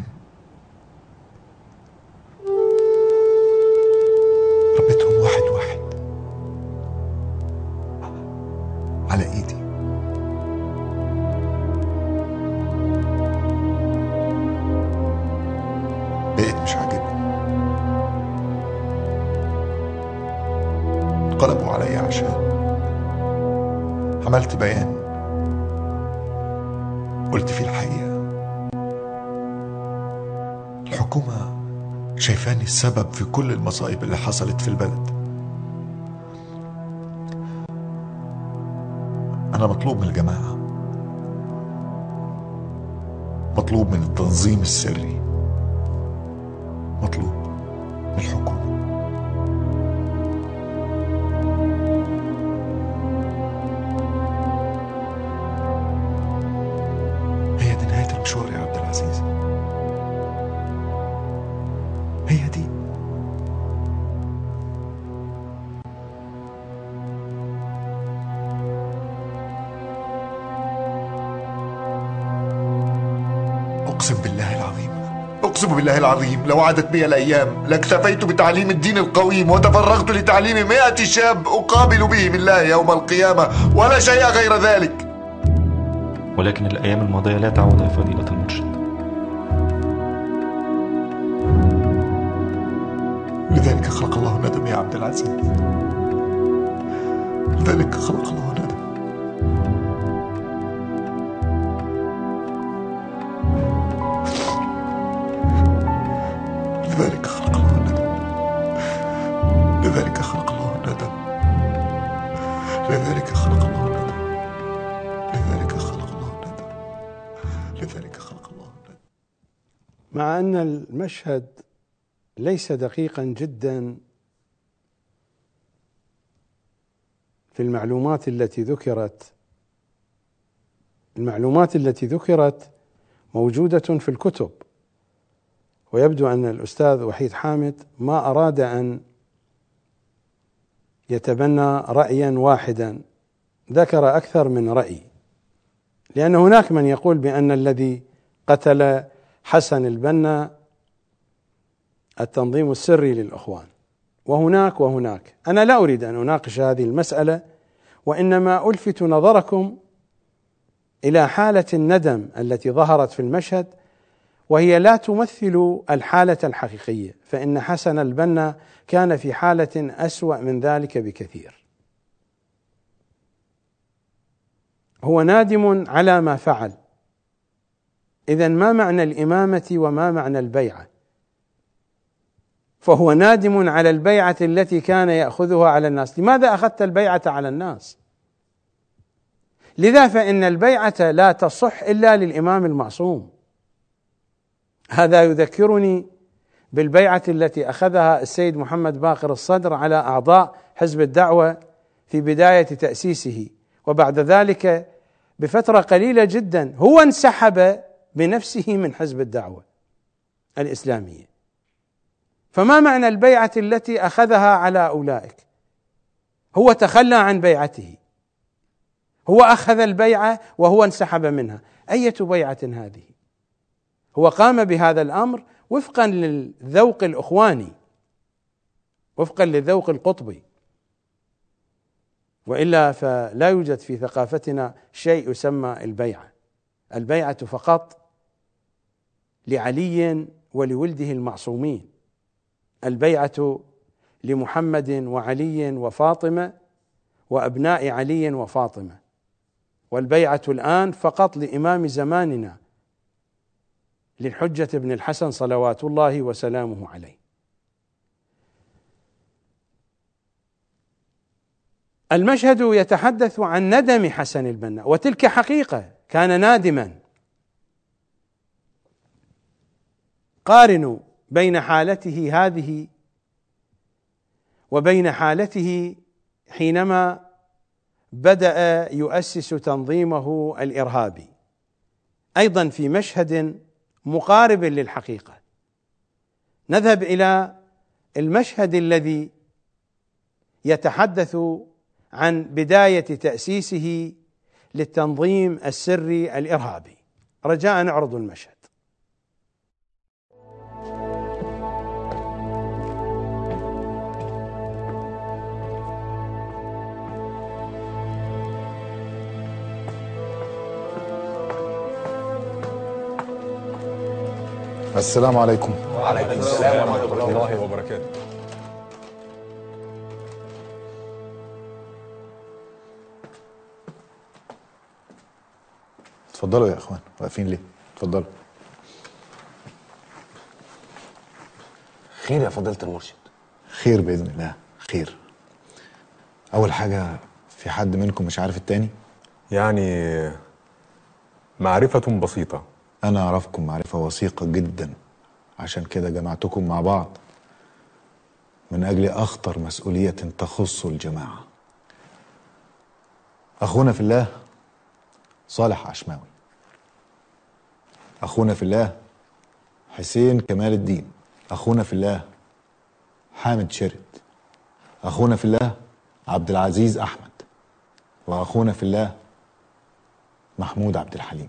ربيتهم واحد واحد على ايدي. بقيت مش عاجبني، انقلبوا عليا عشان عملت بيان قلت فيه الحقيقة. الحكومة شايفاني السبب في كل المصائب اللي حصلت في البلد. أنا مطلوب من الجماعة، مطلوب من التنظيم السري، مطلوب من الحكومة. هي دي نهاية المشوار يا عبد العزيز، هي دي. أقسم بالله العظيم، أقسم بالله العظيم لو عادت بي الأيام لاكتفيت بتعليم الدين القويم وتفرغت لتعليم مئة شاب أقابل بهم الله يوم القيامة، ولا شيء غير ذلك. ولكن الأيام الماضية لا تعود يا فضيلة المرشد. لذلك خلق الله الندم يا عبد العزيز، لذلك خلق الله الندم. لذلك خلق الله الندم، لذلك خلق الله الندم، لذلك خلق الله الندم، لذلك خلق الله الندم، لذلك خلق الله الندم. مع أن المشهد ليس دقيقا جدا في المعلومات التي ذكرت، المعلومات التي ذكرت موجودة في الكتب ويبدو أن الأستاذ وحيد حامد ما أراد أن يتبنى رأيا واحدا، ذكر أكثر من رأي، لأن هناك من يقول بأن الذي قتل حسن البنا التنظيم السري للإخوان، وهناك وهناك. أنا لا أريد أن أناقش هذه المسألة، وإنما ألفت نظركم إلى حالة الندم التي ظهرت في المشهد، وهي لا تمثل الحالة الحقيقية، فإن حسن البنا كان في حالة أسوأ من ذلك بكثير. هو نادم على ما فعل. إذن ما معنى الإمامة وما معنى البيعة؟ فهو نادم على البيعة التي كان يأخذها على الناس. لماذا أخذت البيعة على الناس؟ لذا فإن البيعة لا تصح إلا للإمام المعصوم. هذا يذكرني بالبيعة التي أخذها السيد محمد باقر الصدر على أعضاء حزب الدعوة في بداية تأسيسه، وبعد ذلك بفترة قليلة جدا هو انسحب بنفسه من حزب الدعوة الإسلامية. فما معنى البيعة التي أخذها على أولئك؟ هو تخلى عن بيعته، هو أخذ البيعة وهو انسحب منها. أية بيعة هذه؟ هو قام بهذا الأمر وفقا للذوق الإخواني، وفقا للذوق القطبي، وإلا فلا يوجد في ثقافتنا شيء يسمى البيعة. البيعة فقط لعلي ولولده المعصومين، البيعة لمحمد وعلي وفاطمة وأبناء علي وفاطمة، والبيعة الآن فقط لإمام زماننا للحجة بن الحسن صلوات الله وسلامه عليه. المشهد يتحدث عن ندم حسن البنا، وتلك حقيقة، كان نادما. قارنوا بين حالته هذه وبين حالته حينما بدأ يؤسس تنظيمه الإرهابي، أيضا في مشهد مقارب للحقيقة. نذهب إلى المشهد الذي يتحدث عن بداية تأسيسه للتنظيم السري الإرهابي. رجاء نعرض المشهد. السلام عليكم. وعليكم السلام ورحمة الله وبركاته. اتفضلوا يا اخوان، واقفين ليه؟ اتفضلوا. خير يا فضيلة المرشد. خير بإذن الله، خير. أول حاجة، في حد منكم مش عارف التاني؟ يعني معرفة بسيطة. أنا أعرفكم معرفة وثيقة جدا، عشان كده جمعتكم مع بعض من أجل أخطر مسؤولية تخص الجماعة. أخونا في الله صالح عشماوي، أخونا في الله حسين كمال الدين، أخونا في الله حامد شرد، أخونا في الله عبد العزيز أحمد، وأخونا في الله محمود عبد الحليم.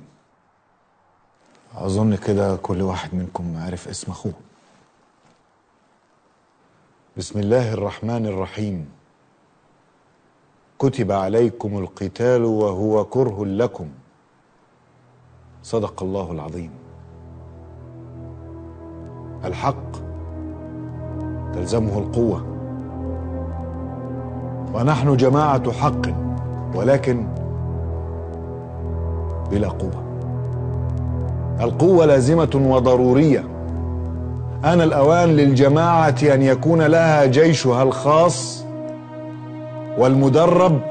أظن كده كل واحد منكم عارف اسم أخوه. بسم الله الرحمن الرحيم. كتب عليكم القتال وهو كره لكم. صدق الله العظيم. الحق تلزمه القوة، ونحن جماعة حق ولكن بلا قوة. القوة لازمة وضرورية. آن الأوان للجماعة أن يكون لها جيشها الخاص والمدرب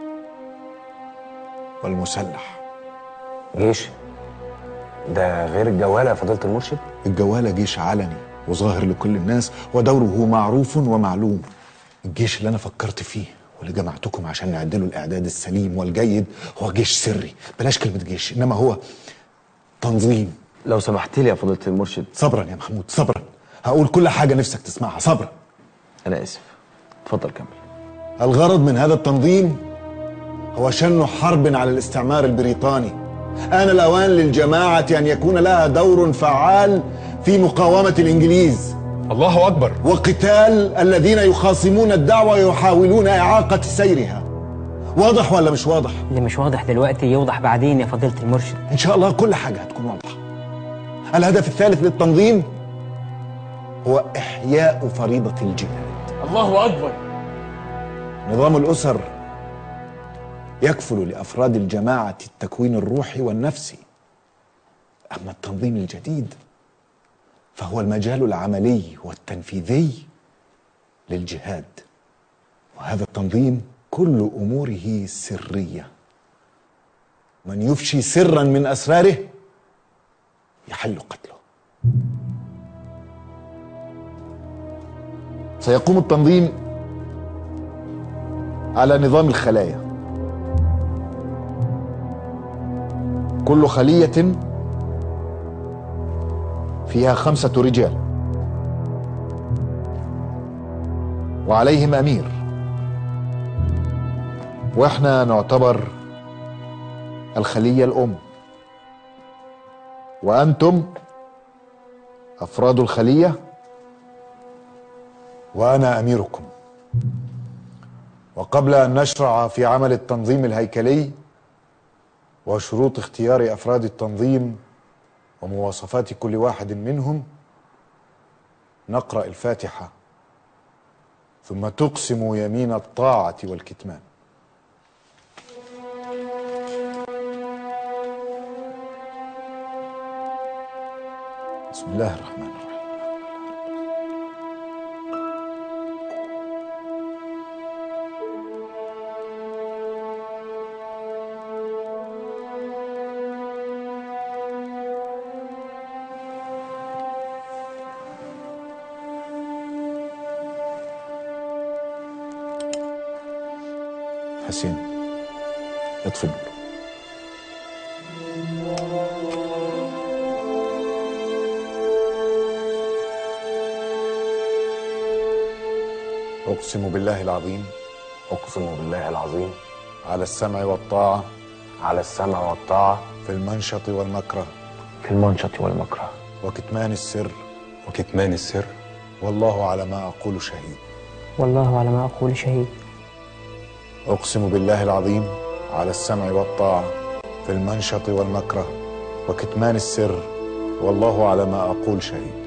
والمسلح. جيش؟ ده غير الجوالة يا فضيلة المرشد؟ الجوالة جيش علني وظاهر لكل الناس، ودوره معروف ومعلوم. الجيش اللي أنا فكرت فيه واللي جمعتكم عشان نعدله الإعداد السليم والجيد هو جيش سري. بلاش كلمة جيش، إنما هو تنظيم لو سمحت لي يا فضيلة المرشد. صبرا يا محمود صبرا، هقول كل حاجة نفسك تسمعها، صبرا. أنا آسف، اتفضل كمل. الغرض من هذا التنظيم هو شن حرب على الاستعمار البريطاني. آن الأوان للجماعة أن يكون لها دور فعال في مقاومة الإنجليز. الله أكبر. وقتال الذين يخاصمون الدعوة ويحاولون إعاقة سيرها. واضح ولا مش واضح؟ اللي مش واضح دلوقتي يوضح بعدين يا فضيلة المرشد. إن شاء الله كل حاجة هتكون واضحة. الهدف الثالث للتنظيم هو إحياء فريضة الجهاد. الله أكبر. نظام الأسر يكفل لأفراد الجماعة التكوين الروحي والنفسي، أما التنظيم الجديد فهو المجال العملي والتنفيذي للجهاد، وهذا التنظيم كل أموره سرية. من يفشي سرا من أسراره يحل قتله. سيقوم التنظيم على نظام الخلايا، كل خلية فيها خمسة رجال وعليهم أمير، وإحنا نعتبر الخلية الأم، وأنتم أفراد الخلية وأنا أميركم. وقبل أن نشرع في عمل التنظيم الهيكلي وشروط اختيار أفراد التنظيم ومواصفات كل واحد منهم، نقرأ الفاتحة ثم تقسم يمين الطاعة والكتمان. بسم الله الرحمن الرحيم. حسين اطفي النور. أقسم بالله العظيم. أقسم بالله العظيم. على السمع والطاعة. على السمع والطاعة. في المنشط والمكره. في المنشط والمكره. وكتمان السر. وكتمان السر. والله على ما أقول شهيد. والله على ما أقول شهيد. أقسم بالله العظيم على السمع والطاعة في المنشط والمكره وكتمان السر، والله على ما أقول شهيد.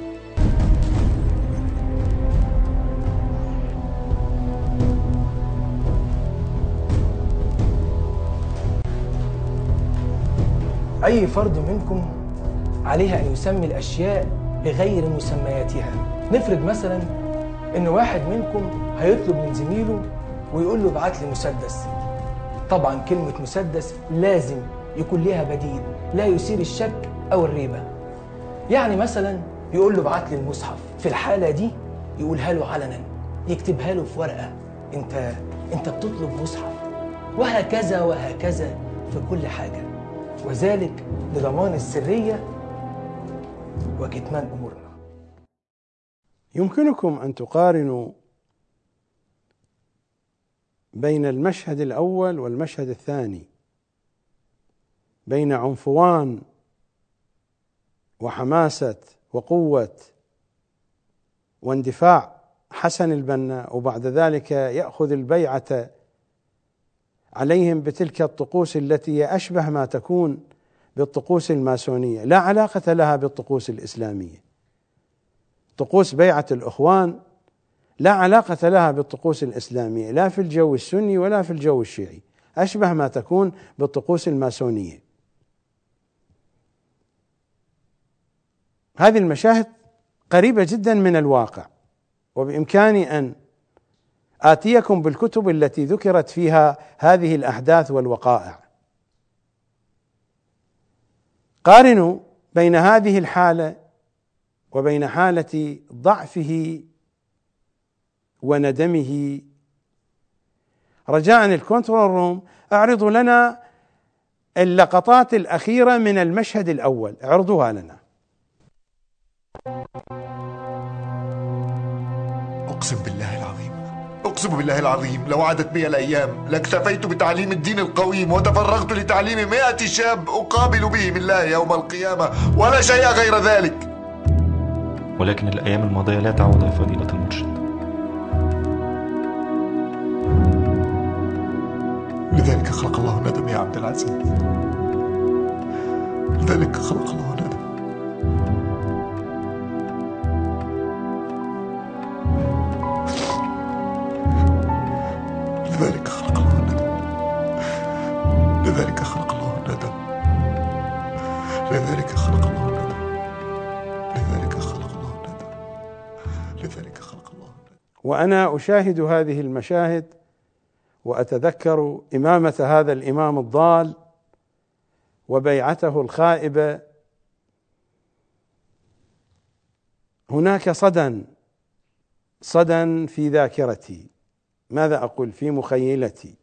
أي فرد منكم عليها أن يسمي الأشياء بغير مسمياتها. نفرض مثلا إن واحد منكم هيطلب من زميله ويقول له ابعت لي مسدس. طبعا كلمة مسدس لازم يكون لها بديل لا يثير الشك أو الريبة. يعني مثلا يقول له ابعت لي المصحف، في الحالة دي يقولها له علنا، يكتبها له في ورقة، انت انت بتطلب مصحف، وهكذا وهكذا في كل حاجة، وذلك لضمان السرية وكتمان أمورنا. يمكنكم أن تقارنوا بين المشهد الأول والمشهد الثاني، بين عنفوان وحماسة وقوة واندفاع حسن البنا، وبعد ذلك يأخذ البيعة عليهم بتلك الطقوس التي أشبه ما تكون بالطقوس الماسونية، لا علاقة لها بالطقوس الإسلامية. طقوس بيعة الإخوان لا علاقة لها بالطقوس الإسلامية، لا في الجو السني ولا في الجو الشيعي، أشبه ما تكون بالطقوس الماسونية. هذه المشاهد قريبة جدا من الواقع، وبإمكاني أن آتيكم بالكتب التي ذكرت فيها هذه الأحداث والوقائع. قارنوا بين هذه الحالة وبين حالة ضعفه وندمه. رجاء الكنترول روم اعرضوا لنا اللقطات الأخيرة من المشهد الأول، اعرضوها لنا. أقسم بالله العظيم أقسم بالله العظيم لو عادت بي الأيام لاكتفيت بتعليم الدين القويم وتفرغت لتعليم مئة شاب أقابل بهم الله يوم القيامة ولا شيء غير ذلك. ولكن الأيام الماضية لا تعود يا فضيلة المرشد. لذلك خلق الله الندم يا عبد العزيز، لذلك خلق الله الندم. لذلك خلق الله الندم، لذلك خلق الله الندم، لذلك خلق الله الندم، لذلك خلق الله الندم، لذلك خلق الله الندم. وأنا أشاهد هذه المشاهد وأتذكر إمامة هذا الإمام الضال وبيعته الخائبة. هناك صدى صدى في ذاكرتي، ماذا أقول، في مخيلتي،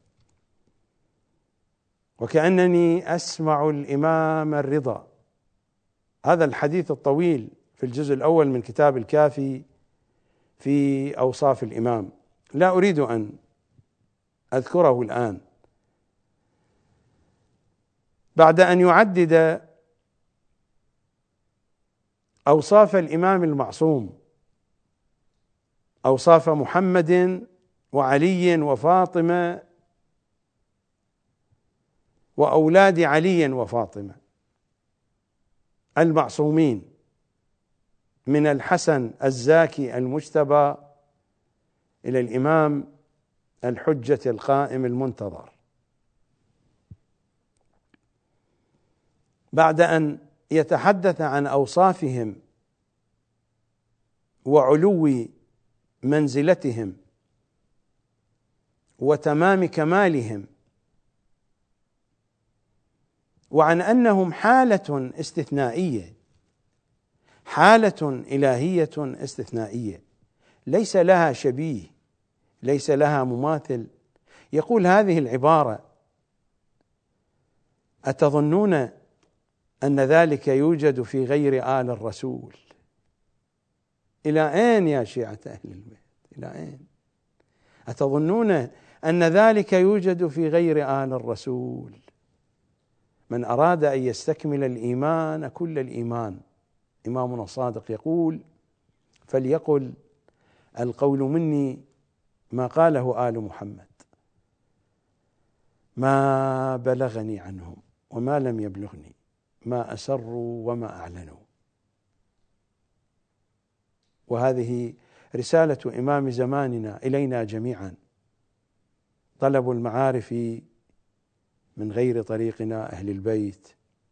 وكأنني أسمع الإمام الرضا. هذا الحديث الطويل في الجزء الأول من كتاب الكافي في أوصاف الإمام، لا أريد أن أذكره الآن. بعد أن يعدد أوصاف الإمام المعصوم، أوصاف محمد وعلي وفاطمة وأولاد علي وفاطمة المعصومين، من الحسن الزاكي المجتبى إلى الإمام الحجة القائم المنتظر، بعد أن يتحدث عن أوصافهم وعلو منزلتهم وتمام كمالهم، وعن أنهم حالة استثنائية، حالة إلهية استثنائية ليس لها شبيه، ليس لها مماثل، يقول هذه العبارة: أتظنون أن ذلك يوجد في غير آل الرسول؟ إلى أين يا شيعة أهل البيت؟ إلى أين؟ أتظنون أن ذلك يوجد في غير آل الرسول؟ من أراد أن يستكمل الإيمان كل الإيمان، إمامنا الصادق يقول: فليقل القول مني ما قاله آل محمد، ما بلغني عنهم وما لم يبلغني، ما أسروا وما أعلنوا. وهذه رسالة إمام زماننا إلينا جميعا: طلب المعارف من غير طريقنا أهل البيت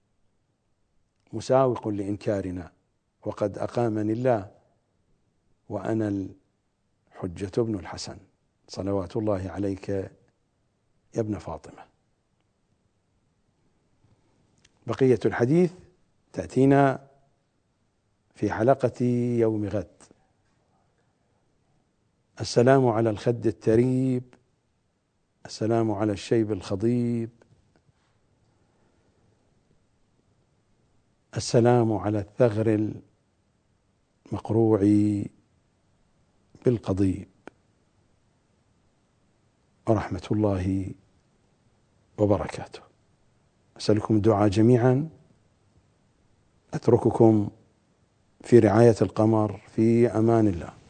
مساوق لإنكارنا، وقد أقامني الله وأنا الحجة بن الحسن صلوات الله عليك يا ابن فاطمة. بقية الحديث تأتينا في حلقة يوم غد. السلام على الخد التريب، السلام على الشيب الخضيب، السلام على الثغر المقروع بالقضيب، ورحمة الله وبركاته. أسألكم الدعاء جميعا. أترككم في رعاية القمر، في أمان الله.